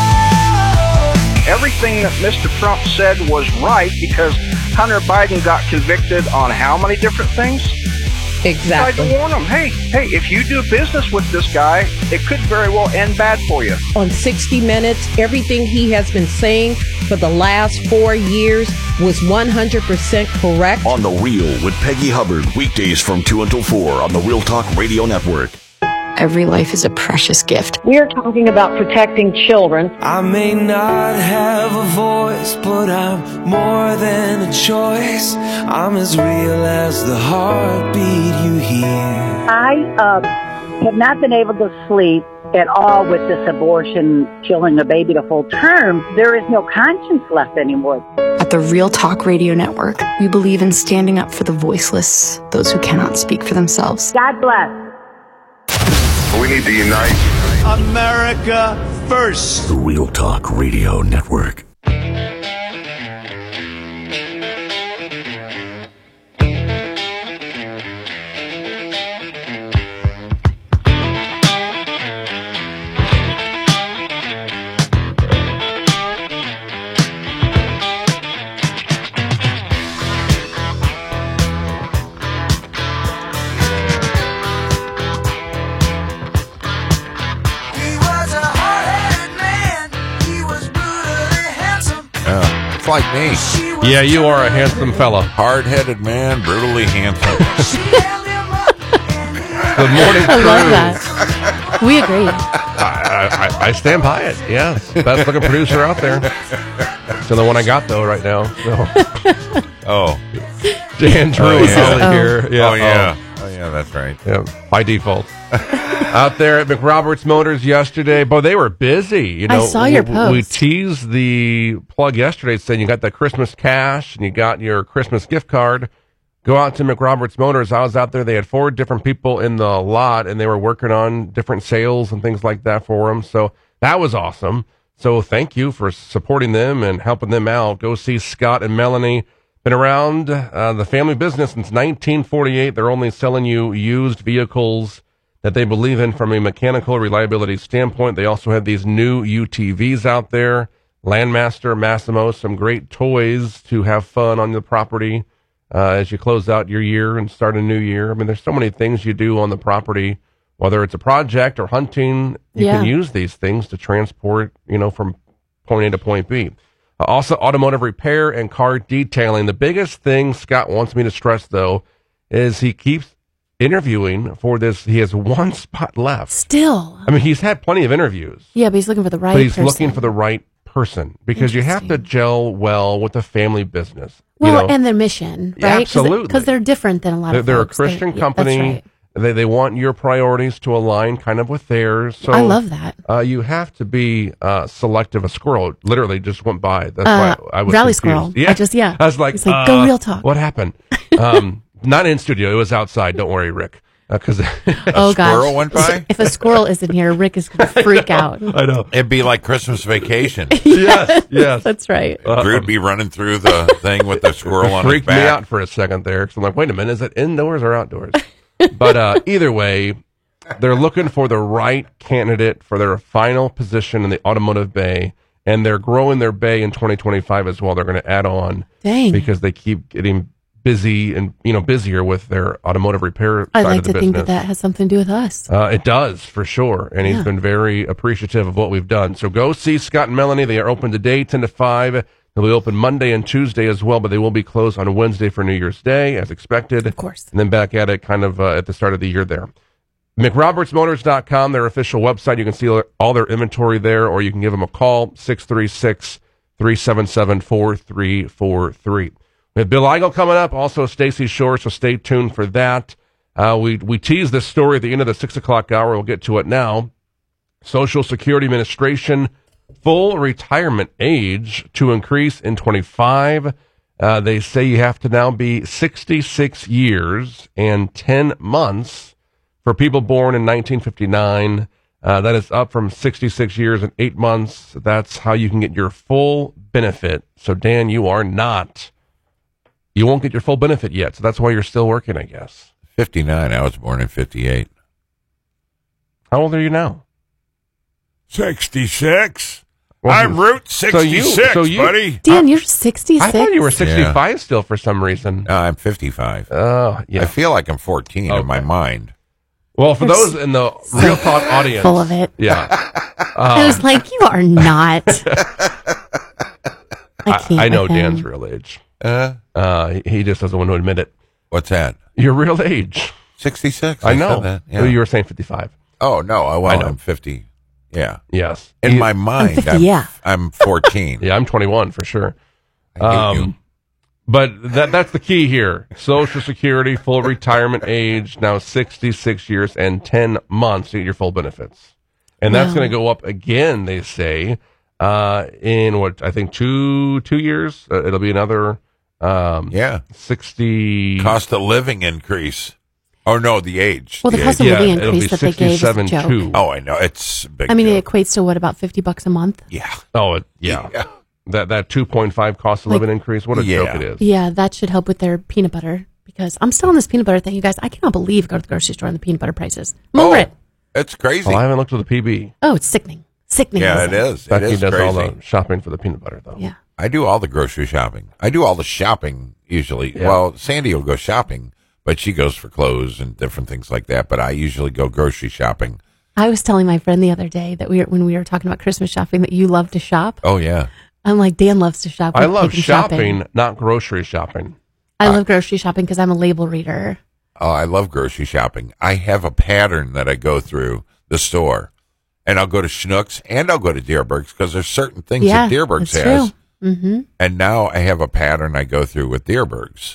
soul. Everything that Mister Trump said was right because Hunter Biden got convicted on how many different things? Exactly. Tried to warn them, hey, hey, if you do business with this guy, it could very well end bad for you. On sixty minutes, everything he has been saying for the last four years was one hundred percent correct. On The Real with Peggy Hubbard, weekdays from two until four on the Real Talk Radio Network. every life is a precious gift. We are talking about protecting children. I may not have a voice, but I'm more than a choice. I'm as real as the heartbeat you hear. I uh, have not been able to sleep at all with this abortion, killing a baby to full term. There is no conscience left anymore. At the Real Talk Radio Network, we believe in standing up for the voiceless, those who cannot speak for themselves. God bless. We need to unite. America first. The Real Talk Radio Network. It's like me. Yeah, you are a handsome fella. Hard-headed man, brutally handsome. Good morning, I crew. love that. We agree. I, I, I stand by it. Yes, best looking producer out there. So the one I got though right now. So. Oh, Dan Drew oh, is yeah. only oh. here. Yeah. Oh yeah. Oh. oh yeah, that's right. Yeah, by default. Out there at McRoberts Motors yesterday, boy, they were busy. You know, I saw your we, post. We teased the plug yesterday, saying you got that Christmas cash and you got your Christmas gift card. Go out to McRoberts Motors. I was out there. They had four different people in the lot, and they were working on different sales and things like that for them. So that was awesome. So thank you for supporting them and helping them out. Go see Scott and Melanie. Been around uh, the family business since nineteen forty-eight. They're only selling you used vehicles that they believe in from a mechanical reliability standpoint. They also have these new U T Vs out there, Landmaster, Massimo, some great toys to have fun on the property uh, as you close out your year and start a new year. I mean, there's so many things you do on the property, whether it's a project or hunting. You Yeah. can use these things to transport, you know, from point A to point B. Uh, also, automotive repair and car detailing. The biggest thing Scott wants me to stress, though, is he keeps interviewing for this. He has one spot left. Still. I mean, he's had plenty of interviews, Yeah, but he's looking for the right but he's person. looking for the right person because you have to gel well with the family business. Well, you know? and their mission, Yeah, right? absolutely. Because they're different than a lot They're, of they're a folks. They- Christian yeah, that's company. right. They they want your priorities to align kind of with theirs. So I love that. Uh, you have to be uh, selective. A squirrel literally just went by. That's Uh, why I was Rally confused. squirrel. Yeah, I just- yeah. I was like, He's like, uh, "Go real talk." What happened? Um, not in studio. It was outside. Don't worry, Rick. Because Oh, gosh. squirrel went by? If a squirrel isn't here, Rick is going to freak out. I know. It'd be like Christmas vacation. Yes, yes. That's right. Drew would be running through the thing with the squirrel on his Freaked me back. out for a second there. So I'm like, wait a minute, is it indoors or outdoors? But uh, either way, they're looking for the right candidate for their final position in the automotive bay, and they're growing their bay in twenty twenty-five as well. They're going to add on Dang. because they keep getting busy and you know busier with their automotive repair I'd side like of the to think business. that that has something to do with us. Uh, it does, for sure. And Yeah. he's been very appreciative of what we've done. So go see Scott and Melanie. They are open today, ten to five. They'll be open Monday and Tuesday as well, but they will be closed on Wednesday for New Year's Day, as expected. Of course. And then back at it kind of uh, at the start of the year there. McRoberts Motors dot com, their official website. You can see all their inventory there, or you can give them a call, six three six, three seven seven, four three four three. We have Bill Eigel coming up, also Stacy Shore, so stay tuned for that. Uh, we we teased this story at the end of the six o'clock hour. We'll get to it now. Social Security Administration full retirement age to increase in twenty-five. Uh, they say you have to now be sixty-six years and ten months for people born in nineteen fifty-nine. Uh, that is up from sixty-six years and eight months. That's how you can get your full benefit. So, Dan, you are not. You won't get your full benefit yet, so that's why you're still working, I guess. fifty-nine. I was born in fifty-eight. How old are you now? sixty-six. Well, I'm Route so you- sixty-six, so you- buddy. Dan, you're sixty-six. I thought you were sixty-five still for some reason. No, I'm fifty-five. Oh, yeah. I feel like I'm fourteen Okay. in my mind. Well, for You're those in the Real Talk audience. Full of it. Yeah. I was Um, like, you are not. I can't. I know with him. Dan's real age. Uh, Uh, he- he just doesn't want to admit it. what's that? Your real age. sixty-six. I know. said that. Oh, Yeah. you were saying fifty-five. Oh, no. I, well, I know. I'm fifty. Yeah. Yes. In He- my mind, I'm fifty, I'm, yeah. I'm fourteen. Yeah, I'm twenty-one for sure. I hate you. Um, but that that's the key here. Social Security, full retirement age, now sixty-six years and ten months to get your full benefits. And that's Wow. going to go up again, they say, uh, in what, I think two two years? Uh, it'll be another um, Yeah. sixty... Cost of living increase. Oh, no, the age. Well, the age. cost of Yeah, living it'll be increase that they gave is a sixty-seven joke. two. Oh, I know. It's a big I mean, joke. it equates to what, about fifty bucks a month? Yeah. Oh, it, yeah. Yeah. That that two point five cost of Like- living increase, what a Yeah. joke it is. Yeah, that should help with their peanut butter because I'm still on this peanut butter thing, you guys. I cannot believe go to the grocery store and the peanut butter prices. I'm over Oh, it. it's crazy. Well, I haven't looked at the P B. Oh, it's sickening. Sickening. yeah, isn't it is. It Becky is does crazy. all the shopping for the peanut butter, though. Yeah. I do all the grocery shopping. I do all the shopping usually. Yeah. Well, Sandy will go shopping, but she goes for clothes and different things like that. But I usually go grocery shopping. I was telling my friend the other day that we were, when we were talking about Christmas shopping that you love to shop. Oh, yeah. I'm like, Dan loves to shop. I We've love taken shopping, not grocery shopping. I love grocery shopping because I'm a label reader. Oh, I love grocery shopping. I have a pattern that I go through the store. And I'll go to Schnucks and I'll go to Deerbergs because there's certain things Yeah, that Deerbergs that's has. true. Mm-hmm. And now I have a pattern I go through with Deerbergs.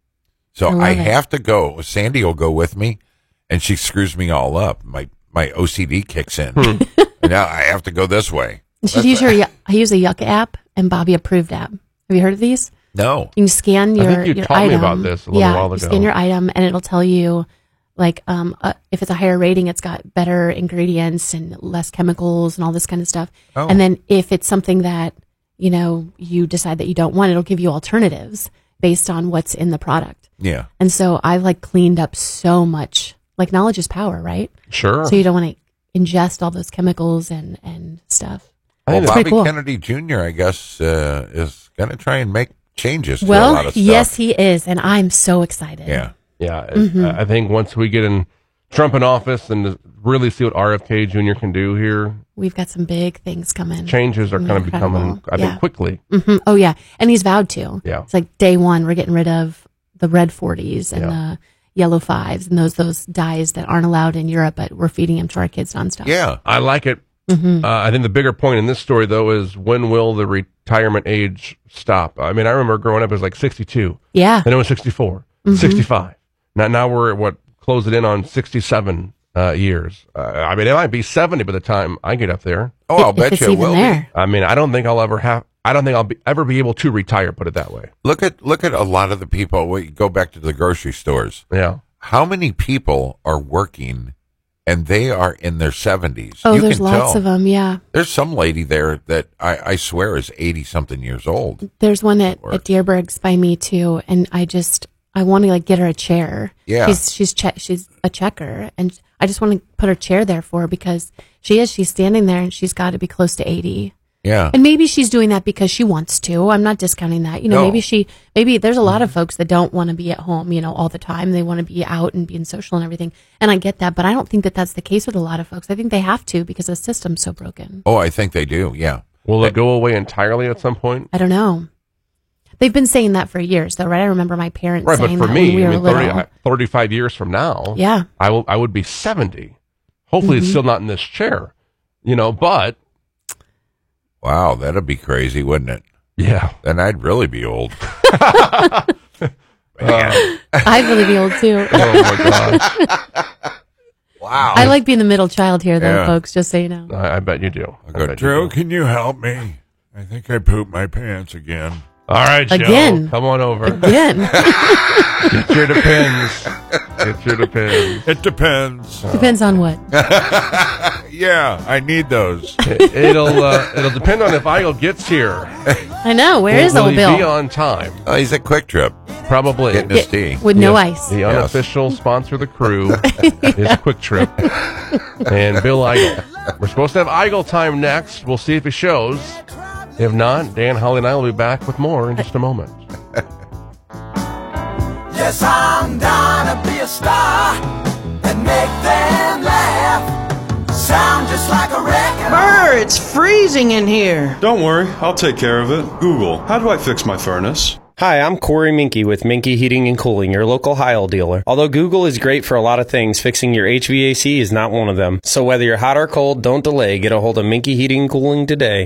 So I love I, it. have to go. Sandy will go with me, and she screws me all up. My my O C D kicks in. Hmm. And now I have to go this way. You should use your, Yu- I use a Yuck app and Bobby Approved app. Have you heard of these? No. You can scan I your, think you your taught me item. about this a little yeah, while you ago. scan your item and it'll tell you, like, um, uh, if it's a higher rating, it's got better ingredients and less chemicals and all this kind of stuff. Oh. And then if it's something that, you know, you decide that you don't want, it'll give you alternatives based on what's in the product. Yeah. And so I've like cleaned up so much. Like, knowledge is power, right? Sure. So you don't want to ingest all those chemicals and, and stuff. Well, It's Bobby pretty cool. Kennedy Junior, I guess, uh, is going to try and make changes to a Well, lot of stuff. yes, he is. And I'm so excited. Yeah. Yeah, it- Mhm. I think once we get in Trump in office and really see what R F K Junior can do here, We've got some big things coming. changes are kind of becoming, Incredible. I think, Yeah. quickly. hmm Oh, yeah. And he's vowed to. Yeah. It's like day one, we're getting rid of the red forties and Yeah. the yellow fives and those those dyes that aren't allowed in Europe, but we're feeding them to our kids nonstop. Yeah. I like it. Mhm. Uh, I think the bigger point in this story, though, is when will the retirement age stop? I mean, I remember growing up, it was like sixty-two. Yeah. Then it was sixty-four, Mhm. sixty-five. Now, now we're at what, close it in on sixty-seven uh, years. Uh, I mean, it might be seventy by the time I get up there. Oh, I'll bet you it will be. I mean, I don't think I'll ever have, I don't think I'll be, ever be able to retire, put it that way. Look at look at a lot of the people. We go back to the grocery stores. Yeah. How many people are working and they are in their seventies? Oh, You there's can lots tell. of them. Yeah. There's some lady there that I, I swear is eighty something years old. There's one at, at Deerberg's by me too. And I just, I want to like get her a chair. Yeah. She's, she's, che- she's a checker. And I just want to put her chair there for her because she is, she's standing there and she's got to be close to eighty. Yeah. And maybe she's doing that because she wants to. I'm not discounting that. You know, No. maybe she, maybe there's a lot of folks that don't want to be at home, you know, all the time. They want to be out and being social and everything. And I get that, but I don't think that that's the case with a lot of folks. I think they have to because the system's so broken. Oh, I think they do. Yeah. Will it go away entirely at some point? I don't know. They've been saying that for years, though, right? I remember my parents Right, but saying for that me, when we I were mean, thirty, little. uh, thirty-five years from now, Yeah. I will, I would be seventy. Hopefully, it's Mhm. still not in this chair, you know. But Wow, that'd be crazy, wouldn't it? Yeah. Then I'd really be old. Man. I'd really be old too. Oh my gosh. Wow. I like being the middle child here, though, Yeah. folks, just so you know. I, I bet you do. I go, Drew, can you help me? I think I pooped my pants again. All right, Joe. Again. Come on over. Again. Get your depends. Get your depends. It depends. Depends on what. Yeah, I need those. It, it'll uh, it'll depend on if Igel gets here. I know. Where will, is will old he Bill? be on time? Oh, he's at Quick Trip. Probably. Getting his Get- tea. with no Yes, ice. The Yes. unofficial sponsor of the crew is Quick Trip. And Bill Igel. We're supposed to have Igel time next. We'll see if he shows. If not, Dan, Holly, and I will be back with more in just a moment. Yes, I'm gonna be a star and make them laugh. Sound just like a wreck. Burr, it's freezing in here. Don't worry, I'll take care of it. Google, how do I fix my furnace? Hi, I'm Corey Minke with Minke Heating and Cooling, your local Heil dealer. Although Google is great for a lot of things, fixing your H V A C is not one of them. So whether you're hot or cold, don't delay. Get a hold of Minke Heating and Cooling today.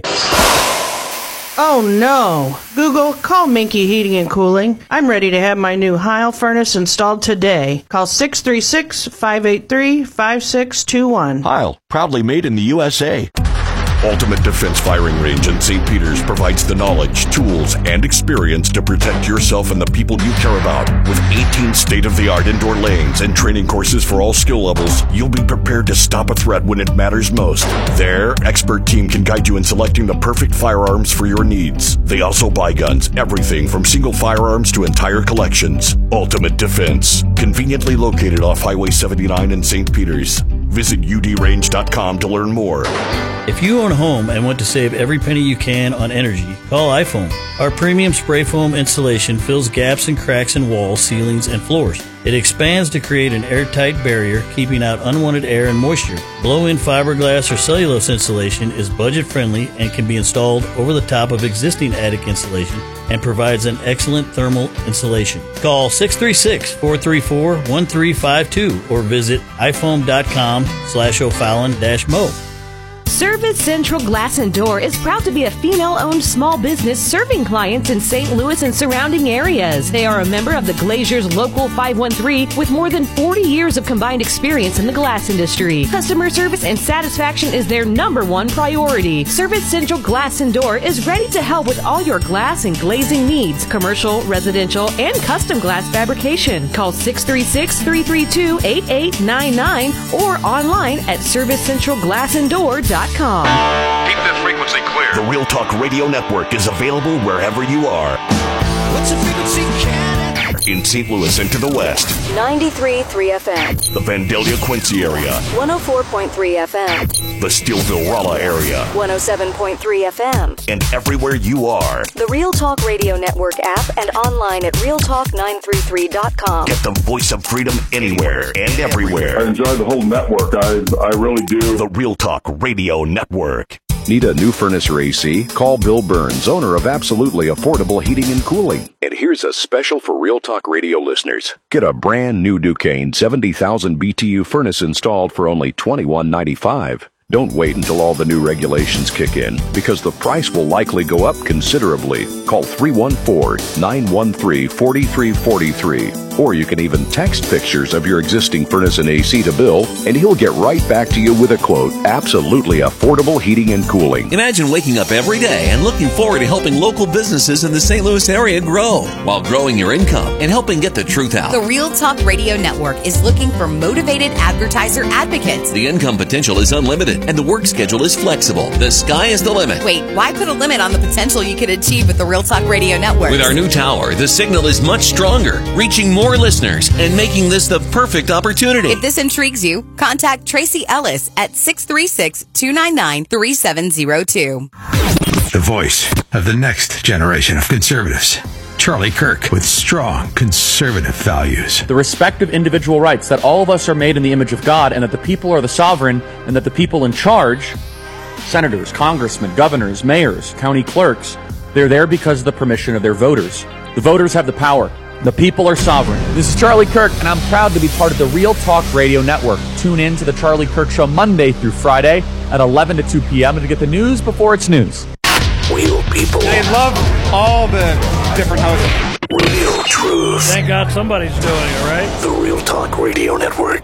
Oh no! Google, call Minke Heating and Cooling. I'm ready to have my new Heil furnace installed today. Call six three six, five eight three, five six two one. Heil, proudly made in the U S A. Ultimate Defense Firing Range in Saint Peters provides the knowledge, tools, and experience to protect yourself and the people you care about. With eighteen state-of-the-art indoor lanes and training courses for all skill levels, you'll be prepared to stop a threat when it matters most. Their expert team can guide you in selecting the perfect firearms for your needs. They also buy guns, everything from single firearms to entire collections. Ultimate Defense, conveniently located off Highway seventy-nine in Saint Peters. Visit U D range dot com to learn more. If you own a home and want to save every penny you can on energy, call iFoam. Our premium spray foam insulation fills gaps and cracks in walls, ceilings, and floors. It expands to create an airtight barrier, keeping out unwanted air and moisture. Blow-in fiberglass or cellulose insulation is budget-friendly and can be installed over the top of existing attic insulation and provides an excellent thermal insulation. Call six three six, four three four, one three five two or visit ifoam dot com slash O'Fallon dash Mo. Service Central Glass and Door is proud to be a female-owned small business serving clients in Saint Louis and surrounding areas. They are a member of the Glaziers Local five one three with more than forty years of combined experience in the glass industry. Customer service and satisfaction is their number one priority. Service Central Glass and Door is ready to help with all your glass and glazing needs, commercial, residential, and custom glass fabrication. Call six three six, three three two, eight eight nine nine or online at service central glass and door dot com. Keep that frequency clear. The Real Talk Radio Network is available wherever you are. What's the frequency, Canada? In Saint Louis and to the west. ninety-three point three F M. The Vandalia Quincy area. one oh four point three F M. The Steelville Rolla area. one oh seven point three F M. And everywhere you are. The Real Talk Radio Network app and online at real talk nine three three dot com. Get the voice of freedom anywhere and everywhere. I enjoy the whole network. I, I really do. The Real Talk Radio Network. Need a new furnace or A C? Call Bill Burns, owner of Absolutely Affordable Heating and Cooling. And here's a special for Real Talk Radio listeners. Get a brand new Duquesne seventy thousand B T U furnace installed for only twenty-one ninety-five. Don't wait until all the new regulations kick in, because the price will likely go up considerably. Call three one four, nine one three, four three four three. Or you can even text pictures of your existing furnace and A C to Bill, and he'll get right back to you with a quote. Absolutely Affordable Heating and Cooling. Imagine waking up every day and looking forward to helping local businesses in the Saint Louis area grow, while growing your income and helping get the truth out. The Real Talk Radio Network is looking for motivated advertiser advocates. The income potential is unlimited, and the work schedule is flexible. The sky is the limit. Wait, why put a limit on the potential you could achieve with the Real Talk Radio Network? With our new tower, the signal is much stronger, reaching more listeners and making this the perfect opportunity. If this intrigues you, contact Tracy Ellis at six three six, two nine nine, three seven zero two. The voice of the next generation of conservatives. Charlie Kirk with strong conservative values. The respect of individual rights, that all of us are made in the image of God and that the people are the sovereign and that the people in charge, senators, congressmen, governors, mayors, county clerks, they're there because of the permission of their voters. The voters have the power. The people are sovereign. This is Charlie Kirk, and I'm proud to be part of the Real Talk Radio Network. Tune in to the Charlie Kirk Show Monday through Friday at eleven to two p.m. to get the news before it's news. Real people. They love all the different houses. Real truth. Thank God somebody's doing it, right? The Real Talk Radio Network.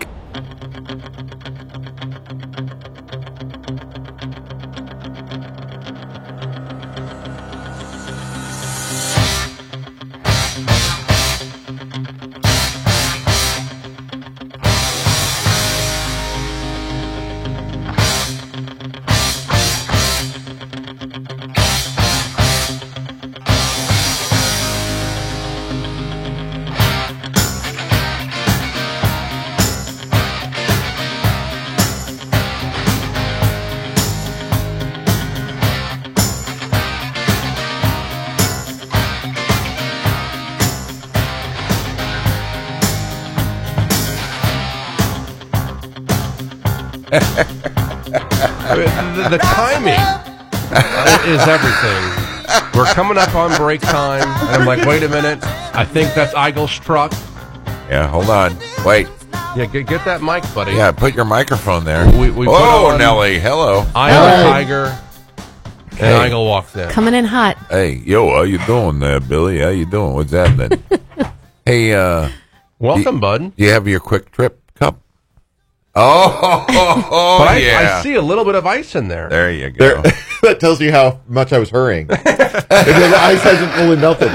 the, the timing is everything. We're coming up on break time, and I'm like, wait a minute. I think that's Eigel's truck. Yeah, hold on. Wait. Yeah, get, get that mic, buddy. Yeah, put your microphone there. We, we oh, Nelly, hello. I am a Tiger, and hey. Eigel walks in. Coming in hot. Hey, yo, how you doing there, Billy? How you doing? What's happening? Hey, uh... welcome, you, bud. You have your quick trip cup? Oh, oh, oh but I, yeah. I see a little bit of ice in there. There you go. There, that tells you how much I was hurrying. The ice hasn't fully melted.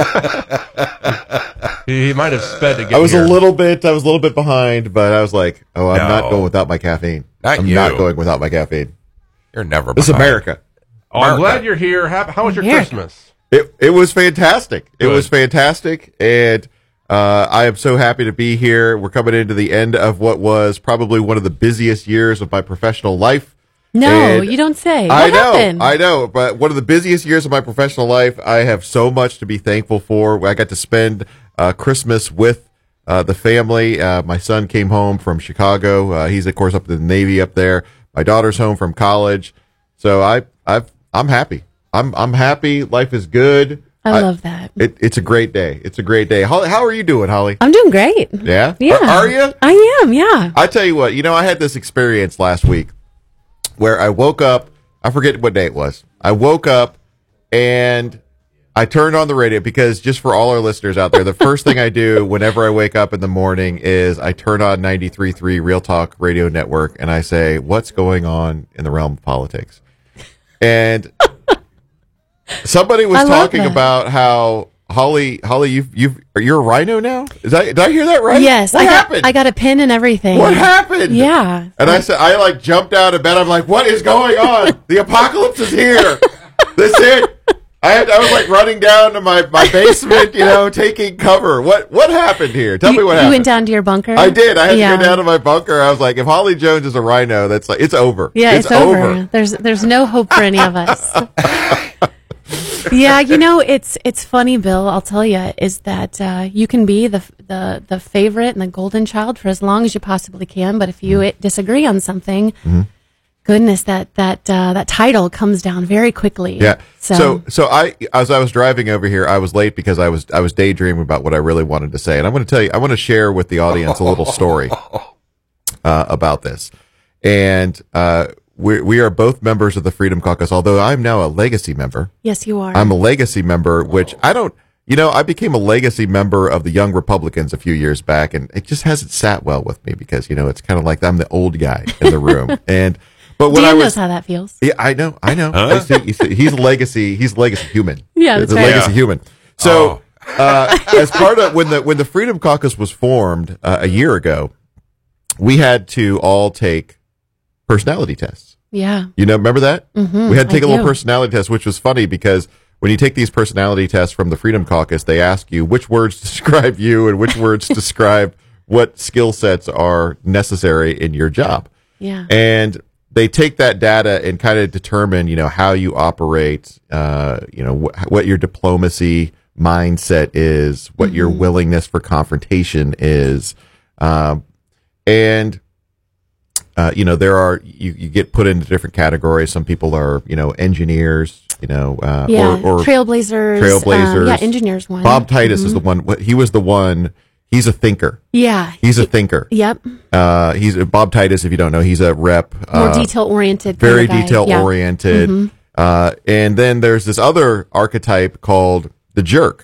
He, he might have sped to get I was here. a little bit. I was a little bit behind, but I was like, "Oh, I'm No. not going without my caffeine. Not I'm you. not going without my caffeine. You're never This is behind. America. Oh, I'm America. glad you're here. How, how was your America. Christmas? It it was fantastic. It Good. was fantastic, and uh, I am so happy to be here. We're coming into the end of what was probably one of the busiest years of my professional life. No, And you don't say. I What know, happened? I know, but one of the busiest years of my professional life. I have so much to be thankful for. I got to spend uh, Christmas with uh, the family. Uh, my son came home from Chicago. Uh, he's of course up in the Navy up there. My daughter's home from college, so I, I've, I'm happy. I'm, I'm happy. Life is good. I love that. It, it's a great day. It's a great day. Holly, how are you doing, Holly? I'm doing great. Yeah? Yeah. Are, are you? I am, yeah. I tell you what, you know, I had this experience last week where I woke up, I forget what day it was. I woke up and I turned on the radio because just for all our listeners out there, the first thing I do whenever I wake up in the morning is I turn on ninety-three point three Real Talk Radio Network and I say, what's going on in the realm of politics? And somebody was I love talking that. about how Holly, Holly, you've, you've, you're a rhino now? Is that, did I hear that right? Yes. What I happened? Got, I got a pin and everything. What happened? Yeah. And I said, I like jumped out of bed. I'm like, what is going on? The apocalypse is here. That's it. I had, I was like running down to my, my basement, you know, taking cover. What what happened here? Tell you, me what you happened. went down to your bunker? I did. I had yeah. to go down to my bunker. I was like, if Holly Jones is a rhino, that's like, it's over. Yeah, it's, it's over. over. There's there's no hope for any of us. Yeah, you know, it's it's funny, Bill. I'll tell you, is that uh, you can be the the the favorite and the golden child for as long as you possibly can, but if you mm. disagree on something, mm-hmm. goodness, that that uh, that title comes down very quickly. Yeah. So. so so I as I was driving over here, I was late because I was I was daydreaming about what I really wanted to say, and I'm going to tell you, I want to share with the audience a little story uh, about this, and. Uh, We we are both members of the Freedom Caucus, although I'm now a legacy member. Yes, you are. I'm a legacy member, which I don't, you know, I became a legacy member of the Young Republicans a few years back, and it just hasn't sat well with me because, you know, it's kind of like I'm the old guy in the room. and but when Dan I was, knows how that feels. Yeah, I know, I know. Huh? I see, you see, he's a legacy. He's a legacy human. Yeah, that's He's a right. legacy Yeah. human. So, uh, as part of when the when the Freedom Caucus was formed uh, a year ago, we had to all take personality tests. Yeah. You know, remember that? Mm-hmm, we had to take I a little do. personality test, which was funny because when you take these personality tests from the Freedom Caucus, they ask you which words describe you and which words describe what skill sets are necessary in your job. Yeah. And they take that data and kind of determine, you know, how you operate, uh, you know, wh- what your diplomacy mindset is, what Mm-hmm. your willingness for confrontation is. Um, and Uh, you know, there are, you, you get put into different categories. Some people are, you know, engineers, you know, uh, Yeah, or, or trailblazers. trailblazers. Um, yeah, engineers one. Bob Titus Mhm. is the one, he was the one, he's a thinker. Yeah. He's a thinker. Yep. Uh, he's Bob Titus, if you don't know, he's a rep. More uh, detail oriented. Very detail oriented. Mhm. Uh, and then there's this other archetype called the jerk.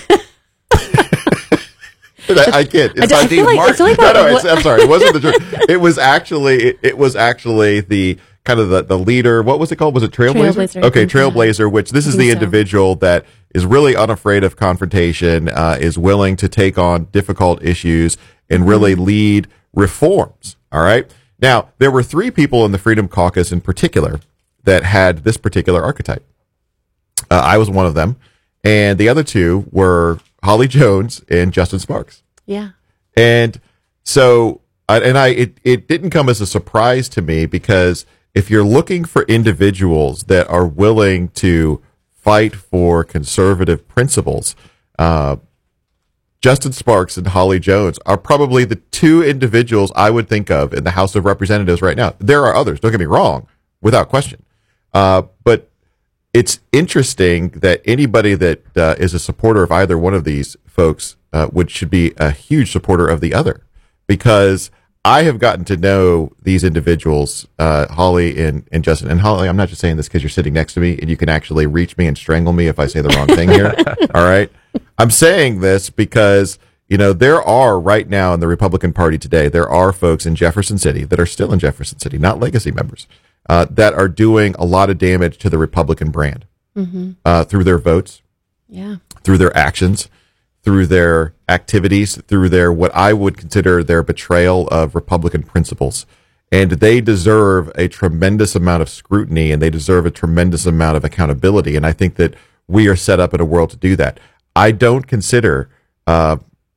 I, I can't. I don't- I feel like- I feel like no, that- no, it's, I'm sorry. It wasn't the jerk. It was actually. It, it was actually the kind of the, the leader. What was it called? Was it Trailblazer? Trailblazer, I Okay, think, yeah. Trailblazer. Which this I is think the so. individual that is really unafraid of confrontation, uh, is willing to take on difficult issues and really Mm-hmm. lead reforms. All right. Now there were three people in the Freedom Caucus in particular that had this particular archetype. Uh, I was one of them, and the other two were Holly Jones and Justin Sparks. Yeah. And so, I- and I, it, it didn't come as a surprise to me because if you're looking for individuals that are willing to fight for conservative principles, uh, Justin Sparks and Holly Jones are probably the two individuals I would think of in the House of Representatives right now. There are others, don't get me wrong, without question. Uh, but it's interesting that anybody that uh, is a supporter of either one of these folks uh, would should be a huge supporter of the other, because I have gotten to know these individuals, uh, Holly and, and Justin. And Holly, I'm not just saying this because you're sitting next to me and you can actually reach me and strangle me if I say the wrong thing here. All right. I'm saying this because, you know, there are right now in the Republican Party today, there are folks in Jefferson City that are still in Jefferson City, not legacy members, uh, that are doing a lot of damage to the Republican brand Mm-hmm. uh, through their votes, Yeah. through their actions, through their activities, through their what I would consider their betrayal of Republican principles. And they deserve a tremendous amount of scrutiny, and they deserve a tremendous amount of accountability. And I think that we are set up in a world to do that. I don't consider uh,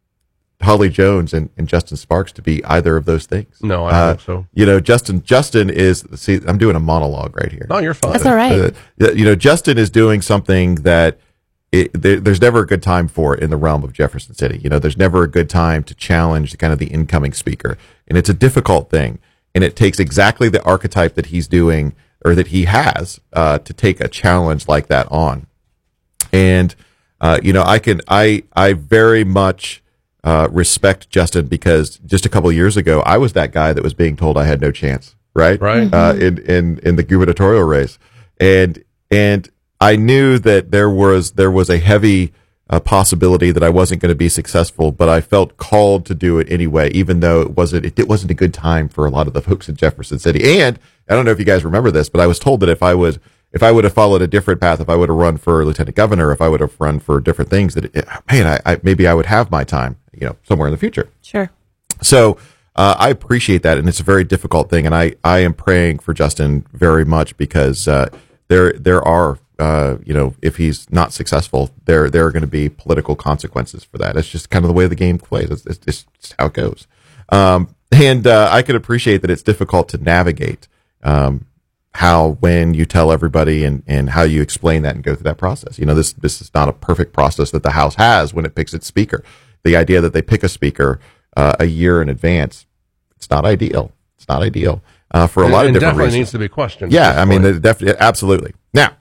Holly Jones and, and Justin Sparks to be either of those things. No, I don't uh, think so. You know, Justin Justin is, see, I'm doing a monologue right here. No, you're fine. That's all right. Uh, you know, Justin is doing something that It, there, there's never a good time for it in the realm of Jefferson City. You know, there's never a good time to challenge kind of the incoming speaker. And it's a difficult thing. And it takes exactly the archetype that he's doing or that he has uh, to take a challenge like that on. And, uh, you know, I can, I, I very much uh, respect Justin, because just a couple of years ago, I was that guy that was being told I had no chance, right? Right. Uh, in, in, in the gubernatorial race. And, and, I knew that there was there was a heavy uh, possibility that I wasn't going to be successful, but I felt called to do it anyway, even though it wasn't it, it wasn't a good time for a lot of the folks in Jefferson City. And I don't know if you guys remember this, but I was told that if I would if I would have followed a different path, if I would have run for lieutenant governor, if I would have run for different things, that it, man, I, I maybe I would have my time, you know, somewhere in the future. Sure. So uh, I appreciate that, and it's a very difficult thing, and I I am praying for Justin very much, because uh, there there are. Uh, you know, if he's not successful, there there are going to be political consequences for that. It's just kind of the way the game plays. It's, it's, it's just how it goes. Um, and uh, I could appreciate that it's difficult to navigate um, how, when you tell everybody, and, and how you explain that and go through that process. You know, this this is not a perfect process that the House has when it picks its speaker. The idea that they pick a speaker uh, a year in advance, it's not ideal. It's not ideal uh, for a lot and of different definitely reasons. needs to be questioned. Yeah, I mean, it definitely, absolutely. Now,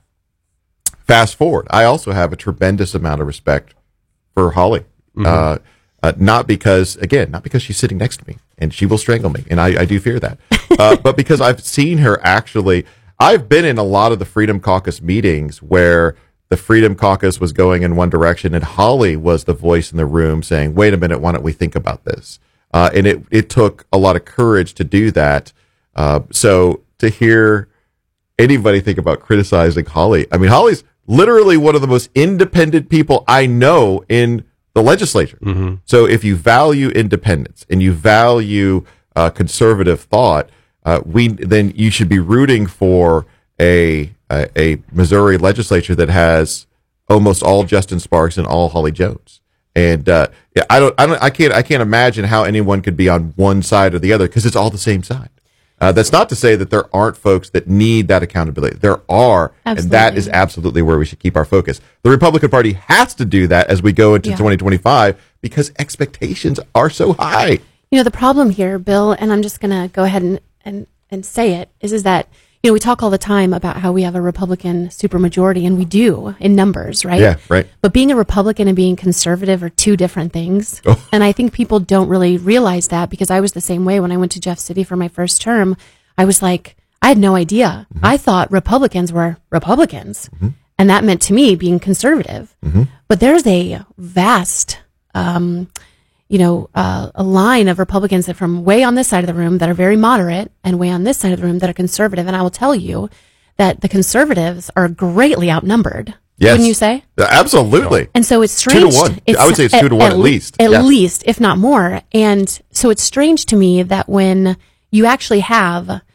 fast forward, I also have a tremendous amount of respect for Holly. Mm-hmm. Uh, uh, not because, again, not because she's sitting next to me and she will strangle me, and I, I do fear that, uh, but because I've seen her actually. I've been in a lot of the Freedom Caucus meetings where the Freedom Caucus was going in one direction, and Holly was the voice in the room saying, "Wait a minute, why don't we think about this?" Uh, and it it took a lot of courage to do that. Uh, so to hear anybody think about criticizing Holly, I mean, Holly's literally one of the most independent people I know in the legislature. Mm-hmm. So if you value independence and you value uh, conservative thought, uh, we then you should be rooting for a, a a Missouri legislature that has almost all Justin Sparks and all Holly Jones. And uh, yeah, I don't, I don't, I can't, I can't imagine how anyone could be on one side or the other, because it's all the same side. Uh, that's not to say that there aren't folks that need that accountability. There are, Absolutely. and that is absolutely where we should keep our focus. The Republican Party has to do that as we go into Yeah. twenty twenty-five, because expectations are so high. You know, the problem here, Bill, and I'm just going to go ahead and, and, and say it, is, is that, you know, we talk all the time about how we have a Republican supermajority, and we do in numbers, right? Yeah, right. But being a Republican and being conservative are two different things. Oh. And I think people don't really realize that, because I was the same way when I went to Jeff City for my first term. I was like, I had no idea. Mm-hmm. I thought Republicans were Republicans. Mm-hmm. And that meant to me being conservative. Mm-hmm. But there's a vast, um, you know, uh, a line of Republicans that from way on this side of the room that are very moderate, and way on this side of the room that are conservative. And I will tell you that the conservatives are greatly outnumbered. Yes. Wouldn't you say? Uh, Absolutely. And so it's Two strange. to one. I would say it's two to one at least. At Yeah. least, if not more. And so it's strange to me that when you actually have a,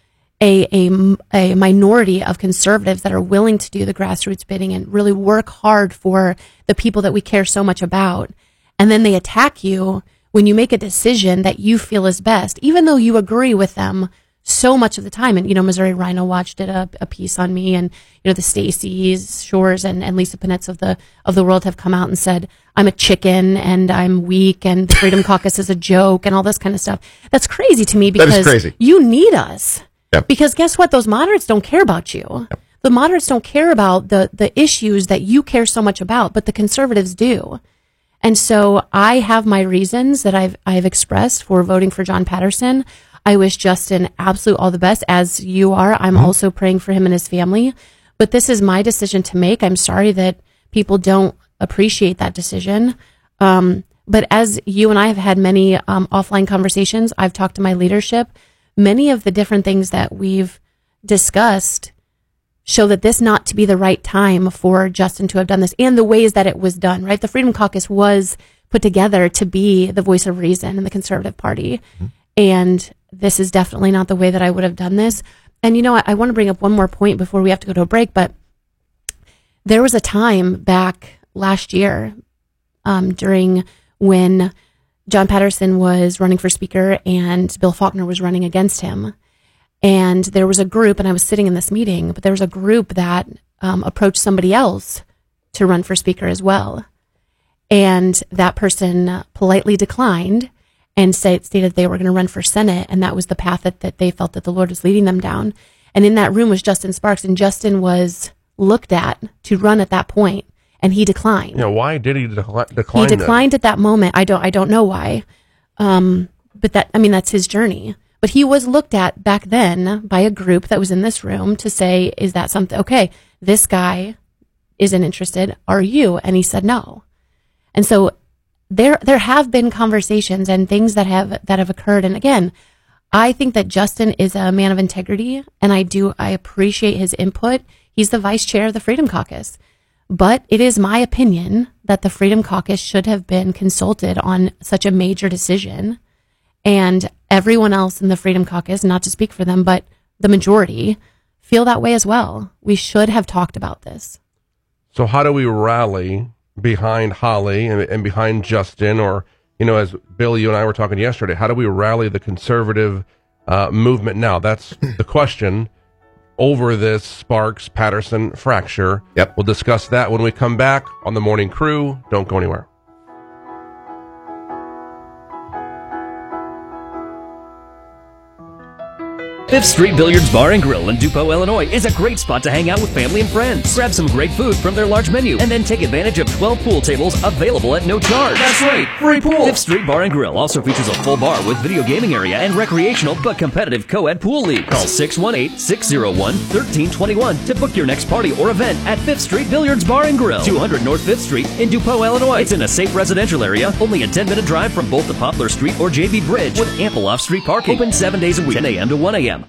a, a minority of conservatives that are willing to do the grassroots bidding and really work hard for the people that we care so much about, and then they attack you when you make a decision that you feel is best, even though you agree with them so much of the time. And, you know, Missouri Rhino Watch did a, a piece on me, and, you know, the Stacey's, Shores, and, and Lisa Panetz of the, of the world have come out and said, I'm a chicken and I'm weak and the Freedom Caucus is a joke and all this kind of stuff. That's crazy to me, That is because crazy. you need us. Yep. Because guess what? Those moderates don't care about you. Yep. The moderates don't care about the, the issues that you care so much about, but the conservatives do. And so I have my reasons that I've, I've expressed for voting for John Patterson. I wish Justin absolute all the best, as you are. I'm mm-hmm. also praying for him and his family. But this is my decision to make. I'm sorry that people don't appreciate that decision. Um, but as you and I have had many um, offline conversations, I've talked to my leadership. Many of the different things that we've discussed show that this not to be the right time for Justin to have done this, and the ways that it was done, right? The Freedom Caucus was put together to be the voice of reason in the Conservative Party. Mm-hmm. And this is definitely not the way that I would have done this. And, you know, I, I want to bring up one more point before we have to go to a break, but there was a time back last year um, during when John Patterson was running for Speaker and Bill Faulconer was running against him. And there was a group, and I was sitting in this meeting, but there was a group that um, approached somebody else to run for Speaker as well. And that person politely declined and say, stated they were going to run for Senate, and that was the path that, that they felt that the Lord was leading them down. And in that room was Justin Sparks, and Justin was looked at to run at that point, and he declined. Yeah, why did he decli- decline? He declined at that moment. I don't, I don't know why, um, but that, I mean, that's his journey. But he was looked at back then by a group that was in this room to say, is that something, okay, this guy isn't interested, are you? And he said no. And so there there have been conversations and things that have that have occurred. And again, I think that Justin is a man of integrity, and I do, I appreciate his input. He's the vice chair of the Freedom Caucus. But it is my opinion that the Freedom Caucus should have been consulted on such a major decision. And everyone else in the Freedom Caucus, not to speak for them, but the majority, feel that way as well. We should have talked about this. So how do we rally behind Holly and, and behind Justin? Or, you know, as Bill, you and I were talking yesterday, how do we rally the conservative uh, movement now? That's the question over this Sparks-Patterson fracture. Yep. We'll discuss that when we come back on The Morning Crew. Don't go anywhere. Fifth Street Billiards Bar and Grill in Dupont, Illinois is a great spot to hang out with family and friends. Grab some great food from their large menu and then take advantage of twelve pool tables available at no charge. That's right, free pool. Fifth Street Bar and Grill also features a full bar with video gaming area and recreational but competitive co-ed pool league. Call six one eight, six oh one, one three two one to book your next party or event at Fifth Street Billiards Bar and Grill, two hundred North Fifth Street in Dupont, Illinois. It's in a safe residential area, only a ten minute drive from both the Poplar Street or J B Bridge, with ample off-street parking. Open seven days a week, ten a.m. to one a.m.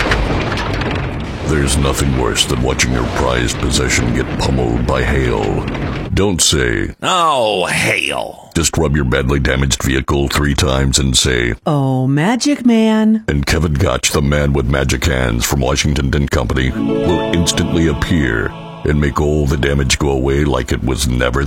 There's nothing worse than watching your prized possession get pummeled by hail. Don't say, "Oh, hail." Just rub your badly damaged vehicle three times and say, "Oh, Magic Man." And Kevin Gotch, the man with magic hands from Washington Dent Company, will instantly appear and make all the damage go away like it was never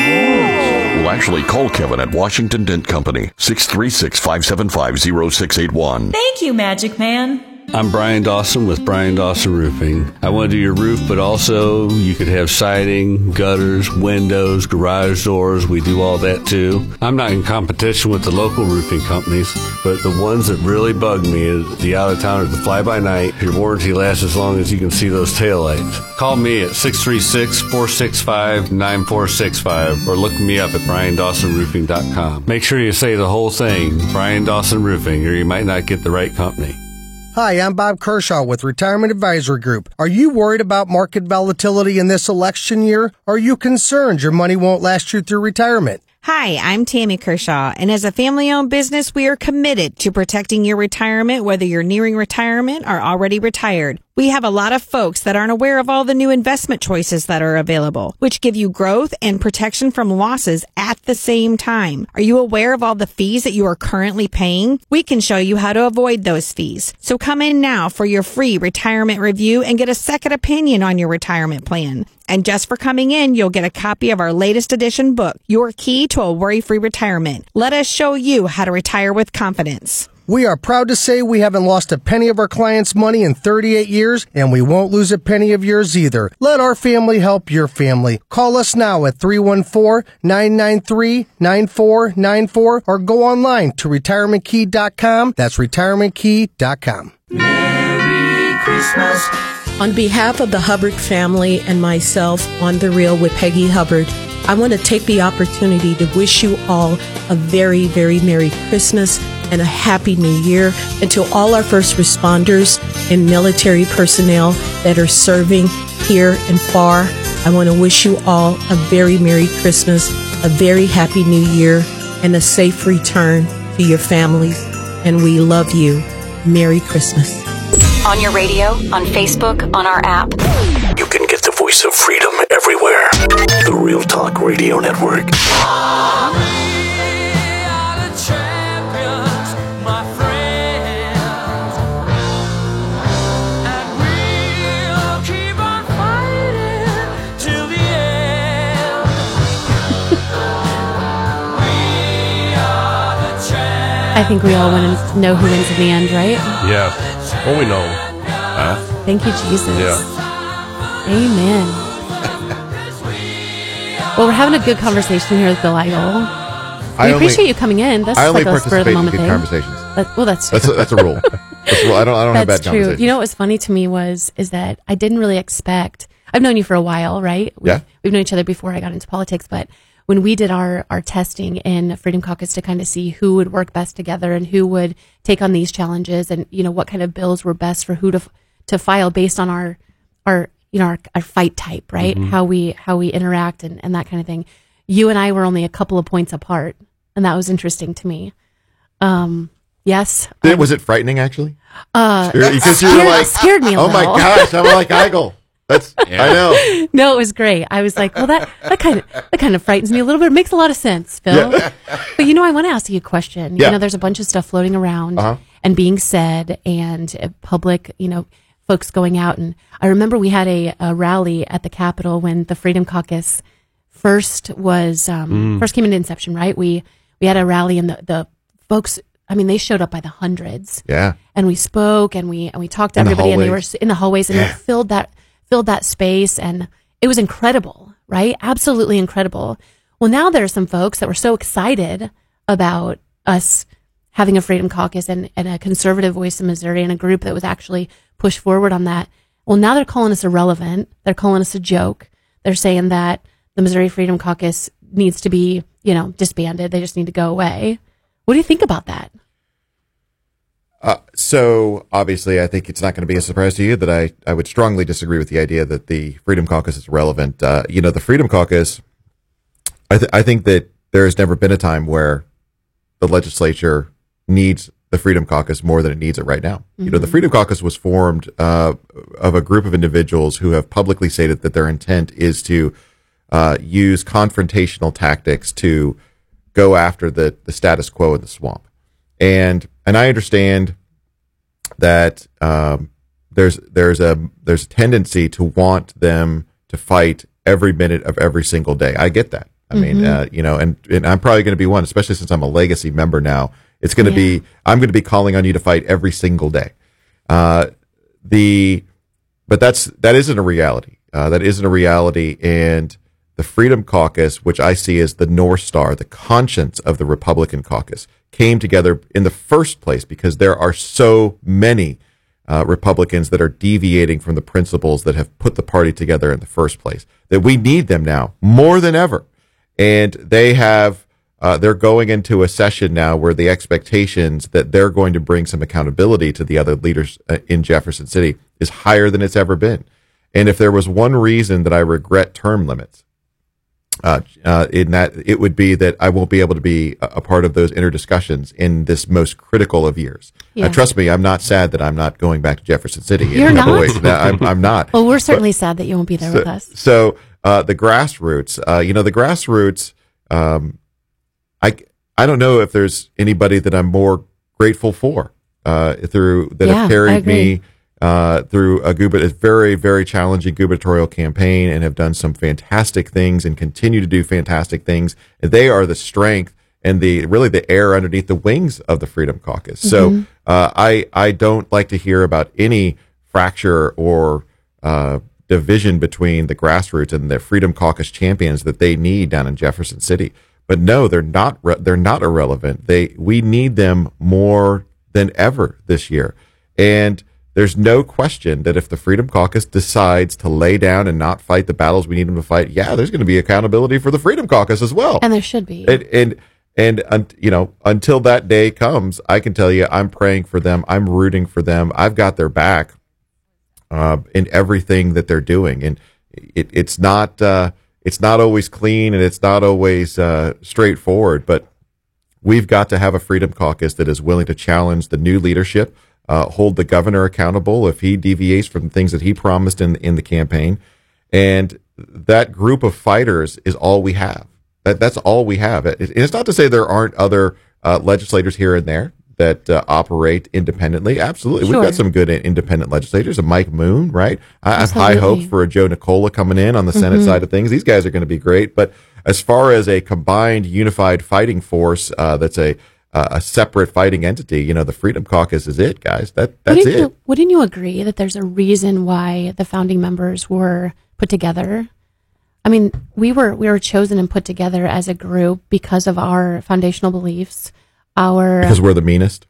there. Well, actually, call Kevin at Washington Dent Company, six three six, five seven five, zero six eight one. Thank you, Magic Man. I'm Brian Dawson with Brian Dawson Roofing. I want to do your roof, but also you could have siding, gutters, windows, garage doors. We do all that too. I'm not in competition with the local roofing companies, but the ones that really bug me is the out-of-towners, the fly-by-night. Your warranty lasts as long as you can see those taillights. Call me at six three six, four six five, nine four six five or look me up at brian dawson roofing dot com. Make sure you say the whole thing, Brian Dawson Roofing, or you might not get the right company. Hi, I'm Bob Kershaw with Retirement Advisory Group. Are you worried about market volatility in this election year? Are you concerned your money won't last you through retirement? Hi, I'm Tammy Kershaw, and as a family-owned business, we are committed to protecting your retirement, whether you're nearing retirement or already retired. We have a lot of folks that aren't aware of all the new investment choices that are available, which give you growth and protection from losses at the same time. Are you aware of all the fees that you are currently paying? We can show you how to avoid those fees. So come in now for your free retirement review and get a second opinion on your retirement plan. And just for coming in, you'll get a copy of our latest edition book, Your Key to a Worry-Free Retirement. Let us show you how to retire with confidence. We are proud to say we haven't lost a penny of our clients' money in thirty-eight years, and we won't lose a penny of yours either. Let our family help your family. Call us now at three one four, nine nine three, nine four nine four or go online to retirement key dot com. That's retirement key dot com. Merry Christmas. On behalf of the Hubbard family and myself on The Real with Peggy Hubbard, I want to take the opportunity to wish you all a very, very Merry Christmas and a Happy New Year. And to all our first responders and military personnel that are serving here and far, I want to wish you all a very Merry Christmas, a very Happy New Year, and a safe return to your families. And we love you. Merry Christmas. On your radio, on Facebook, on our app. You can get the voice of freedom everywhere. The Real Talk Radio Network. I think we all want to know who wins in the end, right? Yeah. Well, we know. Uh, Thank you, Jesus. Yeah. Amen. Well, we're having a good conversation here with Bill Eigel. We I appreciate only, you coming in. That's I only like a spur of the participate in moment good thing. conversations. That, well, that's that's a, that's a rule. That's a rule. I don't I don't have bad That's true. conversations. You know what was funny to me was is that I didn't really expect. I've known you for a while, right? We've, Yeah. We've known each other before I got into politics, but when we did our our testing in Freedom Caucus to kind of see who would work best together and who would take on these challenges, and you know what kind of bills were best for who to to file based on our our you know our, our fight type, right? Mm-hmm. How we how we interact and, and that kind of thing. You and I were only a couple of points apart, and that was interesting to me. Um, yes, Did- was it frightening actually? Uh, Because you scared, were like, scared me a oh little. my gosh, I'm like Eigel. That's I know. No, it was great. I was like, well, that, that kind of that kind of frightens me a little bit. It makes a lot of sense, Phil. Yeah. But you know, I want to ask you a question. Yeah. You know, there's a bunch of stuff floating around Uh-huh. and being said, and uh, public, you know, folks going out. And I remember we had a, a rally at the Capitol when the Freedom Caucus first was um, Mm. first came into inception. Right? We we had a rally, and the the folks. I mean, they showed up by the hundreds. Yeah. And we spoke, and we and we talked to In the everybody, and they were hallways. s- in the hallways, and Yeah. it filled that filled that space, and it was incredible, right? Absolutely incredible. Well, now there are some folks that were so excited about us having a Freedom Caucus and, and a conservative voice in Missouri and a group that was actually pushed forward on that. Well, now they're calling us irrelevant. They're calling us a joke. They're saying that the Missouri Freedom Caucus needs to be, you know, disbanded. They just need to go away. What do you think about that? Uh, so obviously, I think it's not going to be a surprise to you that I, I would strongly disagree with the idea that the Freedom Caucus is relevant. Uh, you know, the Freedom Caucus, I, th- I think that there has never been a time where the legislature needs the Freedom Caucus more than it needs it right now. Mm-hmm. You know, the Freedom Caucus was formed uh, of a group of individuals who have publicly stated that their intent is to uh, use confrontational tactics to go after the, the status quo in the swamp. And and I understand that um, there's there's a there's a tendency to want them to fight every minute of every single day. I get that. I mean, Mhm. uh, you know, and, and I'm probably going to be one, especially since I'm a legacy member now. It's going to Yeah. be I'm going to be calling on you to fight every single day. Uh, the but that's that isn't a reality. Uh, that isn't a reality, and the Freedom Caucus, which I see as the North Star, the conscience of the Republican caucus, came together in the first place because there are so many uh, Republicans that are deviating from the principles that have put the party together in the first place, that we need them now more than ever. And they have, uh, they're going into a session now where the expectations that they're going to bring some accountability to the other leaders uh, in Jefferson City is higher than it's ever been. And if there was one reason that I regret term limits, Uh, uh, in that it would be that I won't be able to be a, a part of those inner discussions in this most critical of years. Yeah. Uh, trust me, I'm not sad that I'm not going back to Jefferson City. You're in a couple not? Ways. No, I'm, I'm not. Well, we're certainly sad that you won't be there so, with us. So uh, the grassroots, uh, you know, the grassroots. Um, I I don't know if there's anybody that I'm more grateful for uh, through that Yeah, have I carried agree. me. Uh, through a, gub- a very, very challenging gubernatorial campaign and have done some fantastic things and continue to do fantastic things. And they are the strength and the really the air underneath the wings of the Freedom Caucus. So Mhm. uh, I I don't like to hear about any fracture or uh, division between the grassroots and the Freedom Caucus champions that they need down in Jefferson City. But no, they're not. Re- they're not irrelevant. They we need them more than ever this year. And there's no question that if the Freedom Caucus decides to lay down and not fight the battles we need them to fight, yeah, there's going to be accountability for the Freedom Caucus as well. And there should be. And, and, and, and, you know, until that day comes, I can tell you, I'm praying for them. I'm rooting for them. I've got their back uh, in everything that they're doing. And it, it's not, uh, it's not always clean and it's not always uh, straightforward, but we've got to have a Freedom Caucus that is willing to challenge the new leadership, uh, hold the governor accountable if he deviates from things that he promised in, in the campaign. And that group of fighters is all we have. That, that's all we have. It, it's not to say there aren't other uh, legislators here and there that uh, operate independently. Absolutely. Sure. We've got some good independent legislators. A Mike Moon, right? I, I have high hopes for a Joe Nicola coming in on the Senate Mm-hmm. side of things. These guys are going to be great. But as far as a combined, unified fighting force uh, that's a uh, a separate fighting entity, you know, the Freedom Caucus is it, guys. That That's wouldn't it. You, wouldn't you agree that there's a reason why the founding members were put together? I mean, we were we were chosen and put together as a group because of our foundational beliefs. Our Because we're the meanest.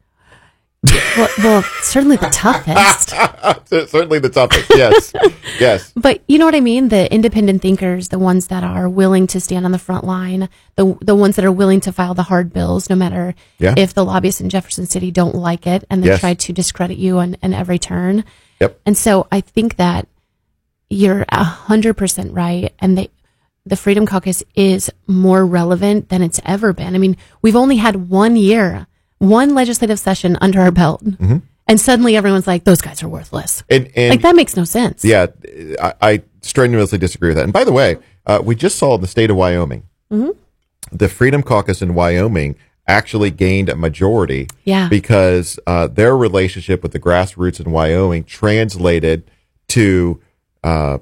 well, well, certainly the toughest. Certainly the toughest. Yes, yes. But you know what I mean? The independent thinkers, the ones that are willing to stand on the front line, the the ones that are willing to file the hard bills, no matter Yeah. if the lobbyists in Jefferson City don't like it, and they Yes. try to discredit you on, on every turn. Yep. And so I think that you're a hundred percent right, and they. The Freedom Caucus is more relevant than it's ever been. I mean, we've only had one year, one legislative session under our belt, Mm-hmm. and suddenly everyone's like, "Those guys are worthless." And, and like that makes no sense. Yeah, I, I strenuously disagree with that. And by the way, uh, we just saw in the state of Wyoming, Mhm. the Freedom Caucus in Wyoming actually gained a majority Yeah. because uh, their relationship with the grassroots in Wyoming translated to uh,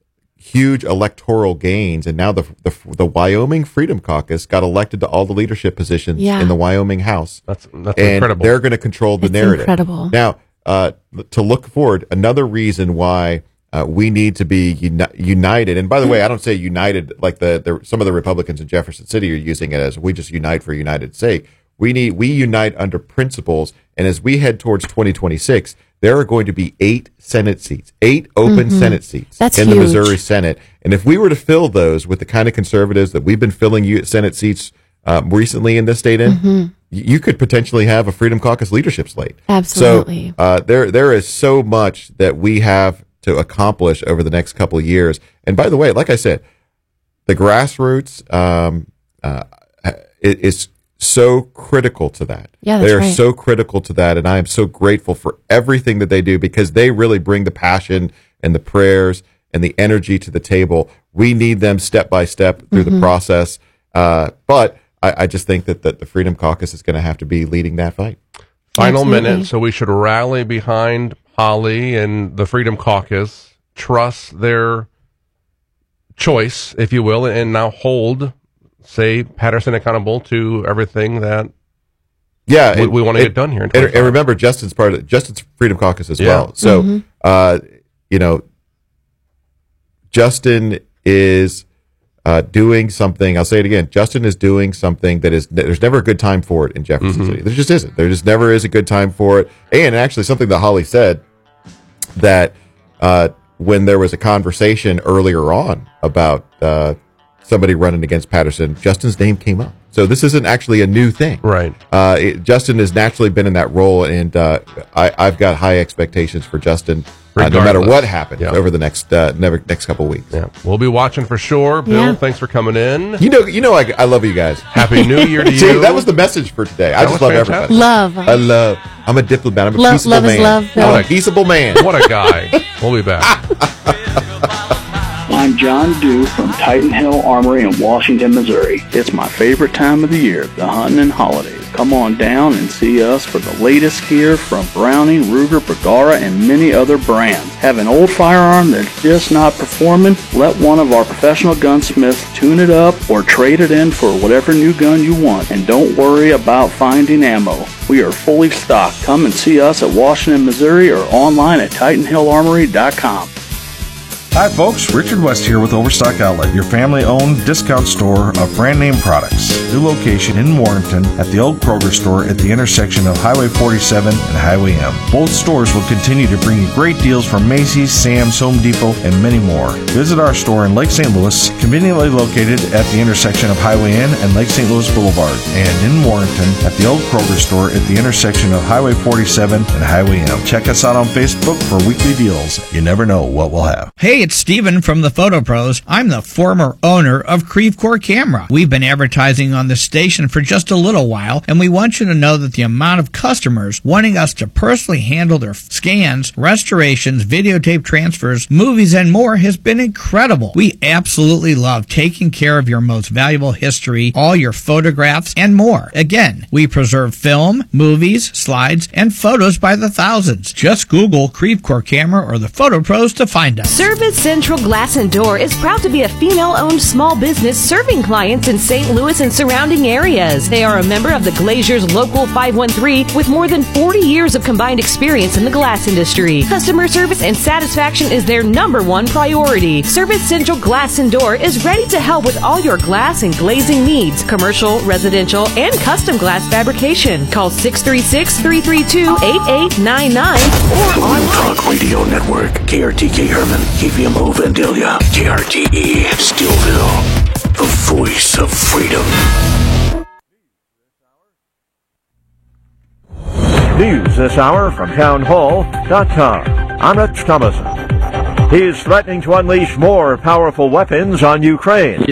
huge electoral gains, and now the, the the Wyoming Freedom Caucus got elected to all the leadership positions Yeah. in the Wyoming House. That's that's and incredible. They're going to control the It's narrative. incredible. Now, uh, to look forward, another reason why uh, we need to be uni- united. And by the way, I don't say united like the, the some of the Republicans in Jefferson City are using it as we just unite for united's sake. We need we unite under principles, and as we head towards twenty twenty-six, there are going to be eight Senate seats, eight open Mhm. Senate seats That's in the huge. Missouri Senate. And if we were to fill those with the kind of conservatives that we've been filling you Senate seats um, recently in this state in, Mhm. y- you could potentially have a Freedom Caucus leadership slate. Absolutely. So uh, there there is so much that we have to accomplish over the next couple of years. And by the way, like I said, the grassroots um, uh, it is so critical to that. Yeah, that's they are right. so critical to that, and I am so grateful for everything that they do because they really bring the passion and the prayers and the energy to the table. We need them step by step through the Mhm. process, uh, but I, I just think that, that the Freedom Caucus is going to have to be leading that fight. Final Absolutely. minute, so we should rally behind Holly and the Freedom Caucus, trust their choice, if you will, and now hold, say, Patterson accountable to everything that Yeah, we, and- we want to and- get done here. In And, twenty-five. and remember, Justin's part of Justin's Freedom Caucus as Yeah. well. So, Mhm. uh, you know, Justin is uh, doing something. I'll say it again. Justin is doing something that is. There's never a good time for it in Jefferson Mhm. City. There just isn't. There just never is a good time for it. And actually, something that Holly said that uh, when there was a conversation earlier on about uh, somebody running against Patterson, Justin's name came up. So this isn't actually a new thing. Right. Uh, it, Justin has naturally been in that role, and uh, I, I've got high expectations for Justin, uh, no matter Regardless. what happens Yeah. over the next uh, never, next couple of weeks. Yeah, we'll be watching for sure. Bill, Yeah. thanks for coming in. You know, you know, I, I love you guys. Happy New Year to See, you. that was the message for today. I That just was love fantastic. everybody. Love. I love. I'm a diplomat. I'm a Love- peaceable love is man. love, Bill. I'm a peaceable man. What a guy. We'll be back. I'm John Dew from Titan Hill Armory in Washington, Missouri. It's my favorite time of the year, the hunting and holidays. Come on down and see us for the latest gear from Browning, Ruger, Bergara, and many other brands. Have an old firearm that's just not performing? Let one of our professional gunsmiths tune it up or trade it in for whatever new gun you want. And don't worry about finding ammo. We are fully stocked. Come and see us at Washington, Missouri or online at titan hill armory dot com. Hi folks, Richard West here with Overstock Outlet, your family-owned discount store of brand-name products. New location in Warrenton at the old Kroger store at the intersection of Highway forty-seven and Highway M. Both stores will continue to bring you great deals from Macy's, Sam's, Home Depot, and many more. Visit our store in Lake Saint Louis, conveniently located at the intersection of Highway N and Lake Saint Louis Boulevard, and in Warrenton at the old Kroger store at the intersection of Highway forty-seven and Highway M. Check us out on Facebook for weekly deals. You never know what we'll have. Hey, it's Steven from the Photo Pros. I'm the former owner of Creve Core Camera. We've been advertising on the station for just a little while, and we want you to know that the amount of customers wanting us to personally handle their scans, restorations, videotape transfers, movies, and more has been incredible. We absolutely love taking care of your most valuable history, all your photographs, and more. Again, we preserve film, movies, slides, and photos by the thousands. Just Google Creve Core Camera or the Photo Pros to find us. Service Central Glass and Door is proud to be a female-owned small business serving clients in Saint Louis and surrounding areas. They are a member of the Glaziers Local five one three with more than forty years of combined experience in the glass industry. Customer service and satisfaction is their number one priority. Service Central Glass and Door is ready to help with all your glass and glazing needs, commercial, residential, and custom glass fabrication. Call six three six, three three two, eight eight nine nine or The Real online. Talk Radio Network. K R T K Herman, K V M O Vandalia, K R T E Stillville, the voice of freedom. News this hour from town hall dot com. I'm Rich Thomason. He is threatening to unleash more powerful weapons on Ukraine.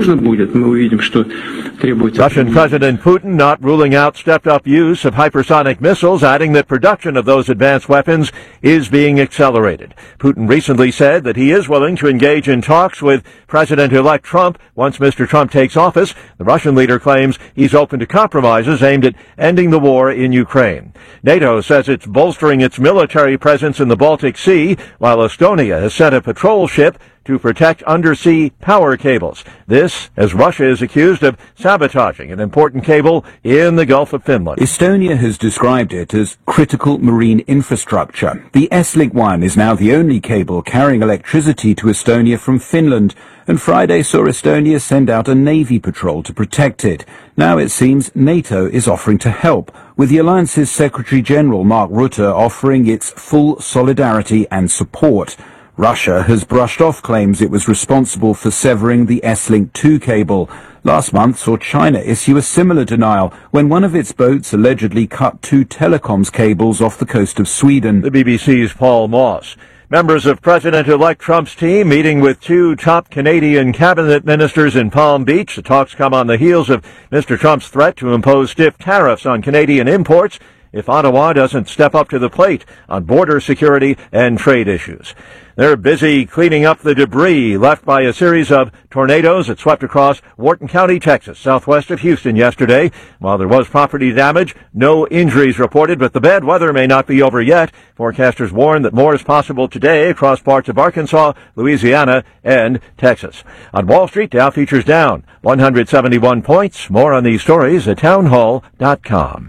Russian President Putin not ruling out stepped-up use of hypersonic missiles, adding that production of those advanced weapons is being accelerated. Putin recently said that he is willing to engage in talks with President-elect Trump once Mister Trump takes office. The Russian leader claims he's open to compromises aimed at ending the war in Ukraine. NATO says it's bolstering its military presence in the Baltic Sea, while Estonia has sent a patrol ship to protect undersea power cables. This, as Russia is accused of sabotaging an important cable in the Gulf of Finland. Estonia has described it as critical marine infrastructure. The S-Link one is now the only cable carrying electricity to Estonia from Finland, and Friday saw Estonia send out a Navy patrol to protect it. Now it seems NATO is offering to help, with the alliance's Secretary-General Mark Rutte offering its full solidarity and support. Russia has brushed off claims it was responsible for severing the S-Link two cable. Last month saw China issue a similar denial when one of its boats allegedly cut two telecoms cables off the coast of Sweden. The B B C's Paul Moss. Members of President-elect Trump's team meeting with two top Canadian cabinet ministers in Palm Beach. The talks come on the heels of Mister Trump's threat to impose stiff tariffs on Canadian imports if Ottawa doesn't step up to the plate on border security and trade issues. They're busy cleaning up the debris left by a series of tornadoes that swept across Wharton County, Texas, southwest of Houston yesterday. While there was property damage, no injuries reported, but the bad weather may not be over yet. Forecasters warn that more is possible today across parts of Arkansas, Louisiana, and Texas. On Wall Street, Dow futures down one hundred seventy-one points. More on these stories at town hall dot com.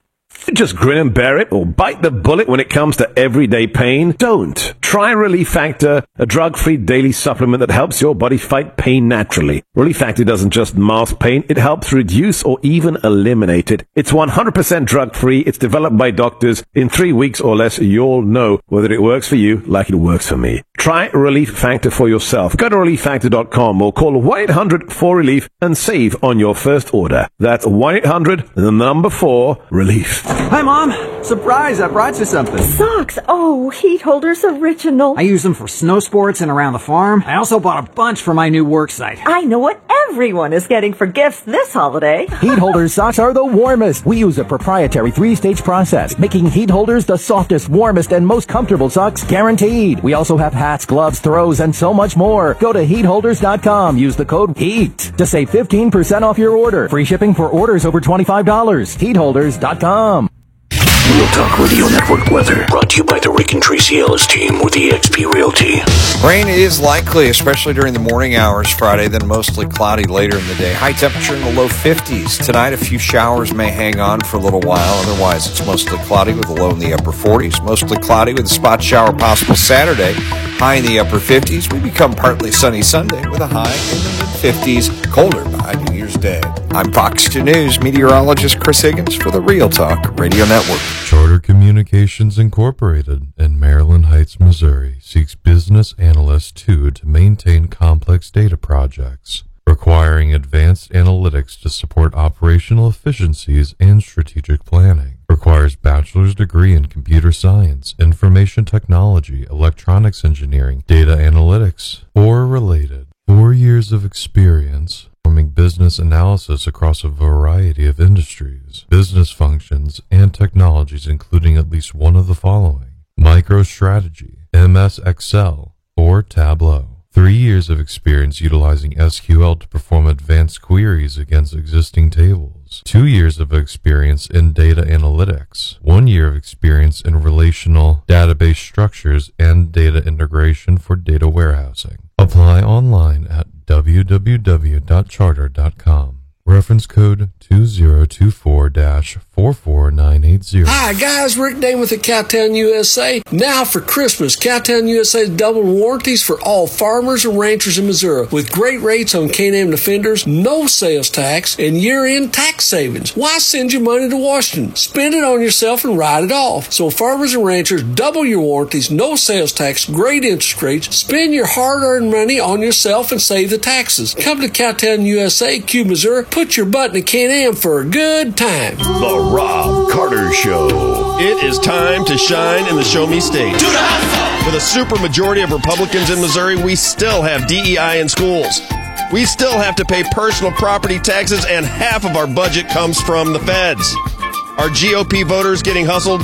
Just grin and bear it or bite the bullet when it comes to everyday pain? Don't. Try Relief Factor, a drug-free daily supplement that helps your body fight pain naturally. Relief Factor doesn't just mask pain, it helps reduce or even eliminate it. It's one hundred percent drug-free, it's developed by doctors. In three weeks or less, you'll know whether it works for you like it works for me. Try Relief Factor for yourself. Go to relief factor dot com or call one eight hundred four relief and save on your first order. That's one eight hundred, the number four, relief. Hi, Mom. Surprise, I brought you something. Socks. Oh, Heat Holders Original. I use them for snow sports and around the farm. I also bought a bunch for my new work site. I know what everyone is getting for gifts this holiday. Heat Holders socks are the warmest. We use a proprietary three-stage process, making Heat Holders the softest, warmest, and most comfortable socks guaranteed. We also have hats, gloves, throws, and so much more. Go to heat holders dot com. Use the code HEAT to save fifteen percent off your order. Free shipping for orders over twenty-five dollars. heat holders dot com. Real Talk Radio Network weather brought to you by the Rick and Tracy Ellis team with E X P Realty. Rain is likely, especially during the morning hours Friday, then mostly cloudy later in the day. High temperature in the low fifties. Tonight, a few showers may hang on for a little while. Otherwise, it's mostly cloudy with a low in the upper forties. Mostly cloudy with a spot shower possible Saturday. High in the upper fifties. We become partly sunny Sunday with a high in the mid-fifties. Colder by New Year's Day. I'm Fox two News meteorologist Chris Higgins for the Real Talk Radio Network. Charter Communications Incorporated in Maryland Heights, Missouri seeks business analysts too to maintain complex data projects, requiring advanced analytics to support operational efficiencies and strategic planning. Requires bachelor's degree in computer science, information technology, electronics engineering, data analytics, or related. Four years of experience performing business analysis across a variety of industries, business functions, and technologies, including at least one of the following: MicroStrategy, M S Excel, or Tableau. Three years of experience utilizing S Q L to perform advanced queries against existing tables. Two years of experience in data analytics. One year of experience in relational database structures and data integration for data warehousing. Apply online at w w w dot charter dot com. Reference code two zero two four dash four four nine eight zero. Hi guys, Rick Dane with the Cowtown U S A. Now for Christmas, Cowtown U S A is double warranties for all farmers and ranchers in Missouri with great rates on Can-Am Defenders, no sales tax, and year-end tax savings. Why send your money to Washington? Spend it on yourself and write it off. So farmers and ranchers, double your warranties, no sales tax, great interest rates. Spend your hard-earned money on yourself and save the taxes. Come to Cowtown U S A, Cube, Missouri. Put your butt in a Can-Am for a good time. The Rob Carter Show. It is time to shine in the Show Me State. For the super majority of Republicans in Missouri, we still have D E I in schools. We still have to pay personal property taxes, and half of our budget comes from the feds. Are G O P voters getting hustled?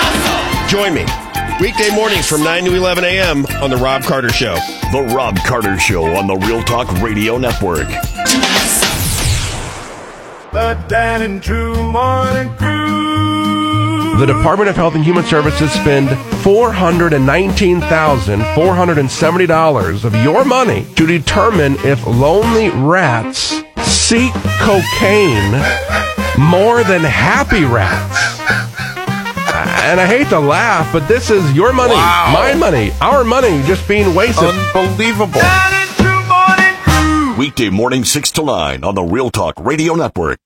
Join me weekday mornings from nine to eleven a.m. on The Rob Carter Show. The Rob Carter Show on the Real Talk Radio Network. The Dan and Drew Morning Crew. The Department of Health and Human Services spend four hundred nineteen thousand four hundred seventy dollars of your money to determine if lonely rats seek cocaine more than happy rats. And I hate to laugh, but this is your money, wow. my money, our money just being wasted. Unbelievable. Weekday morning, six to nine on the Real Talk Radio Network.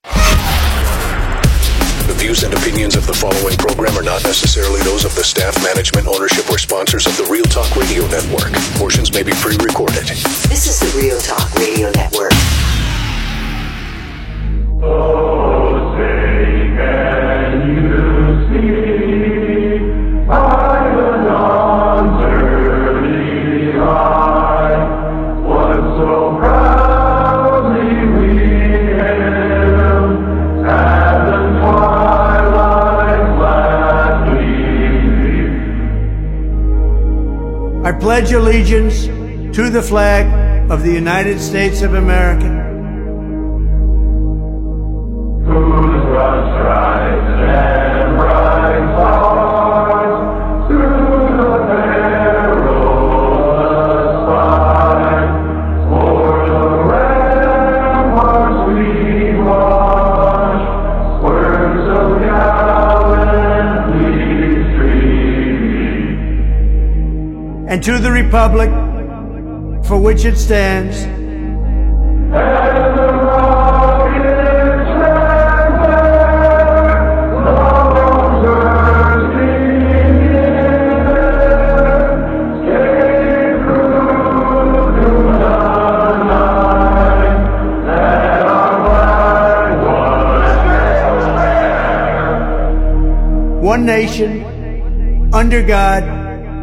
The views and opinions of the following program are not necessarily those of the staff, management, ownership, or sponsors of the Real Talk Radio Network. Portions may be pre-recorded. This is the Real Talk Radio Network. Oh, say can you see by the dawn's early light what so proudly we hailed at the twilight's last gleaming. I pledge allegiance to the flag of the United States of America, whose broad stripes and bright stars through the perilous fight, o'er the ramparts we watch, words of gallantly streaming. and to the republic for which it stands, And the rockets stand there, soldiers singing, came through to the night, that our flag was there. one nation, under God,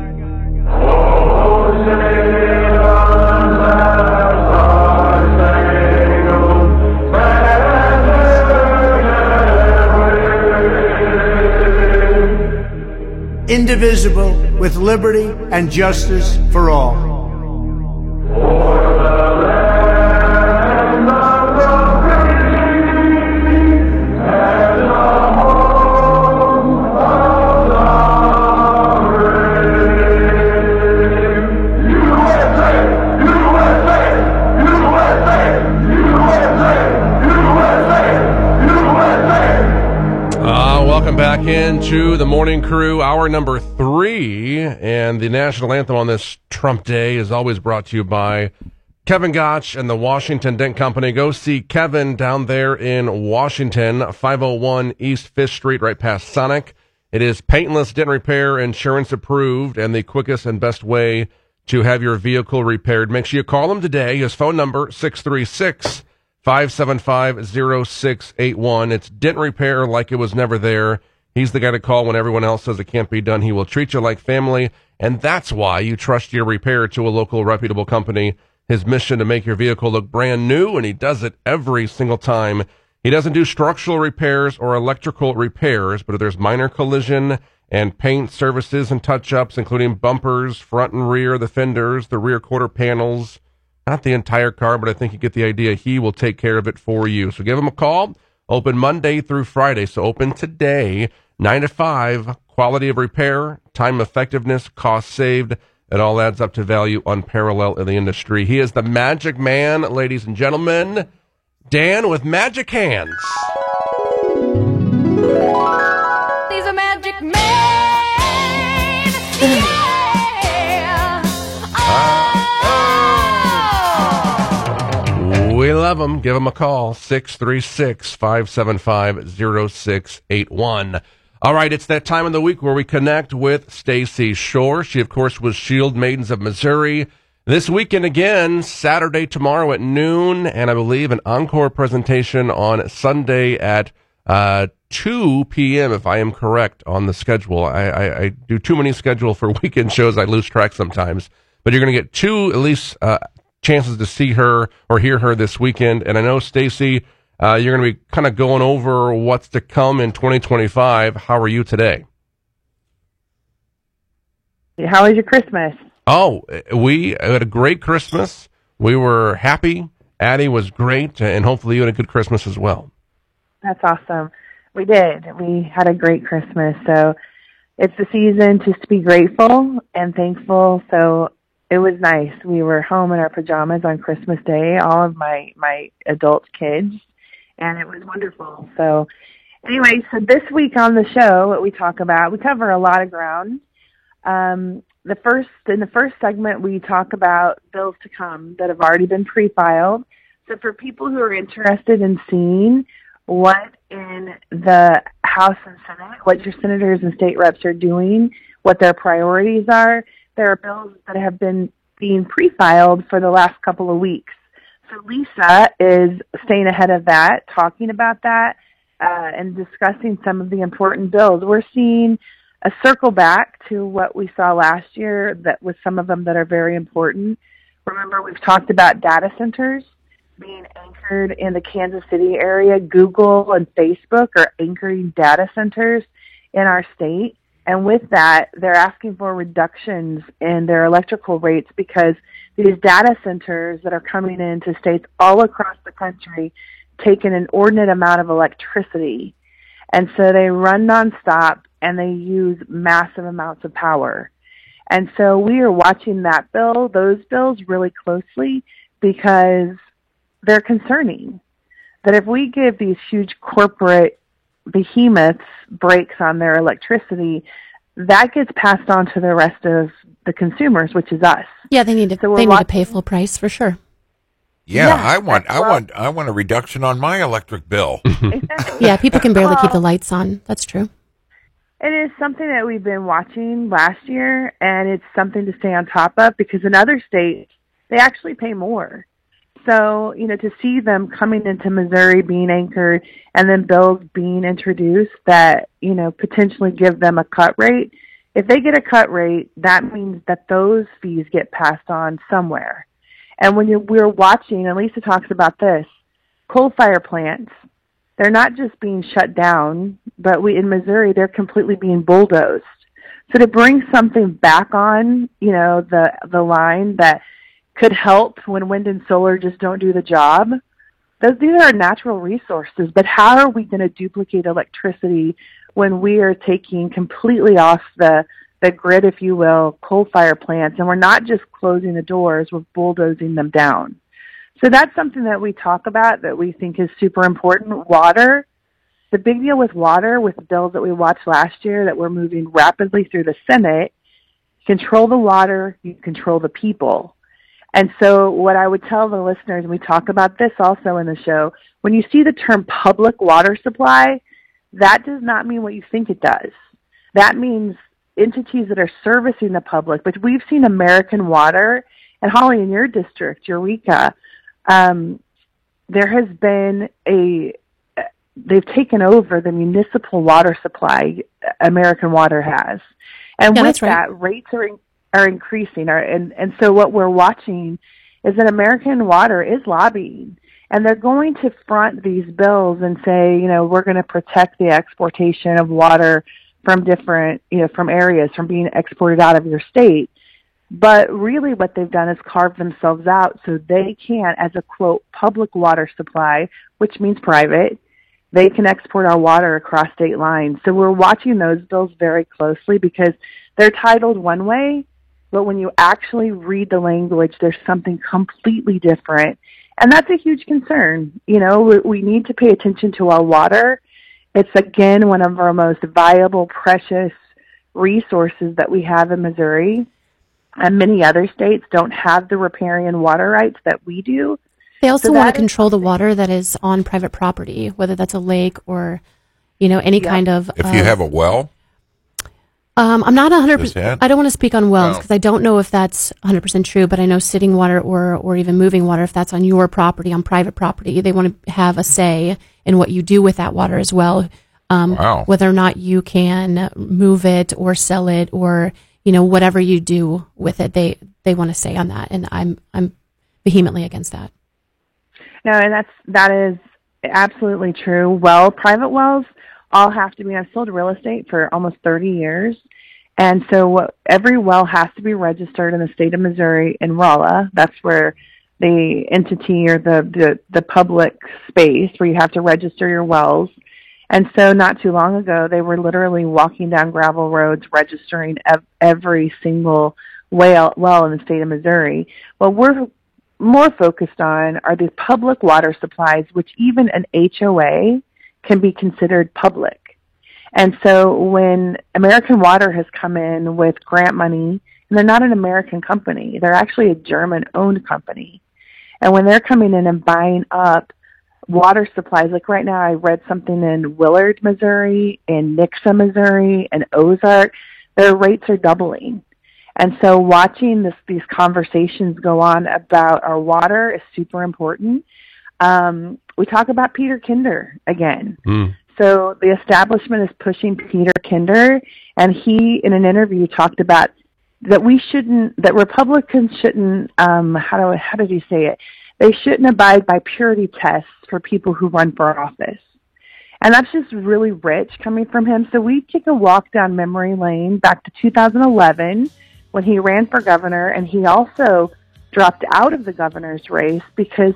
indivisible, with liberty and justice for all. And the home Welcome back into the Morning Crew, hour number three. And the national anthem on this Trump Day is always brought to you by Kevin Gotch and the Washington Dent Company. Go see Kevin down there in Washington, five oh one East fifth Street, right past Sonic. It is paintless dent repair, insurance approved, and the quickest and best way to have your vehicle repaired. Make sure you call him today. His phone number, six three six, five seven five, zero six eight one. It's dent repair like it was never there. He's the guy to call when everyone else says it can't be done. He will treat you like family, and that's why you trust your repair to a local reputable company. His mission to make your vehicle look brand new, and he does it every single time. He doesn't do structural repairs or electrical repairs, but if there's minor collision and paint services and touch-ups, including bumpers, front and rear, the fenders, the rear quarter panels, not the entire car, but I think you get the idea. He will take care of it for you. So give him a call. Open Monday through Friday. So open today, nine to five. Quality of repair, time effectiveness, cost saved. It all adds up to value unparalleled in the industry. He is the magic man, ladies and gentlemen. Dan with magic hands. He's a magic man. Yeah. Oh. We love him. Give him a call. six three six, five seven five, zero six eight one. All right, it's that time of the week where we connect with Stacy Shore. She, of course, was Shield Maidens of Missouri. This weekend again, Saturday tomorrow at noon, and I believe an encore presentation on Sunday at uh, two p.m., if I am correct, on the schedule. I, I, I do too many schedule for weekend shows. I lose track sometimes. But you're going to get two, at least, uh, chances to see her or hear her this weekend. And I know, Stacy, uh, you're going to be kind of going over what's to come in twenty twenty-five. How are you today? How was your Christmas? Oh, we had a great Christmas. We were happy. Addie was great, and hopefully you had a good Christmas as well. That's awesome. We did. We had a great Christmas. So it's the season to be grateful and thankful. So it was nice. We were home in our pajamas on Christmas Day, all of my, my adult kids, and it was wonderful. So anyway, so this week on the show, what we talk about, we cover a lot of ground. Um, The first in the first segment, we talk about bills to come that have already been pre-filed. So for people who are interested in seeing what in the House and Senate, what your senators and state reps are doing, what their priorities are, there are bills that have been being pre-filed for the last couple of weeks. So Lisa is staying ahead of that, talking about that, uh, and discussing some of the important bills. We're seeing a circle back to what we saw last year, that with some of them that are very important. Remember, we've talked about data centers being anchored in the Kansas City area. Google and Facebook are anchoring data centers in our state. And with that, they're asking for reductions in their electrical rates because these data centers that are coming into states all across the country take an inordinate amount of electricity. And so they run nonstop, and they use massive amounts of power. And so we are watching that bill, those bills really closely, because they're concerning. That if we give these huge corporate behemoths breaks on their electricity, that gets passed on to the rest of the consumers, which is us. Yeah, they need to So we're they need watching- to pay full price for sure. Yeah, Yeah, I want, I well- want, I want a reduction on my electric bill. Yeah, people can barely keep the Well, lights on. That's true. It is something that we've been watching last year, and it's something to stay on top of because in other states, they actually pay more. So, you know, to see them coming into Missouri being anchored and then bills being introduced that, you know, potentially give them a cut rate, if they get a cut rate, that means that those fees get passed on somewhere. And when you're, we're watching, and Lisa talks about this, coal fire plants, they're not just being shut down, but we in Missouri, they're completely being bulldozed. So to bring something back on, you know, the the line that could help when wind and solar just don't do the job, those these are natural resources. But how are we going to duplicate electricity when we are taking completely off the the grid, if you will, coal fire plants, and we're not just closing the doors, we're bulldozing them down. So that's something that we talk about that we think is super important. Water the big deal with water, with bills that we watched last year that were moving rapidly through the Senate, control the water, you control the people. And so what I would tell the listeners, and we talk about this also in the show, when you see the term public water supply, that does not mean what you think it does. That means entities that are servicing the public. But we've seen American Water, and Holly, in your district, Eureka, um, there has been a, they've taken over the municipal water supply American Water has. And Yeah, with that's right. that, rates are in, are increasing. Are, and, and so what we're watching is that American Water is lobbying. And they're going to front these bills and say, you know, we're going to protect the exportation of water from different, you know, from areas, from being exported out of your state. But really what they've done is carve themselves out so they can, as a, quote, public water supply, which means private, they can export our water across state lines. So we're watching those bills very closely because they're titled one way, but when you actually read the language, there's something completely different. And that's a huge concern. You know, we, we need to pay attention to our water. It's, again, one of our most valuable, precious resources that we have in Missouri. And many other states don't have the riparian water rights that we do. They also So want that to is control the water that is on private property, whether that's a lake or, you know, any kind of. If uh, you have a well, Um, I'm not one hundred Does percent. that- I don't want to speak on wells No. because I don't know if that's one hundred percent true, but I know sitting water or, or even moving water, if that's on your property, on private property, they want to have a say in what you do with that water as well. Um, Wow. Whether or not you can move it or sell it or, you know, whatever you do with it, they, they want to say on that. And I'm, I'm vehemently against that. No, and that's, that is absolutely true. Well, private wells all have to be, I've sold real estate for almost thirty years. And so what, every well has to be registered in the state of Missouri in Rolla. That's where the entity or the, the, the public space where you have to register your wells. And so not too long ago, they were literally walking down gravel roads registering ev- every single well, well in the state of Missouri. What we're more focused on are the public water supplies, which even an H O A can be considered public. And so when American Water has come in with grant money, and they're not an American company, they're actually a German-owned company. And when they're coming in and buying up water supplies, like right now I read something in Willard, Missouri, in Nixa, Missouri, and Ozark, their rates are doubling. And so watching this, these conversations go on about our water is super important. Um, we talk about Peter Kinder again. Mm. So the establishment is pushing Peter Kinder, and he, in an interview, talked about that we shouldn't, that Republicans shouldn't, um, how do how did he say it? They shouldn't abide by purity tests for people who run for office. And that's just really rich coming from him. So we took a walk down memory lane back to two thousand eleven when he ran for governor, and he also dropped out of the governor's race because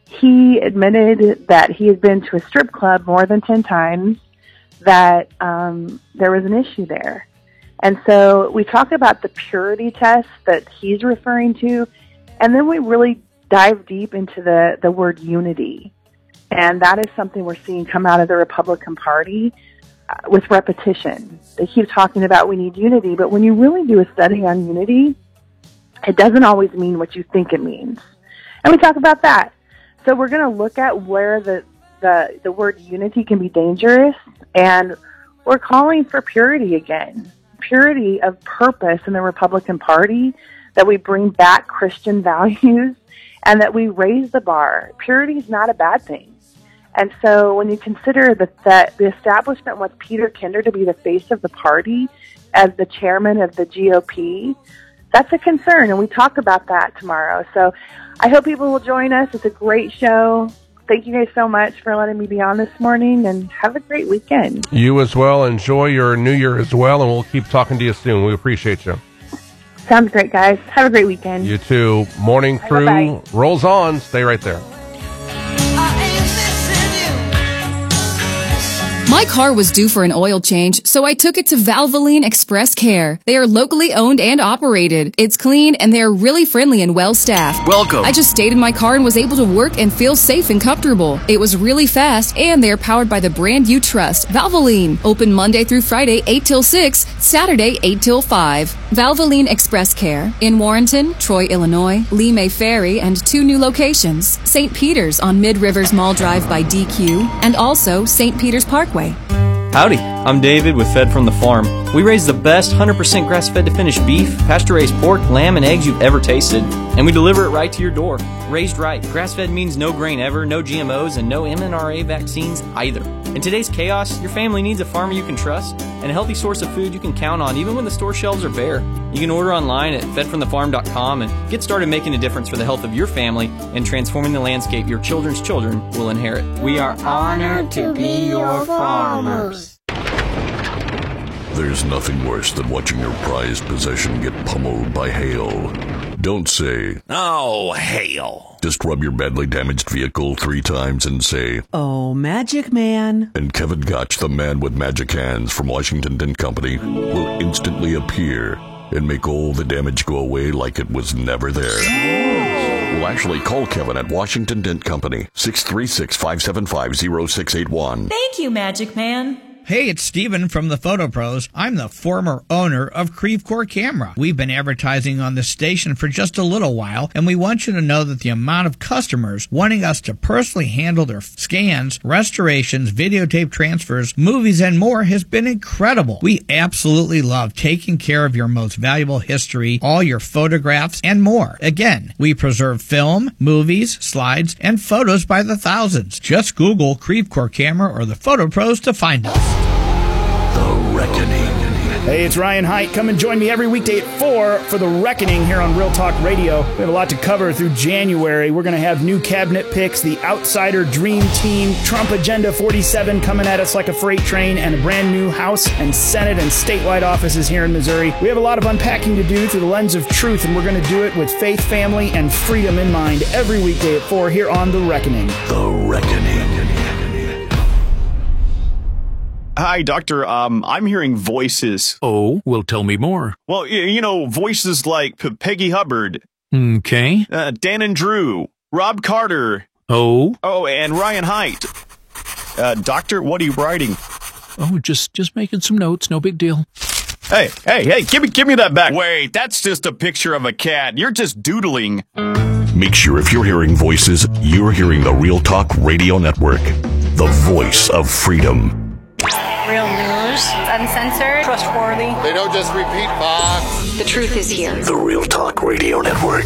he admitted that he had been to a strip club more than ten times, that um, there was an issue there. And so we talk about the purity test that he's referring to, and then we really dive deep into the, the word unity. And that is something we're seeing come out of the Republican Party uh, with repetition. They keep talking about we need unity, but when you really do a study on unity, it doesn't always mean what you think it means. And we talk about that. So we're going to look at where the, the, the word unity can be dangerous, and we're calling for purity again. Purity of purpose in the Republican Party, that we bring back Christian values and that we raise the bar. Purity is not a bad thing. And so when you consider that, that the establishment wants Peter Kinder to be the face of the party as the chairman of the G O P, that's a concern, and we talk about that tomorrow. So I hope people will join us. It's a great show. Thank you guys so much for letting me be on this morning, and have a great weekend. You as well. Enjoy your New Year as well, and we'll keep talking to you soon. We appreciate you. Sounds great, guys. Have a great weekend. You too. Morning Crew Bye-bye. rolls on. Stay right there. My car was due for an oil change, so I took it to Valvoline Express Care. They are locally owned and operated. It's clean, and they're really friendly and well-staffed. Welcome. I just stayed in my car and was able to work and feel safe and comfortable. It was really fast, and they're powered by the brand you trust, Valvoline. Open Monday through Friday, eight till six, Saturday, eight till five. Valvoline Express Care in Warrenton, Troy, Illinois, Lee May Ferry, and two new locations, Saint Peter's on Mid-Rivers Mall Drive by D Q, and also Saint Peter's Parkway. Howdy, I'm David with Fed from the Farm. We raise the best one hundred percent grass-fed to finished beef, pasture-raised pork, lamb, and eggs you've ever tasted, and we deliver it right to your door. Raised right. Grass-fed means no grain ever, no G M Os, and no M N R A vaccines either. In today's chaos, your family needs a farmer you can trust and a healthy source of food you can count on even when the store shelves are bare. You can order online at fed from the farm dot com and get started making a difference for the health of your family and transforming the landscape your children's children will inherit. We are honored to be your farmers. There's nothing worse than watching your prized possession get pummeled by hail. Don't say, "Oh, hail." Just rub your badly damaged vehicle three times and say, "Oh, Magic Man." And Kevin Gotch, the man with magic hands from Washington Dent Company, will instantly appear and make all the damage go away like it was never there. Well, actually, call Kevin at Washington Dent Company, six three six, five seven five, zero six eight one. Thank you, Magic Man. Hey, it's Steven from the Photo Pros. I'm the former owner of Creve Coeur Camera. We've been advertising on the station for just a little while, and we want you to know that the amount of customers wanting us to personally handle their scans, restorations, videotape transfers, movies, and more has been incredible. We absolutely love taking care of your most valuable history, all your photographs, and more. Again, we preserve film, movies, slides, and photos by the thousands. Just Google Creve Coeur Camera or the Photo Pros to find us. The Reckoning. Hey, it's Ryan Haidt. Come and join me every weekday at four for The Reckoning here on Real Talk Radio. We have a lot to cover through January. We're going to have new cabinet picks, the Outsider Dream Team, Trump Agenda forty-seven coming at us like a freight train, and a brand new House and Senate and statewide offices here in Missouri. We have a lot of unpacking to do through the lens of truth, and we're going to do it with faith, family, and freedom in mind every weekday at four here on The Reckoning. The Reckoning. Hi, Doctor. Um, I'm hearing voices. Oh, well, tell me more. Well, y- you know, voices like P- Peggy Hubbard. Okay. Uh, Dan and Drew. Rob Carter. Oh? Oh, and Ryan Haidt. Uh, Doctor, what are you writing? Oh, just just making some notes. No big deal. Hey, hey, hey, give me, give me that back. Wait, that's just a picture of a cat. You're just doodling. Make sure if you're hearing voices, you're hearing the Real Talk Radio Network, the voice of freedom. Real news, uncensored, trustworthy. They don't just repeat Fox. The truth is here. The Real Talk Radio Network.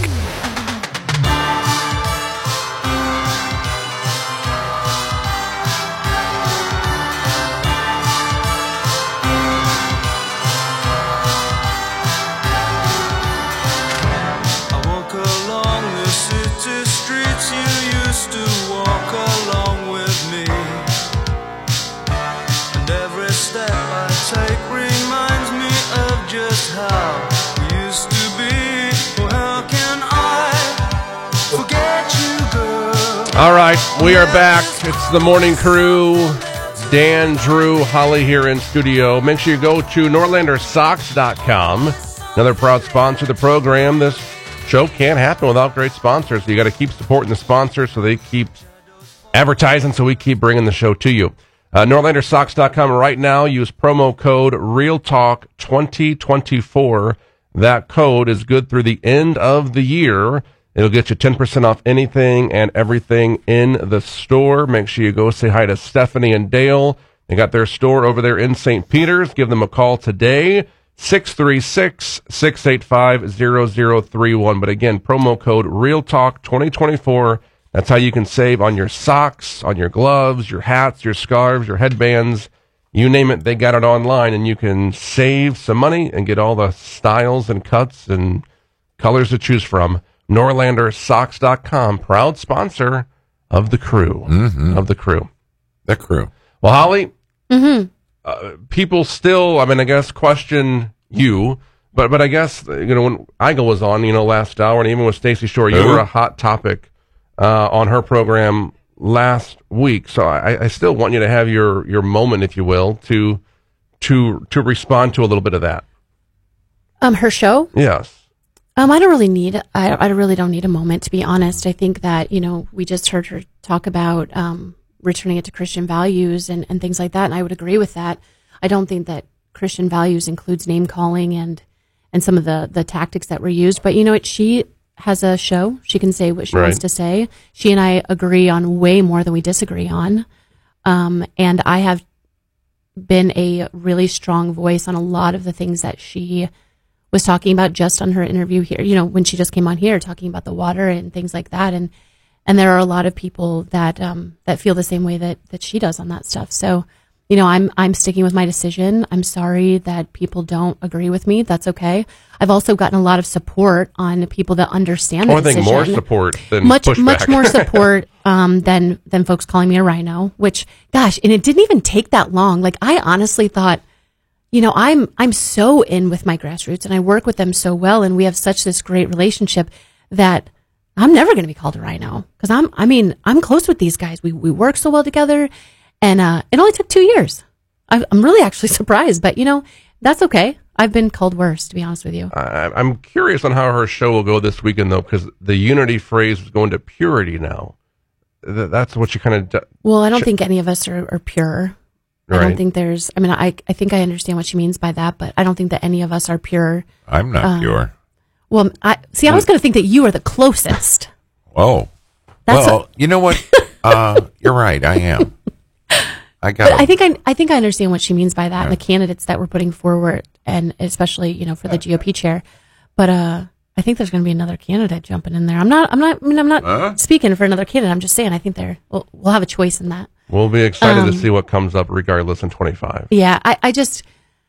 I walk along the city streets you used to walk along with me. And every step I take reminds me of just how we used to be. Well, how can I forget you, girl? All right, we are back. It's the morning crew. Dan, Drew, Holly here in studio. Make sure you go to Norlander Socks dot com. Another proud sponsor of the program. This show can't happen without great sponsors. So you got to keep supporting the sponsors so they keep advertising, so we keep bringing the show to you. Uh, Norlander Socks dot com right now. Use promo code Real Talk twenty twenty-four. That code is good through the end of the year. It'll get you ten percent off anything and everything in the store. Make sure you go say hi to Stephanie and Dale. They got their store over there in Saint Peter's. Give them a call today, six three six, six eight five, zero zero three one. But again, promo code Real Talk twenty twenty-four. That's how you can save on your socks, on your gloves, your hats, your scarves, your headbands. You name it, they got it online, and you can save some money and get all the styles and cuts and colors to choose from. Norlander Socks dot com, proud sponsor of the crew. Mm-hmm. Of the crew. The crew. Well, Holly, Mm-hmm. uh, people still, I mean, I guess, question you, but but I guess, you know, when Iga was on, you know, last hour, and even with Stacey Shore, you Who? were a hot topic uh, on her program last week. So I, I still want you to have your, your moment, if you will, to to to respond to a little bit of that. Um, her show? Yes. Um, I don't really need, I, I really don't need a moment, to be honest. I think that, you know, we just heard her talk about um, returning it to Christian values and, and things like that, and I would agree with that. I don't think that Christian values includes name calling and, and some of the, the tactics that were used. But, you know what, she has a show. She can say what she Right. wants to say. She and I agree on way more than we disagree on. Um, and I have been a really strong voice on a lot of the things that she was talking about just on her interview here, you know, when she just came on here talking about the water and things like that. And, and there are a lot of people that, um, that feel the same way that, that she does on that stuff. So, you know, I'm, I'm sticking with my decision. I'm sorry that people don't agree with me. That's okay. I've also gotten a lot of support on people that understand the Oh, I think decision. more support than much, pushback. much more support, um, than, than folks calling me a rhino, which gosh, and it didn't even take that long. Like I honestly thought, you know, I'm I'm so in with my grassroots and I work with them so well and we have such this great relationship that I'm never going to be called a rhino because I'm I mean, I'm close with these guys. We we work so well together and uh, it only took two years. I, I'm really actually surprised, but you know, that's okay. I've been called worse, to be honest with you. I, I'm curious on how her show will go this weekend, though, because the unity phrase is going to purity now. Th- That's what you kind of... D- Well, I don't think any of us are, are pure. I Right. don't think there's, I mean, I, I think I understand what she means by that, but I don't think that any of us are pure. I'm not Um, pure. Well, I see, I was going to think that you are the closest. Oh. That's well, you know what? uh, you're right. I am. I got But I think I, I think I understand what she means by that, and the candidates that we're putting forward, and especially, you know, for the G O P chair. But uh, I think there's going to be another candidate jumping in there. I'm not, I'm not, I mean, I'm not Huh? speaking for another candidate. I'm just saying, I think they're, we'll, we'll have a choice in that. We'll be excited Um, to see what comes up regardless in twenty-five. Yeah, I, I just,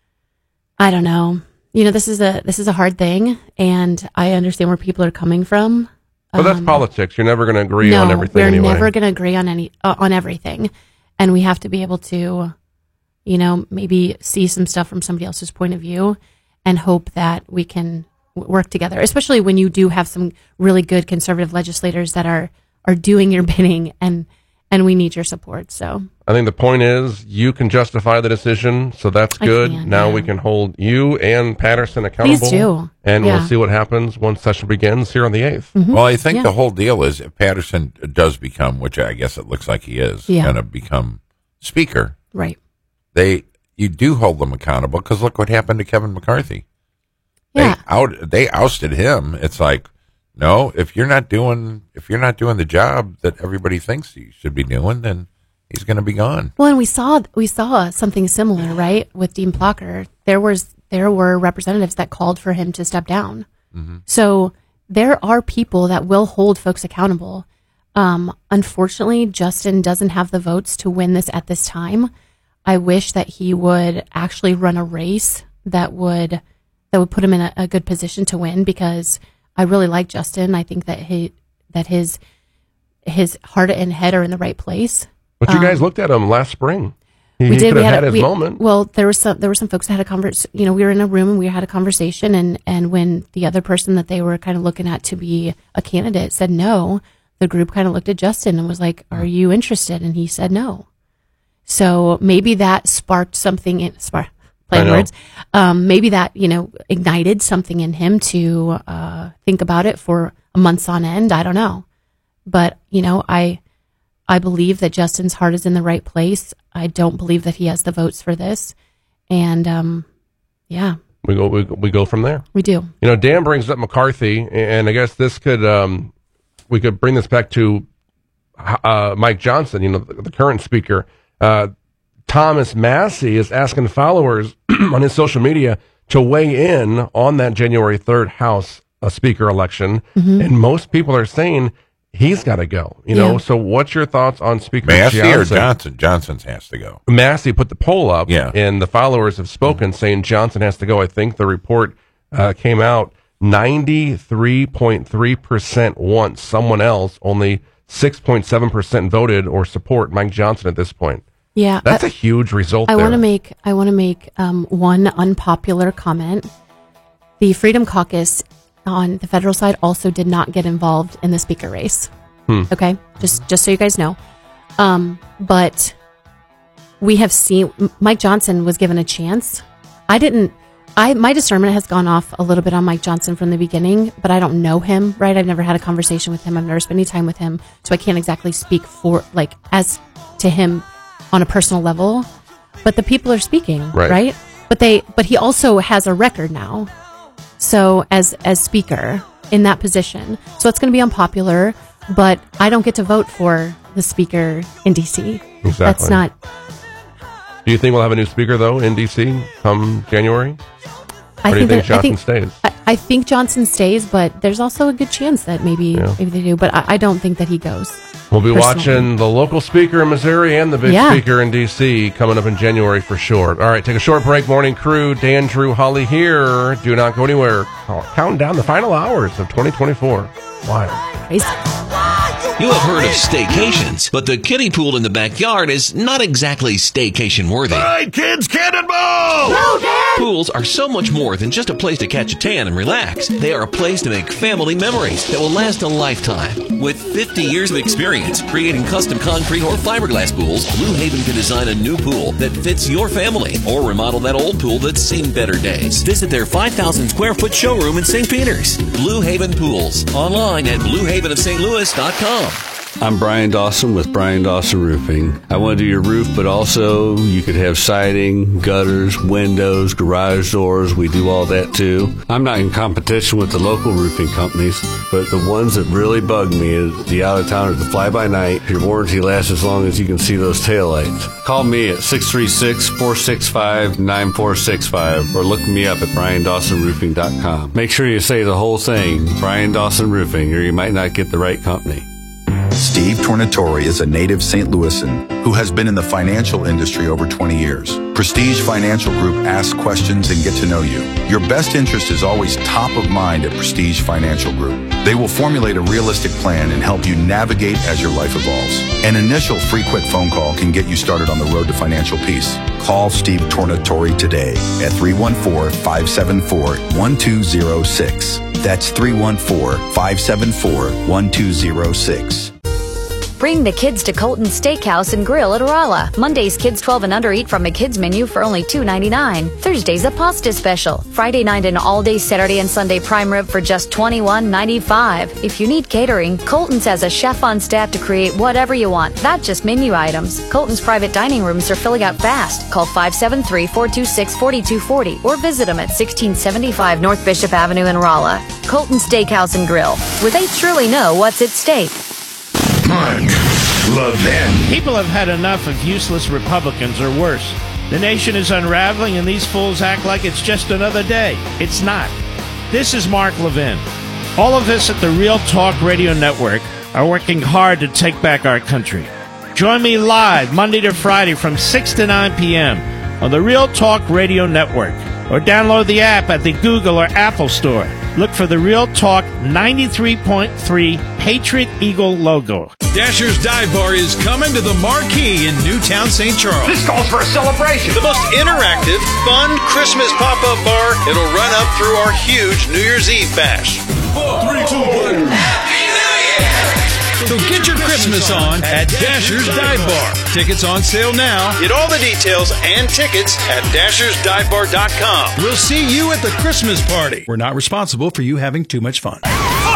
I don't know. You know, this is a this is a hard thing, and I understand where people are coming from. But that's Um, politics. You're never going to agree no, on everything we're anyway. never going to agree on any uh, on everything, and we have to be able to, you know, maybe see some stuff from somebody else's point of view, and hope that we can w- work together. Especially when you do have some really good conservative legislators that are are doing your bidding, and and we need your support. So. I think the point is you can justify the decision, so that's I good. can, now yeah. we can hold you and Patterson accountable. Please do. And Yeah. we'll see what happens once session begins here on the eighth. Mm-hmm. Well, I think Yeah. the whole deal is if Patterson does become, which I guess it looks like he is, Yeah. going to become speaker. Right. They you do hold them accountable because look what happened to Kevin McCarthy. Yeah. They out they ousted him. It's like, no, if you're not doing if you're not doing the job that everybody thinks you should be doing, then he's going to be gone. Well, and we saw we saw something similar, right, with Dean Blocker. There was there were representatives that called for him to step down. Mhm. So there are people that will hold folks accountable. Um, unfortunately, Justin doesn't have the votes to win this at this time. I wish that he would actually run a race that would that would put him in a, a good position to win, because I really like Justin. I think that he that his his heart and head are in the right place. But you Um, guys looked at him last spring. He, we he did. could We have had, had a, his we, moment. Well, there was some. There were some folks that had a convers. You know, we were in a room and we had a conversation, and and when the other person that they were kind of looking at to be a candidate said no, the group kind of looked at Justin and was like, "Are you interested?" And he said no. So maybe that sparked something in spark. I Plain know. words. Um, maybe that, you know, ignited something in him to uh, think about it for months on end. I don't know, but you know, I. I believe that Justin's heart is in the right place. I don't believe that he has the votes for this. And, um, yeah, We go we, we go from there. we do. You know, Dan brings up McCarthy, and I guess this could um, we could bring this back to uh, Mike Johnson, you know, the, the current speaker. Uh, Thomas Massey is asking followers on his social media to weigh in on that January third House uh, Speaker election, Mhm. and most people are saying he's got to go. You know, Yeah. so what's your thoughts on Speaker Massey or Johnson? Johnson? Johnson's has to go. Massey put the poll up, Yeah. and the followers have spoken saying Johnson has to go. I think the report uh, came out ninety-three point three percent want someone else, only six point seven percent voted or support Mike Johnson at this point. Yeah. That's I- a huge result I there. want to make, I want to make, um, one unpopular comment. The Freedom Caucus on the federal side also did not get involved in the speaker race. Hmm. Okay. Just, just so you guys know, Um, but we have seen Mike Johnson was given a chance. I didn't. I my discernment has gone off a little bit on Mike Johnson from the beginning, but I don't know him, right? I've never had a conversation with him. I've never spent any time with him, so I can't exactly speak for like as to him on a personal level. But the people are speaking, Right. right? But they, but he also has a record now, so as as speaker in that position, so it's going to be unpopular. But I don't get to vote for the speaker in D C. Exactly. That's not. Do you think we'll have a new speaker, though, in D C come January? I or do you think that- I Johnson think- stays? I, I think Johnson stays, but there's also a good chance that maybe Yeah. maybe they do. But I, I don't think that he goes. We'll be personally. watching the local speaker in Missouri and the big Yeah. speaker in D C coming up in January for sure. All right, take a short break. Morning Crew, Dan, Drew, Holly here. Do not go anywhere. Counting down the final hours of twenty twenty-four. Wild. Crazy. You have heard of staycations, but the kiddie pool in the backyard is not exactly staycation worthy. All right, kids, cannonball! No, Dad! Pools are so much more than just a place to catch a tan and relax. They are a place to make family memories that will last a lifetime. With fifty years of experience creating custom concrete or fiberglass pools, Blue Haven can design a new pool that fits your family or remodel that old pool that's seen better days. Visit their five thousand square foot showroom in Saint Peters. Blue Haven Pools. Online at blue haven of Saint Louis dot com. I'm Brian Dawson with Brian Dawson Roofing. I want to do your roof, but also you could have siding, gutters, windows, garage doors. We do all that too. I'm not in competition with the local roofing companies, but the ones that really bug me is the out-of-towners, the fly-by-night. Your warranty lasts as long as you can see those taillights. Call me at six three six, four six five, nine four six five or look me up at brian dawson roofing dot com. Make sure you say the whole thing, Brian Dawson Roofing, or you might not get the right company. Steve Tornatori is a native Saint Louisan who has been in the financial industry over twenty years. Prestige Financial Group asks questions and get to know you. Your best interest is always top of mind at Prestige Financial Group. They will formulate a realistic plan and help you navigate as your life evolves. An initial free quick phone call can get you started on the road to financial peace. Call Steve Tornatori today at three one four, five seven four, one two zero six. That's three one four, five seven four, one two zero six. Bring the kids to Colton's Steakhouse and Grill at Rolla. Mondays, kids twelve and under eat from a kids menu for only two ninety-nine. Thursdays, a pasta special. Friday night and all day Saturday and Sunday prime rib for just twenty-one ninety-five. If you need catering, Colton's has a chef on staff to create whatever you want, not just menu items. Colton's private dining rooms are filling out fast. Call five seven three, four two six, four two four zero or visit them at sixteen seventy-five North Bishop Avenue in Rolla. Colton's Steakhouse and Grill, where they truly know what's at stake. Mark Levin. People have had enough of useless Republicans or worse. The nation is unraveling and these fools act like it's just another day. It's not. This is Mark Levin. All of us at the Real Talk Radio Network are working hard to take back our country. Join me live Monday to Friday from six to nine p.m. on the Real Talk Radio Network or download the app at the Google or Apple Store. Look for the Real Talk ninety-three point three Patriot Eagle logo. Dasher's Dive Bar is coming to the Marquee in Newtown, Saint Charles. This calls for a celebration. The most interactive, fun Christmas pop-up bar. It'll run up through our huge New Year's Eve bash. Four, three, two, one. Happy New Year! So get your Christmas on at Dasher's Dive Bar. Tickets on sale now. Get all the details and tickets at dashers dive bar dot com. We'll see you at the Christmas party. We're not responsible for you having too much fun.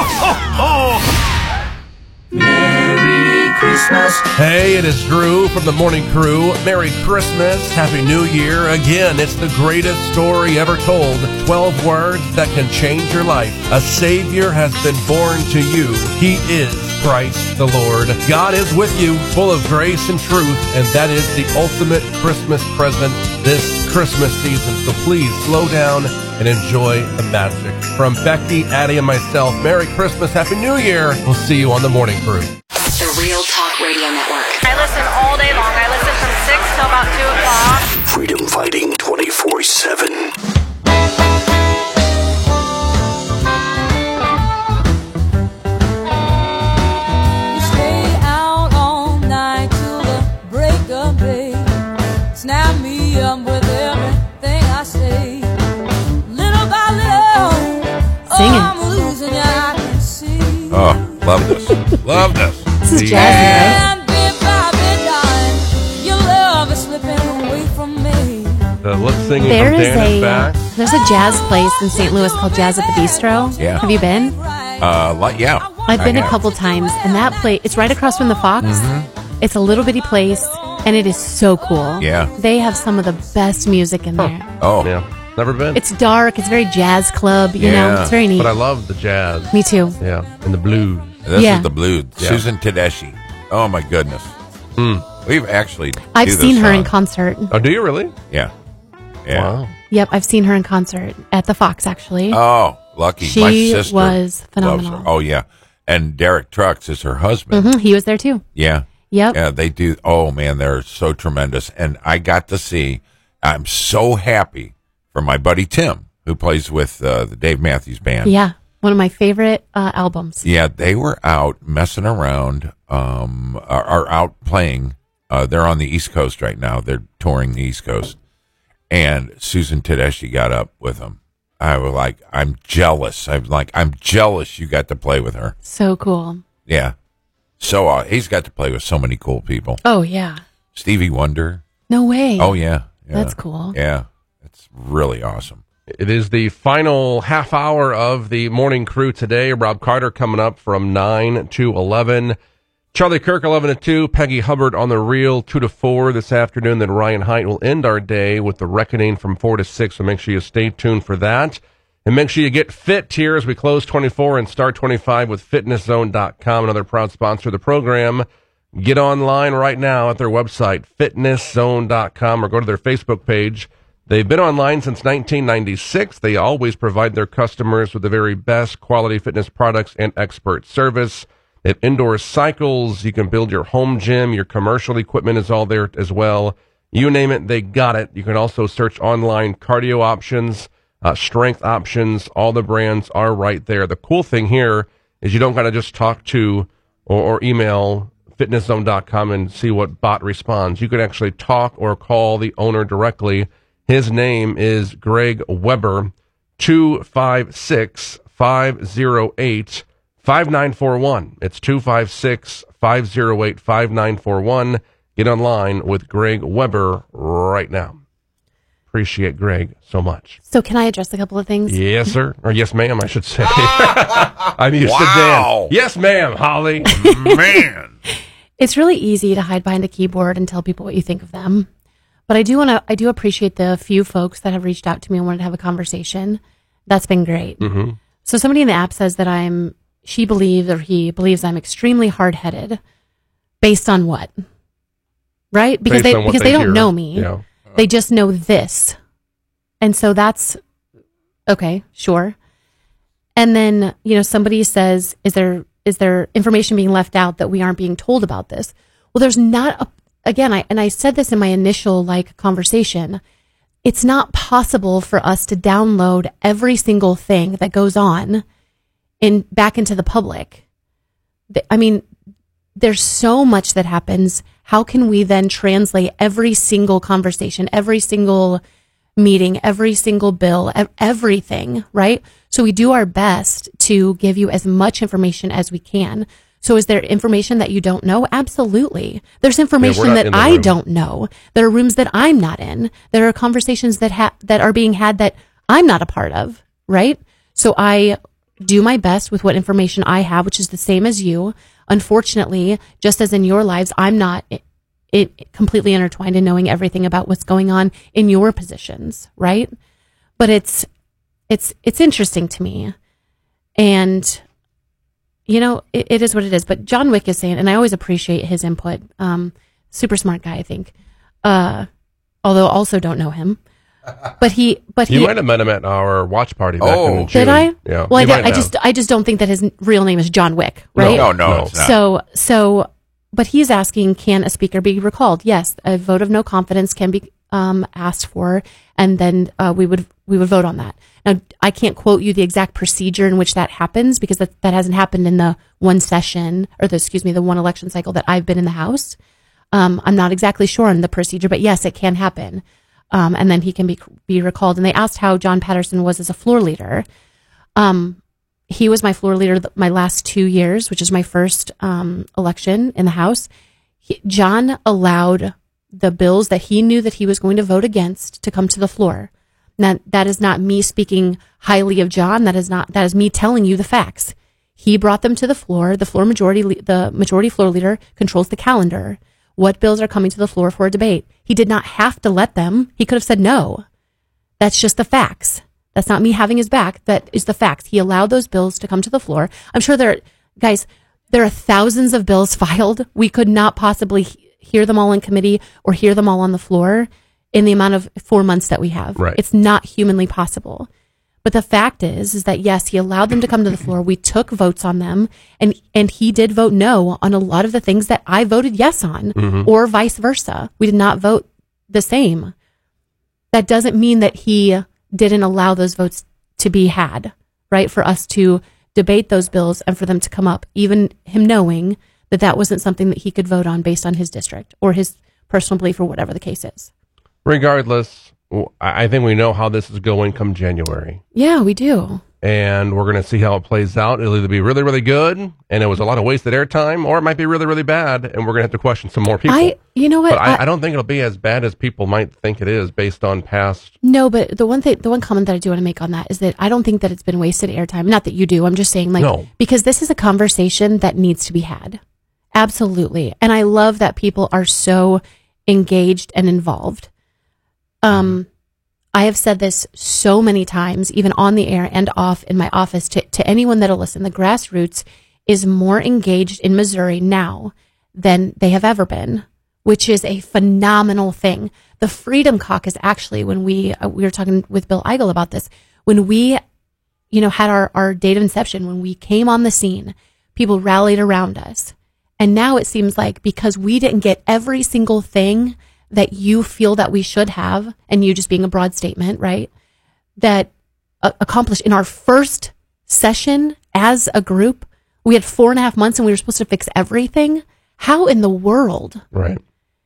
Merry Christmas. Hey, it is Drew from the Morning Crew. Merry Christmas. Happy New Year. Again, it's the greatest story ever told. twelve words that can change your life. A Savior has been born to you. He is Christ the Lord. God is with you, full of grace and truth, and that is the ultimate Christmas present this Christmas season. So please slow down and enjoy the magic. From Becky, Addie, and myself, Merry Christmas, Happy New Year. We'll see you on the Morning Crew. The Real Talk Radio Network. I listen all day long. I listen from six till about two o'clock. Freedom fighting twenty-four seven. Stay out all night till the break of day. Snap me up with everything I say. Little by little, Sing it. oh, I'm losing it, I can see. Oh, love this. Love this. This is jazzy, right? And bit by bit, lip singing There from is Dan is a back. there's a jazz place in Saint Louis called Jazz at the Bistro. Yeah. Have you been? Uh, like, yeah. I've been I a have. couple times, and that place it's right across from the Fox. Mhm. It's a little bitty place, and it is so cool. Yeah. They have some of the best music in there. Oh, yeah. Never been. It's dark. It's very jazz club. You know, it's very neat. But I love the jazz. Me too. Yeah, and the blues. This Yeah. is the blues. Yeah. Susan Tedeschi. Oh, my goodness. We've actually. I've do seen this her in song. concert. Oh, do you really? Yeah. Yeah. Wow. Yep, I've seen her in concert at the Fox, actually. Oh, lucky. She My sister was loves phenomenal. her. Oh, yeah. And Derek Trucks is her husband. hmm He was there too. Yeah. Yep. Yeah, they do. Oh, man, they're so tremendous. And I got to see, I'm so happy for my buddy Tim, who plays with uh, the Dave Matthews Band. Yeah, one of my favorite uh, albums. Yeah, they were out messing around, um, are, are out playing. Uh, they're on the East Coast right now. They're touring the East Coast. And Susan Tedeschi got up with them. I was like, I'm jealous. I'm like, I'm jealous you got to play with her. So cool. Yeah. So uh, he's got to play with so many cool people. Oh, yeah. Stevie Wonder. No way. Oh, yeah. yeah. That's cool. Yeah. It's really awesome. It is the final half hour of the morning crew today. Rob Carter coming up from nine to eleven. Charlie Kirk, eleven to two. Peggy Hubbard on the reel, two to four this afternoon. Then Ryan Height will end our day with The Reckoning from four to six. So make sure you stay tuned for that. And make sure you get fit here as we close twenty-four and start twenty-five with fitness zone dot com, another proud sponsor of the program. Get online right now at their website, fitness zone dot com, or go to their Facebook page. They've been online since nineteen ninety-six. They always provide their customers with the very best quality fitness products and expert service. They have indoor cycles. You can build your home gym. Your commercial equipment is all there as well. You name it, they got it. You can also search online cardio options, uh, strength options. All the brands are right there. The cool thing here is you don't got to just talk to or, or email fitness zone dot com and see what bot responds. You can actually talk or call the owner directly. His name is Greg Weber, two five six, five zero eight, five nine four one. It's two five six, five zero eight, five nine four one. Get online with Greg Weber right now. Appreciate Greg so much. So can I address a couple of things? Yes, sir. Or yes, ma'am, I should say. I'm used Wow. to Dan. Yes, ma'am, Holly. Man. It's really easy to hide behind a keyboard and tell people what you think of them. But I do want to, I do appreciate the few folks that have reached out to me and wanted to have a conversation. That's been great. Mm-hmm. So somebody in the app says that I'm, she believes or he believes I'm extremely hard-headed. Based on what? Right? Because Based they on what because they they, don't hear. know me. Yeah. They just know this. And so that's okay, sure. And then, you know, somebody says, is there is there information being left out that we aren't being told about this? Well, there's not a, again, I and I said this in my initial like conversation. It's not possible for us to download every single thing that goes on in back into the public. The- I mean, there's so much that happens. How can we then translate every single conversation, every single meeting, every single bill, ev- everything, right? So we do our best to give you as much information as we can. So is there information that you don't know? Absolutely. There's information not that in the I room. don't know. There are rooms that I'm not in. There are conversations that ha- that are being had that I'm not a part of, right? So I do my best with what information I have, which is the same as you. Unfortunately, just as in your lives, I'm not it, it completely intertwined in knowing everything about what's going on in your positions, right? But it's it's it's interesting to me. And you know, it, it is what it is. But John Wick is saying, and I always appreciate his input. Um, super smart guy, I think. Uh, although also don't know him. But he, but You he, might have met him at our watch party back Oh. in June. did I? Yeah. Well, I, You don't- might I have. just, I just don't think that his real name is John Wick, No, right? No, no, No. it's not. So, so, but he's asking, can a speaker be recalled? Yes, a vote of no confidence can be um, asked for, and then uh, we would we would vote on that. Now, I can't quote you the exact procedure in which that happens because that, that hasn't happened in the one session or the excuse me the one election cycle that I've been in the House. Um, I'm not exactly sure on the procedure, but yes, it can happen, um, and then he can be be recalled. And they asked how John Patterson was as a floor leader. Um, he was my floor leader th- my last two years, which is my first um, election in the House. He, John allowed the bills that he knew that he was going to vote against to come to the floor. Now, that is not me speaking highly of John. That is not, that is me telling you the facts. He brought them to the floor. The floor majority, the majority floor leader controls the calendar. What bills are coming to the floor for a debate? He did not have to let them. He could have said no. That's just the facts. That's not me having his back. That is the facts. He allowed those bills to come to the floor. I'm sure there, guys, there are thousands of bills filed. We could not possibly hear them all in committee or hear them all on the floor in the amount of four months that we have. Right. It's not humanly possible. But the fact is, is that yes, he allowed them to come to the floor. We took votes on them, and and he did vote no on a lot of the things that I voted yes on, Mhm. or vice versa. We did not vote the same. That doesn't mean that he didn't allow those votes to be had, right? For us to debate those bills and for them to come up, even him knowing that that wasn't something that he could vote on based on his district or his personal belief or whatever the case is. Regardless, w- I I think we know how this is going come January. Yeah, we do. And we're going to see how it plays out. It'll either be really, really good, and it was a lot of wasted airtime, or it might be really, really bad, and we're going to have to question some more people. I, you know what? But I, I- I don't think it'll be as bad as people might think it is based on past. No, but the one thing, the one comment that I do want to make on that is that I don't think that it's been wasted airtime. Not that you do. I'm just saying, like, No. because this is a conversation that needs to be had. Absolutely. And I love that people are so engaged and involved. Um, I have said this so many times, even on the air and off in my office, to, to anyone that'll listen. The grassroots is more engaged in Missouri now than they have ever been, which is a phenomenal thing. The Freedom Caucus, actually, when we uh, we were talking with Bill Eigel about this, when we, you know, had our, our date of inception, when we came on the scene, people rallied around us. And now it seems like because we didn't get every single thing that you feel that we should have, and you just being a broad statement, right, that uh, accomplished in our first session as a group, we had four and a half months and we were supposed to fix everything. How in the world? Right.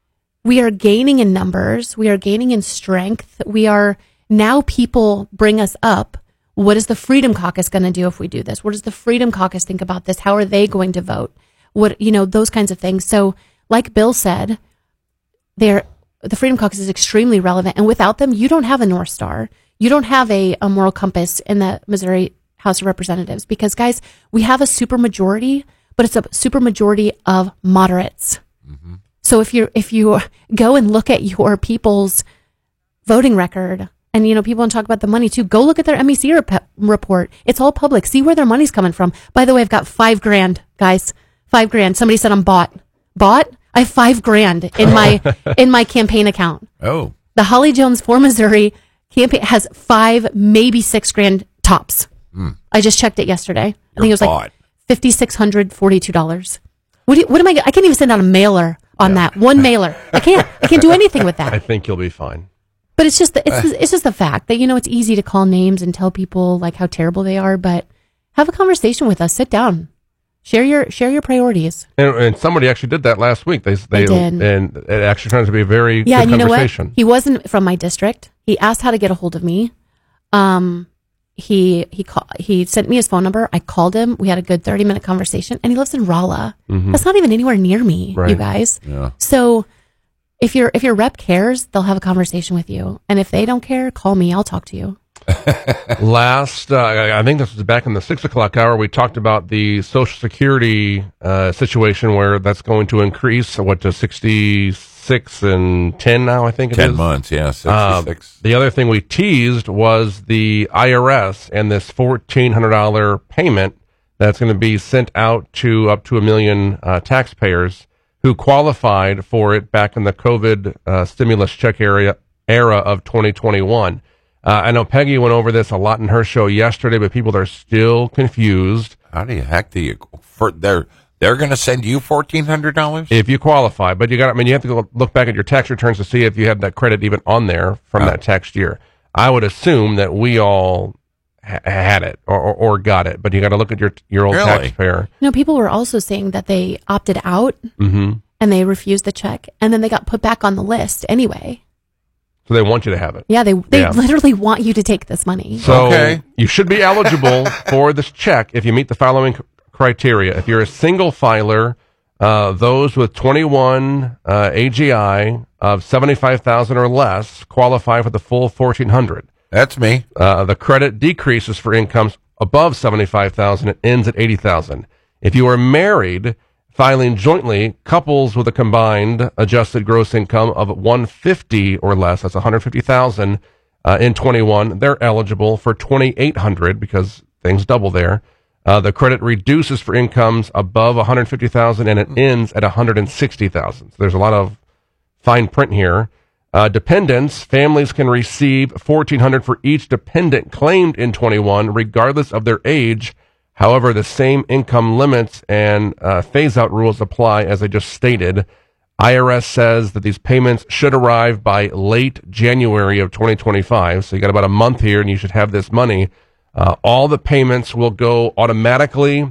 We are gaining in numbers. We are gaining in strength. We are now, people bring us up. What is the Freedom Caucus going to do if we do this? What does the Freedom Caucus think about this? How are they going to vote? What, you know, those kinds of things. So like Bill said, they're, the Freedom Caucus is extremely relevant. And without them, you don't have a North Star. You don't have a, a moral compass in the Missouri House of Representatives, because guys, we have a super majority, but it's a super majority of moderates. Mm-hmm. So if you if you go and look at your people's voting record, and you know, people want to talk about the money too, go look at their M E C rep- report. It's all public. See where their money's coming from. By the way, I've got five grand, guys. Five grand. Somebody said I'm bought. Bought? I have five grand in my in my campaign account. Oh. The Holly Jones for Missouri campaign has five, maybe six grand tops. Mm. I just checked it yesterday. I think it was bought. like fifty six hundred forty two dollars. What do you, what am I? I can't even send out a mailer on that one mailer. I can't. I can't do anything with that. I think you'll be fine. But it's just the, it's the, it's just the fact that, you know, it's easy to call names and tell people like how terrible they are, but have a conversation with us. Sit down, share your share your priorities. And, and somebody actually did that last week. They they did. and it actually turns out to be a very Yeah, good and you know what? conversation. He wasn't from my district. He asked how to get a hold of me. Um, he he call, he sent me his phone number. I called him. We had a good thirty minute conversation, and he lives in Rolla. Mhm. That's not even anywhere near me, Right. you guys. Yeah. So if your if your rep cares, they'll have a conversation with you, and if they don't care, call me. I'll talk to you. Last, uh, I I think this was back in the six o'clock hour. We talked about the Social Security uh, situation where that's going to increase what to sixty-six and ten now. I think it ten is. months, yeah, Uh, sixty-six. the other thing we teased was the I R S and this fourteen hundred dollar payment that's going to be sent out to up to a million uh, taxpayers who qualified for it back in the COVID uh, stimulus check area era of twenty twenty-one. Uh, I know Peggy went over this a lot in her show yesterday, but people are still confused. How do you heck do you for they're they're going to send you fourteen hundred dollars if you qualify? But you got, I mean, you have to go look back at your tax returns to see if you have that credit even on there from Oh. that tax year. I would assume that we all ha- had it or, or, or got it, but you got to look at your your old Really? taxpayer. You know, people were also saying that they opted out Mm-hmm. and they refused the check, and then they got put back on the list anyway. So they want you to have it. Yeah, they they Yeah. literally want you to take this money. So you should be eligible for this check if you meet the following c- criteria. If you're a single filer, Uh, those with twenty-one uh, A G I of seventy-five thousand or less qualify for the full fourteen hundred. That's me. Uh, the credit decreases for incomes above seventy-five thousand. It ends at eighty thousand. If you are married, filing jointly, couples with a combined adjusted gross income of one hundred fifty or less, that's one hundred fifty thousand uh, in twenty-one, they're eligible for twenty-eight hundred because things double there. Uh, the credit reduces for incomes above one hundred fifty thousand and it ends at one hundred sixty thousand. So there's a lot of fine print here. Uh, dependents, families can receive fourteen hundred for each dependent claimed in twenty-one, regardless of their age. However, the same income limits and uh, phase-out rules apply, as I just stated. I R S says that these payments should arrive by late January of twenty twenty-five. So you got about a month here, and you should have this money. Uh, all the payments will go automatically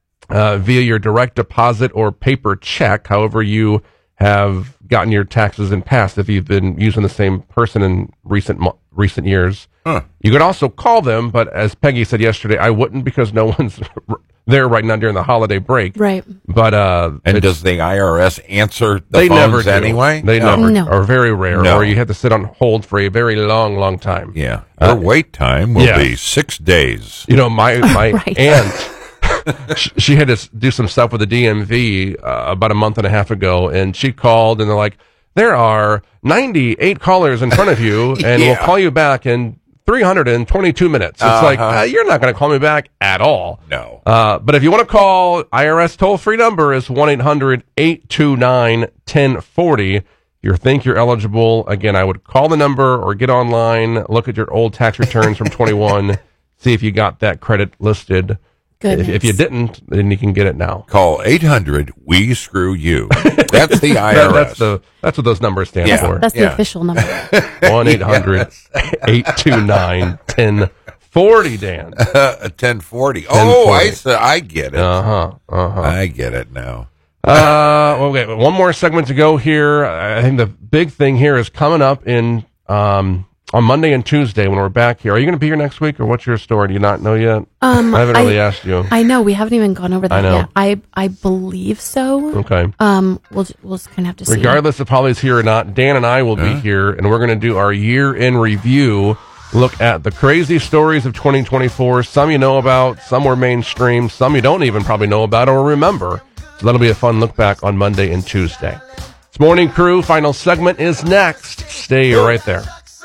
uh, via your direct deposit or paper check, however you have gotten your taxes in past, if you've been using the same person in recent mo- recent years. Huh. You could also call them, but as Peggy said yesterday, I wouldn't because no one's there right now during the holiday break. Right. But uh, and does the I R S answer the they phones never do. anyway? They no. never No. are very rare, No. or you have to sit on hold for a very long, long time. Yeah. Your Uh, wait time will yeah. be six days. You know, my my Right. aunt, she, she had to s- do some stuff with the D M V uh, about a month and a half ago, and she called, and they're like, there are ninety-eight callers in front of you, and Yeah. we'll call you back in three hundred twenty-two minutes. It's Uh-huh. like, uh, you're not going to call me back at all. No. Uh, but if you want to call, I R S toll-free number is one eight hundred eight two nine one zero four zero. If you think you're eligible, again, I would call the number or get online, look at your old tax returns from twenty-one, see if you got that credit listed. If, if you didn't, then you can get it now. Call eight hundred, we screw you. That's the I R S. That- that's, the, that's what those numbers stand Yeah. for. That's the Yeah. official number. one eight hundred eight two nine one zero four zero, Dan. Uh, ten forty. Oh, I, s- I get it. Uh-huh, uh-huh. I get it now. Uh, okay, one more segment to go here. I think the big thing here is coming up in um, on Monday and Tuesday when we're back here. Are you going to be here next week, or what's your story? Do you not know yet? Um, I haven't really I- asked you. I know we haven't even gone over that I know. yet. I I believe so. Okay. Um, we'll ju- we'll just kind of have to see. Regardless if Holly's here or not, Dan and I will be here, and we're going to do our year in review. Look at the crazy stories of twenty twenty-four. Some you know about, some were mainstream, some you don't even probably know about or remember. So that'll be a fun look back on Monday and Tuesday. It's Morning Crew. Final segment is next. Stay right there.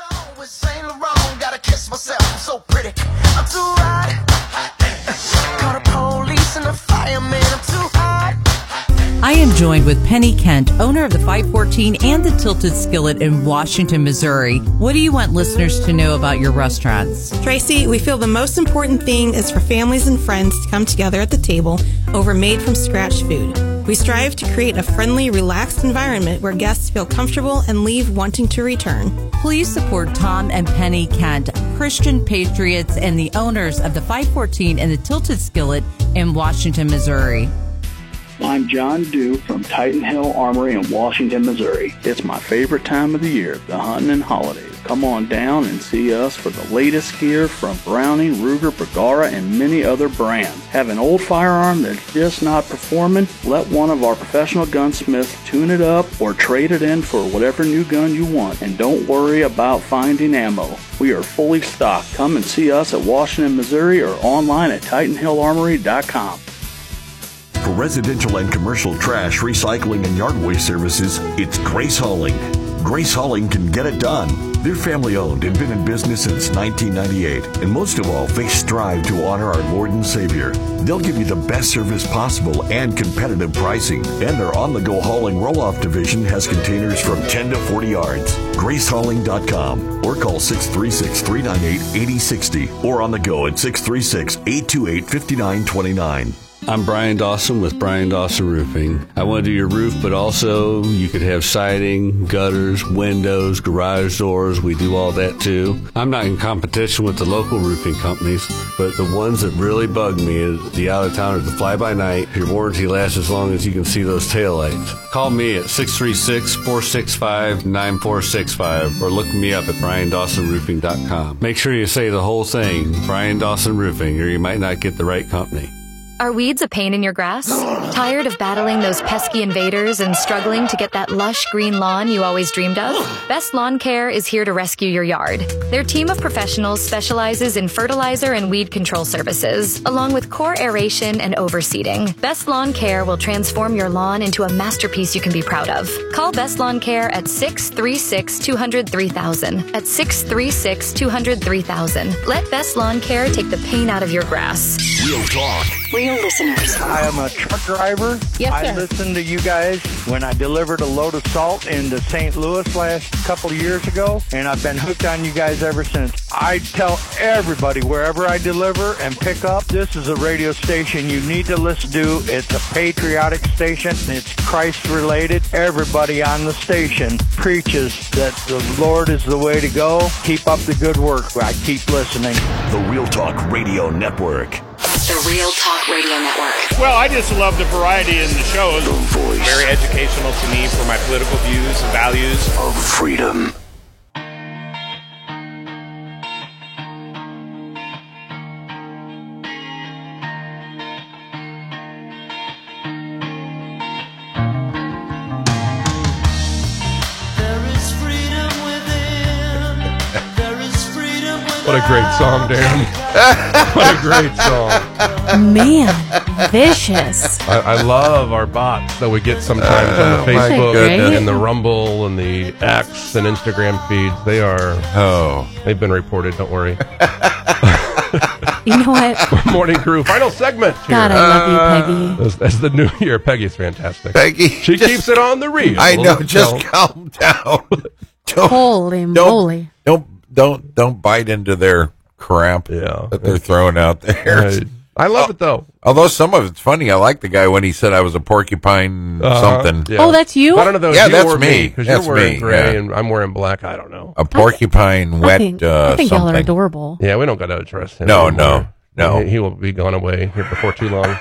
I am joined with Penny Kent, owner of the five fourteen and the Tilted Skillet in Washington, Missouri. What do you want listeners to know about your restaurants? Tracy, we feel the most important thing is for families and friends to come together at the table over made-from-scratch food. We strive to create a friendly, relaxed environment where guests feel comfortable and leave wanting to return. Please support Tom and Penny Kent, Christian patriots and the owners of the five fourteen and the Tilted Skillet in Washington, Missouri. I'm John Dew from Titan Hill Armory in Washington, Missouri. It's my favorite time of the year, the hunting and holidays. Come on down and see us for the latest gear from Browning, Ruger, Bergara, and many other brands. Have an old firearm that's just not performing? Let one of our professional gunsmiths tune it up or trade it in for whatever new gun you want. And don't worry about finding ammo. We are fully stocked. Come and see us at Washington, Missouri or online at titan hill armory dot com. For residential and commercial trash, recycling, and yard waste services, it's Grace Hauling. Grace Hauling can get it done. They're family-owned and been in business since nineteen ninety-eight. And most of all, they strive to honor our Lord and Savior. They'll give you the best service possible and competitive pricing. And their on-the-go hauling roll-off division has containers from ten to forty yards. grace hauling dot com or call six three six, three nine eight, eight zero six zero or on the go at six three six, eight two eight, five nine two nine. I'm Brian Dawson with Brian Dawson Roofing. I want to do your roof, but also you could have siding, gutters, windows, garage doors. We do all that too. I'm not in competition with the local roofing companies, but the ones that really bug me is the out-of-towners, the fly-by-night. Your warranty lasts as long as you can see those taillights. Call me at six three six, four six five, nine four six five or look me up at brian dawson roofing dot com. Make sure you say the whole thing, Brian Dawson Roofing, or you might not get the right company. Are weeds a pain in your grass? Tired of battling those pesky invaders and struggling to get that lush green lawn you always dreamed of? Best Lawn Care is here to rescue your yard. Their team of professionals specializes in fertilizer and weed control services, along with core aeration and overseeding. Best Lawn Care will transform your lawn into a masterpiece you can be proud of. Call Best Lawn Care at six three six, two zero three thousand. At six three six, two zero three thousand. Let Best Lawn Care take the pain out of your grass. Real talk. Real listeners. I am a truck driver. Yes, I sir. listened to you guys when I delivered a load of salt into Saint Louis last couple of years ago, and I've been hooked on you guys ever since. I tell everybody wherever I deliver and pick up, this is a radio station you need to listen to. It's a patriotic station. It's Christ-related. Everybody on the station preaches that the Lord is the way to go. Keep up the good work. I keep listening. The Real Talk Radio Network. The Real Talk Radio Network. Well, I just love the variety in the shows. The voice. Very educational to me for my political views and values. Of freedom. What a great song, Dan. What a great song. Man, vicious. I, I love our bots that we get sometimes on the Oh, my Facebook goodness. and the Rumble and the X and Instagram feeds. They are, oh, they've been reported, don't worry. You know what? Morning Crew, final segment here. God, I love you, Peggy. As, as the new year, Peggy's fantastic. Peggy, She just- keeps it on the real. I know. Just Don't- calm down. Don't, Holy don't, moly. Don't don't don't bite into their crap Yeah. that they're throwing out there. I, I love it though. Although some of it's funny. I like the guy when he said I was a porcupine Uh-huh. something. Yeah. Oh, that's you? I don't know though. Yeah, you that's or me. Because That's you're wearing me, gray yeah. and I'm wearing black. I don't know. A porcupine wet. I think, uh, I think y'all are something. adorable. Yeah, we don't got to address him. No, anymore. no, no. He, he will be gone away here before too long.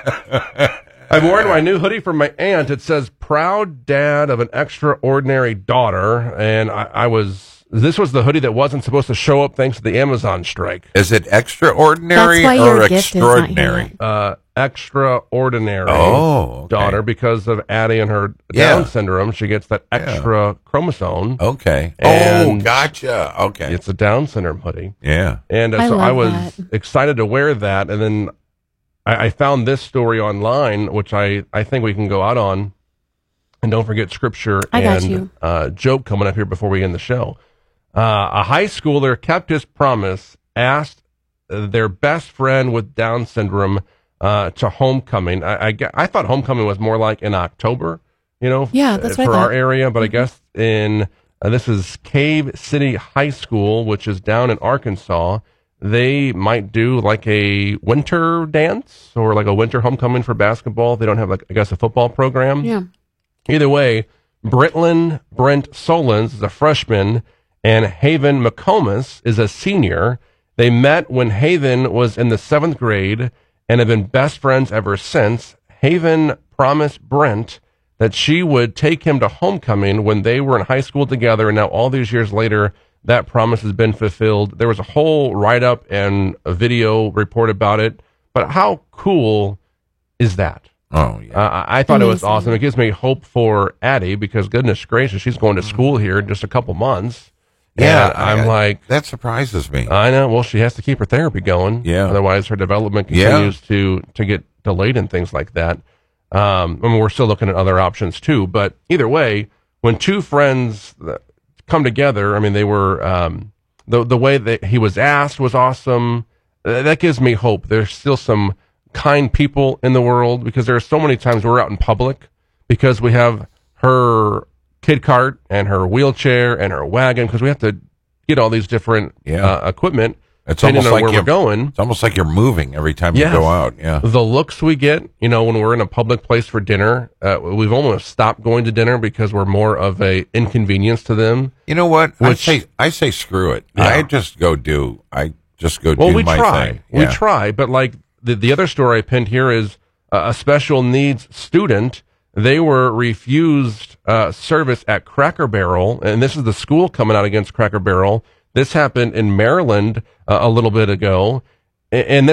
I'm wearing my new hoodie from my aunt. It says "Proud Dad of an Extraordinary Daughter," and I, I was. This was the hoodie that wasn't supposed to show up thanks to the Amazon strike. Is it extraordinary That's why or your gift is not extraordinary? here. Uh, extraordinary Oh, okay. daughter because of Addie and her Yeah. Down syndrome. She gets that extra chromosome. Okay. And oh, gotcha. Okay. It's a Down syndrome hoodie. Yeah. And uh, I so I love was that. excited to wear that. And then I, I found this story online, which I, I think we can go out on. And don't forget scripture I got and you. Uh, joke coming up here before we end the show. Uh, a high schooler kept his promise, asked their best friend with Down syndrome uh, to homecoming. I, I, gue- I thought homecoming was more like in October, you know, Yeah, that's uh, what I for our thought. area. But I guess in uh, this is Cave City High School, which is down in Arkansas. They might do like a winter dance or like a winter homecoming for basketball. They don't have like I guess a football program. Yeah. Either way, Britlin Brent Solons is a freshman and Haven McComas is a senior. They met when Haven was in the seventh grade and have been best friends ever since. Haven promised Brent that she would take him to homecoming when they were in high school together, and now all these years later, that promise has been fulfilled. There was a whole write-up and a video report about it, but how cool is that? Oh, yeah. Uh, I thought it was Amazing. awesome. It gives me hope for Addie because, goodness gracious, she's going to school here in just a couple months. Yeah, And I'm I- like, that surprises me. I know. Well, she has to keep her therapy going. Yeah. Otherwise, her development Yeah. continues to to get delayed and things like that. Um, I mean, we're still looking at other options too. But either way, when two friends uh, come together, I mean, they were um, the the way that he was asked was awesome. Uh, that gives me hope. There's still some kind people in the world because there are so many times we're out in public because we have her kid cart and her wheelchair and her wagon because we have to get all these different Yeah. uh, equipment. It's depending almost on like where you're we're going. It's almost like you're moving every time Yes. you go out. Yeah. The looks we get, you know, when we're in a public place for dinner, uh, we've almost stopped going to dinner because we're more of a inconvenience to them. You know what? I Which- say I say screw it. Yeah. I just go do. I just go Well, do we my try. thing. We Yeah. try, but like the the other story I pinned here is uh, a special needs student. They were refused uh, service at Cracker Barrel, and this is the school coming out against Cracker Barrel. This happened in Maryland uh, a little bit ago, A- and this is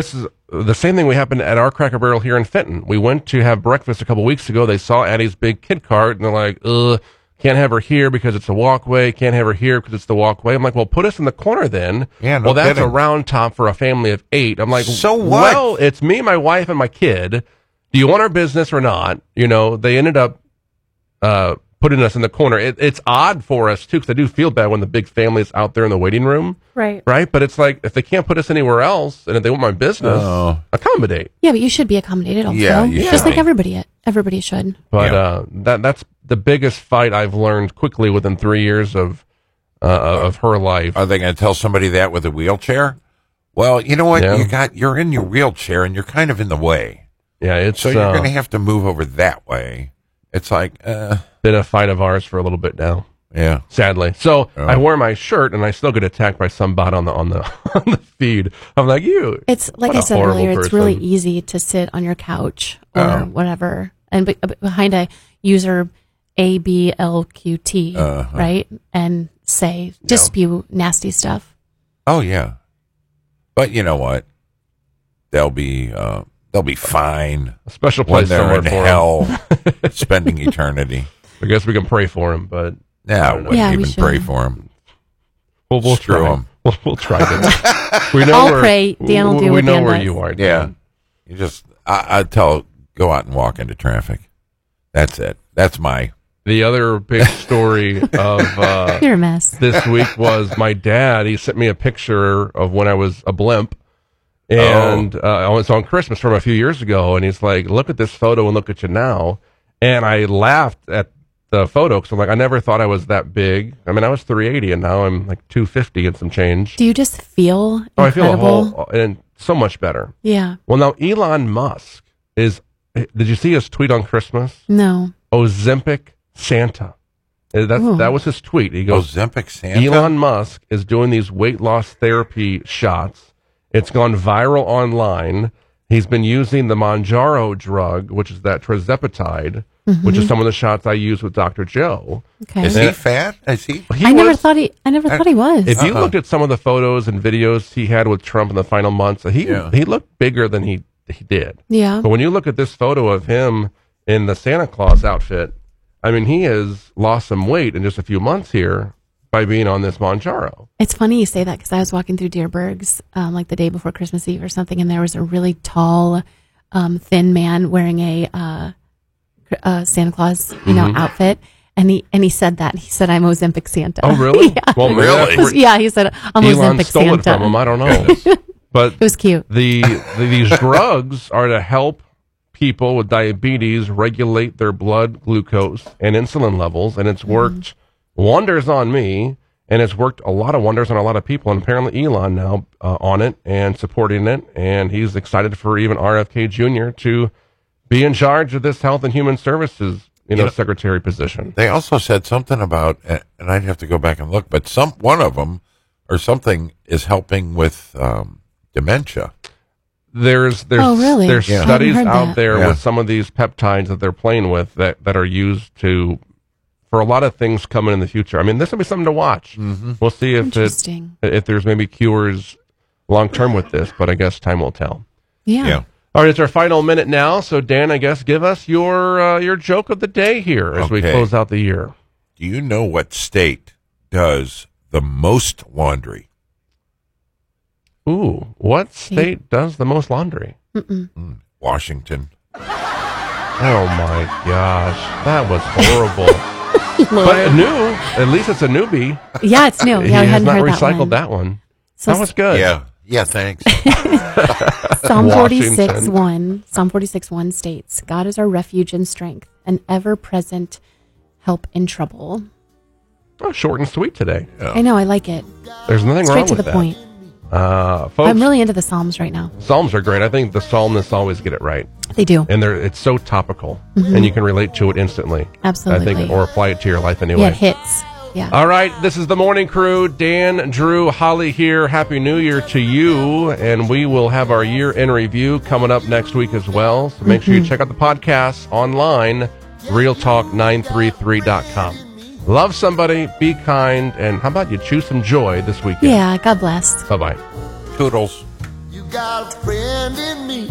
the same thing we happened at our Cracker Barrel here in Fenton. We went to have breakfast a couple weeks ago. They saw Addie's big kid cart, and they're like, ugh, can't have her here because it's a walkway. Can't have her here because it's the walkway. I'm like, well, put us in the corner then. Yeah, no well, that's kidding. a round top for a family of eight. I'm like, So what? Well, it's me, my wife, and my kid. Do you want our business or not? You know, they ended up uh, putting us in the corner. It, it's odd for us, too, because I do feel bad when the big family is out there in the waiting room. Right. Right? But it's like, if they can't put us anywhere else, and if they want my business, Oh. accommodate. Yeah, but you should be accommodated also. Yeah, you Just should like be. everybody, everybody should. But uh, that that's the biggest fight I've learned quickly within three years of uh, of her life. Are they going to tell somebody that with a wheelchair? Well, you know what? Yeah. You got you're in your wheelchair and you're kind of in the way. Yeah, it's so you're uh, going to have to move over that way. It's like uh, been a fight of ours for a little bit now. Yeah, sadly. So Oh. I wear my shirt and I still get attacked by some bot on the on the on the feed. I'm like, you. It's like what I a said horrible earlier, it's person. really easy to sit on your couch or Oh. whatever, and be, behind a user A B L Q T, Uh-huh. right, and say just spew nasty stuff. oh yeah. But you know what? They'll be uh, they'll be fine. A special when place they're somewhere in for 'em. hell, spending eternity. I guess we can pray for him, but No, I wouldn't Yeah, we even pray should. for him. we'll, we'll Screw try. 'em. We'll, we'll try to. We know I'll where, pray. Dan will we, do we what know Dan where does. you are. Yeah, Dan. you just I, I tell go out and walk into traffic. That's it. That's my The other big story of uh, You're a mess. this week was my dad. He sent me a picture of when I was a blimp. And uh, I was on Christmas from a few years ago, and he's like, look at this photo and look at you now. And I laughed at the photo because I'm like, I never thought I was that big. I mean, I was three eighty, and now I'm like two fifty and some change. Do you just feel Oh, I feel a incredible? whole, and so much better. Yeah. Well, now Elon Musk is, did you see his tweet on Christmas? No. Ozempic Santa. Uh, That's, Ooh. that was his tweet. He goes, Ozempic Santa. Elon Musk is doing these weight loss therapy shots. It's gone viral online. He's been using the Mounjaro drug, which is that tirzepatide, Mhm. which is some of the shots I use with Doctor Joe. Okay. Is he fat? Is he? He I never was- thought he. I never thought he was. If you Uh-uh. looked at some of the photos and videos he had with Trump in the final months, he Yeah. he looked bigger than he he did. Yeah. But when you look at this photo of him in the Santa Claus outfit, I mean, he has lost some weight in just a few months here by being on this Mounjaro. It's funny you say that because I was walking through Deerbergs um, like the day before Christmas Eve or something, and there was a really tall, um, thin man wearing a uh, cr- uh, Santa Claus, you know, Mhm. outfit, and he and he said that he said, "I'm Ozempic Santa." Oh, really? yeah. Well, maybe that's where yeah, he said, "I'm Elon Ozempic stole Santa." it from him. I don't know. But it was cute. The, the these drugs are to help people with diabetes regulate their blood glucose and insulin levels, and it's worked wonders on me, and it's worked a lot of wonders on a lot of people. And apparently, Elon now uh, on it and supporting it, and he's excited for even R F K Junior to be in charge of this Health and Human Services, you know, You know- secretary position. They also said something about, and I'd have to go back and look, but some one of them or something is helping with um, dementia. There's there's Oh, really? there's Yeah. I studies hadn't heard out that. there Yeah. with some of these peptides that they're playing with that, that are used to for a lot of things coming in the future. I mean, this will be something to watch. Mm-hmm. We'll see if it, Interesting. if there's maybe cures long term with this, but I guess time will tell. Yeah. Yeah. All right, it's our final minute now. So Dan, I guess give us your uh, your joke of the day here as we Okay. close out the year. Do you know what state does the most laundry? Ooh, what state does the most laundry? Mm-mm. Mm, Washington. Oh my gosh, that was horrible. But new, at least it's a newbie. Yeah, it's new. Yeah, he I has hadn't not heard that recycled one. that one. So that was good. Yeah. Yeah, thanks. Psalm forty-six Washington. one. Psalm forty-six one states, God is our refuge and strength, an ever-present help in trouble. Oh, short and sweet today. I know, I like it. There's nothing Straight wrong to with the that. point. Uh, folks, I'm really into the Psalms right now. Psalms are great. I think the psalmists always get it right. They do. And they're it's so topical, Mhm. and you can relate to it instantly. Absolutely. I think, or apply it to your life anyway. Yeah, it hits. Yeah. All right, this is the morning crew. Dan, Drew, Holly here. Happy New Year to you. And we will have our year in review coming up next week as well. So make sure you Mhm. check out the podcast online, real talk nine three three dot com. Love somebody, be kind, and how about you choose some joy this weekend? Yeah, God bless. Bye-bye. Toodles. got a friend in me.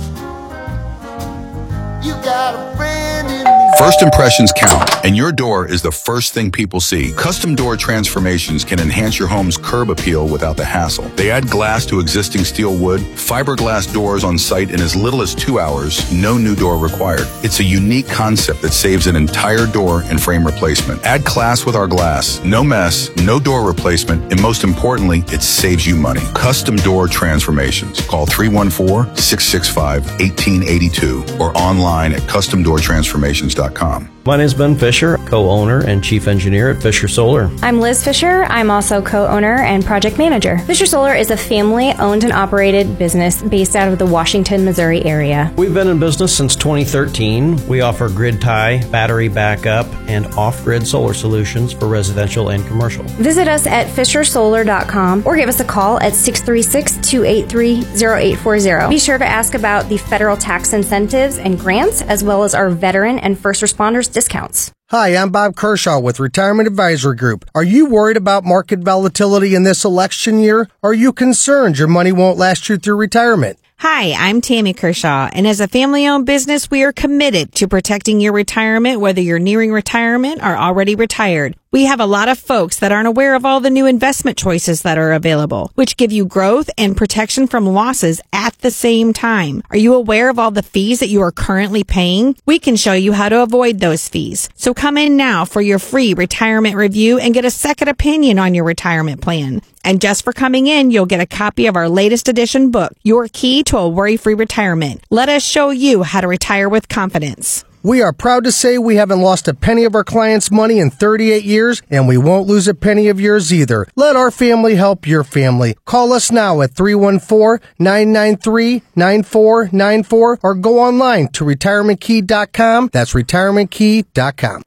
You got a friend in me. First impressions count, and your door is the first thing people see. Custom Door Transformations can enhance your home's curb appeal without the hassle. They add glass to existing steel wood, fiberglass doors on site in as little as two hours, no new door required. It's a unique concept that saves an entire door and frame replacement. Add class with our glass. No mess, no door replacement, and most importantly, it saves you money. Custom Door Transformations. Call three one four, six six five, one eight eight two or online at custom door transformations dot com. My name is Ben Fisher, co-owner and chief engineer at Fisher Solar. I'm Liz Fisher. I'm also co-owner and project manager. Fisher Solar is a family-owned and operated business based out of the Washington, Missouri area. We've been in business since twenty thirteen. We offer grid tie, battery backup, and off-grid solar solutions for residential and commercial. Visit us at fisher solar dot com or give us a call at six three six, two eight three, zero eight four zero. Be sure to ask about the federal tax incentives and grants, as well as our veteran and first responders discounts. Hi, I'm Bob Kershaw with Retirement Advisory Group. Are you worried about market volatility in this election year? Are you concerned your money won't last you through retirement? Hi, I'm Tammy Kershaw, and as a family-owned business, we are committed to protecting your retirement, whether you're nearing retirement or already retired. We have a lot of folks that aren't aware of all the new investment choices that are available, which give you growth and protection from losses at the same time. Are you aware of all the fees that you are currently paying? We can show you how to avoid those fees. So come in now for your free retirement review and get a second opinion on your retirement plan. And just for coming in, you'll get a copy of our latest edition book, Your Key to a Worry-Free Retirement. Let us show you how to retire with confidence. We are proud to say we haven't lost a penny of our clients' money in thirty-eight years, and we won't lose a penny of yours either. Let our family help your family. Call us now at three one four, nine nine three, nine four nine four or go online to retirement key dot com. That's retirement key dot com.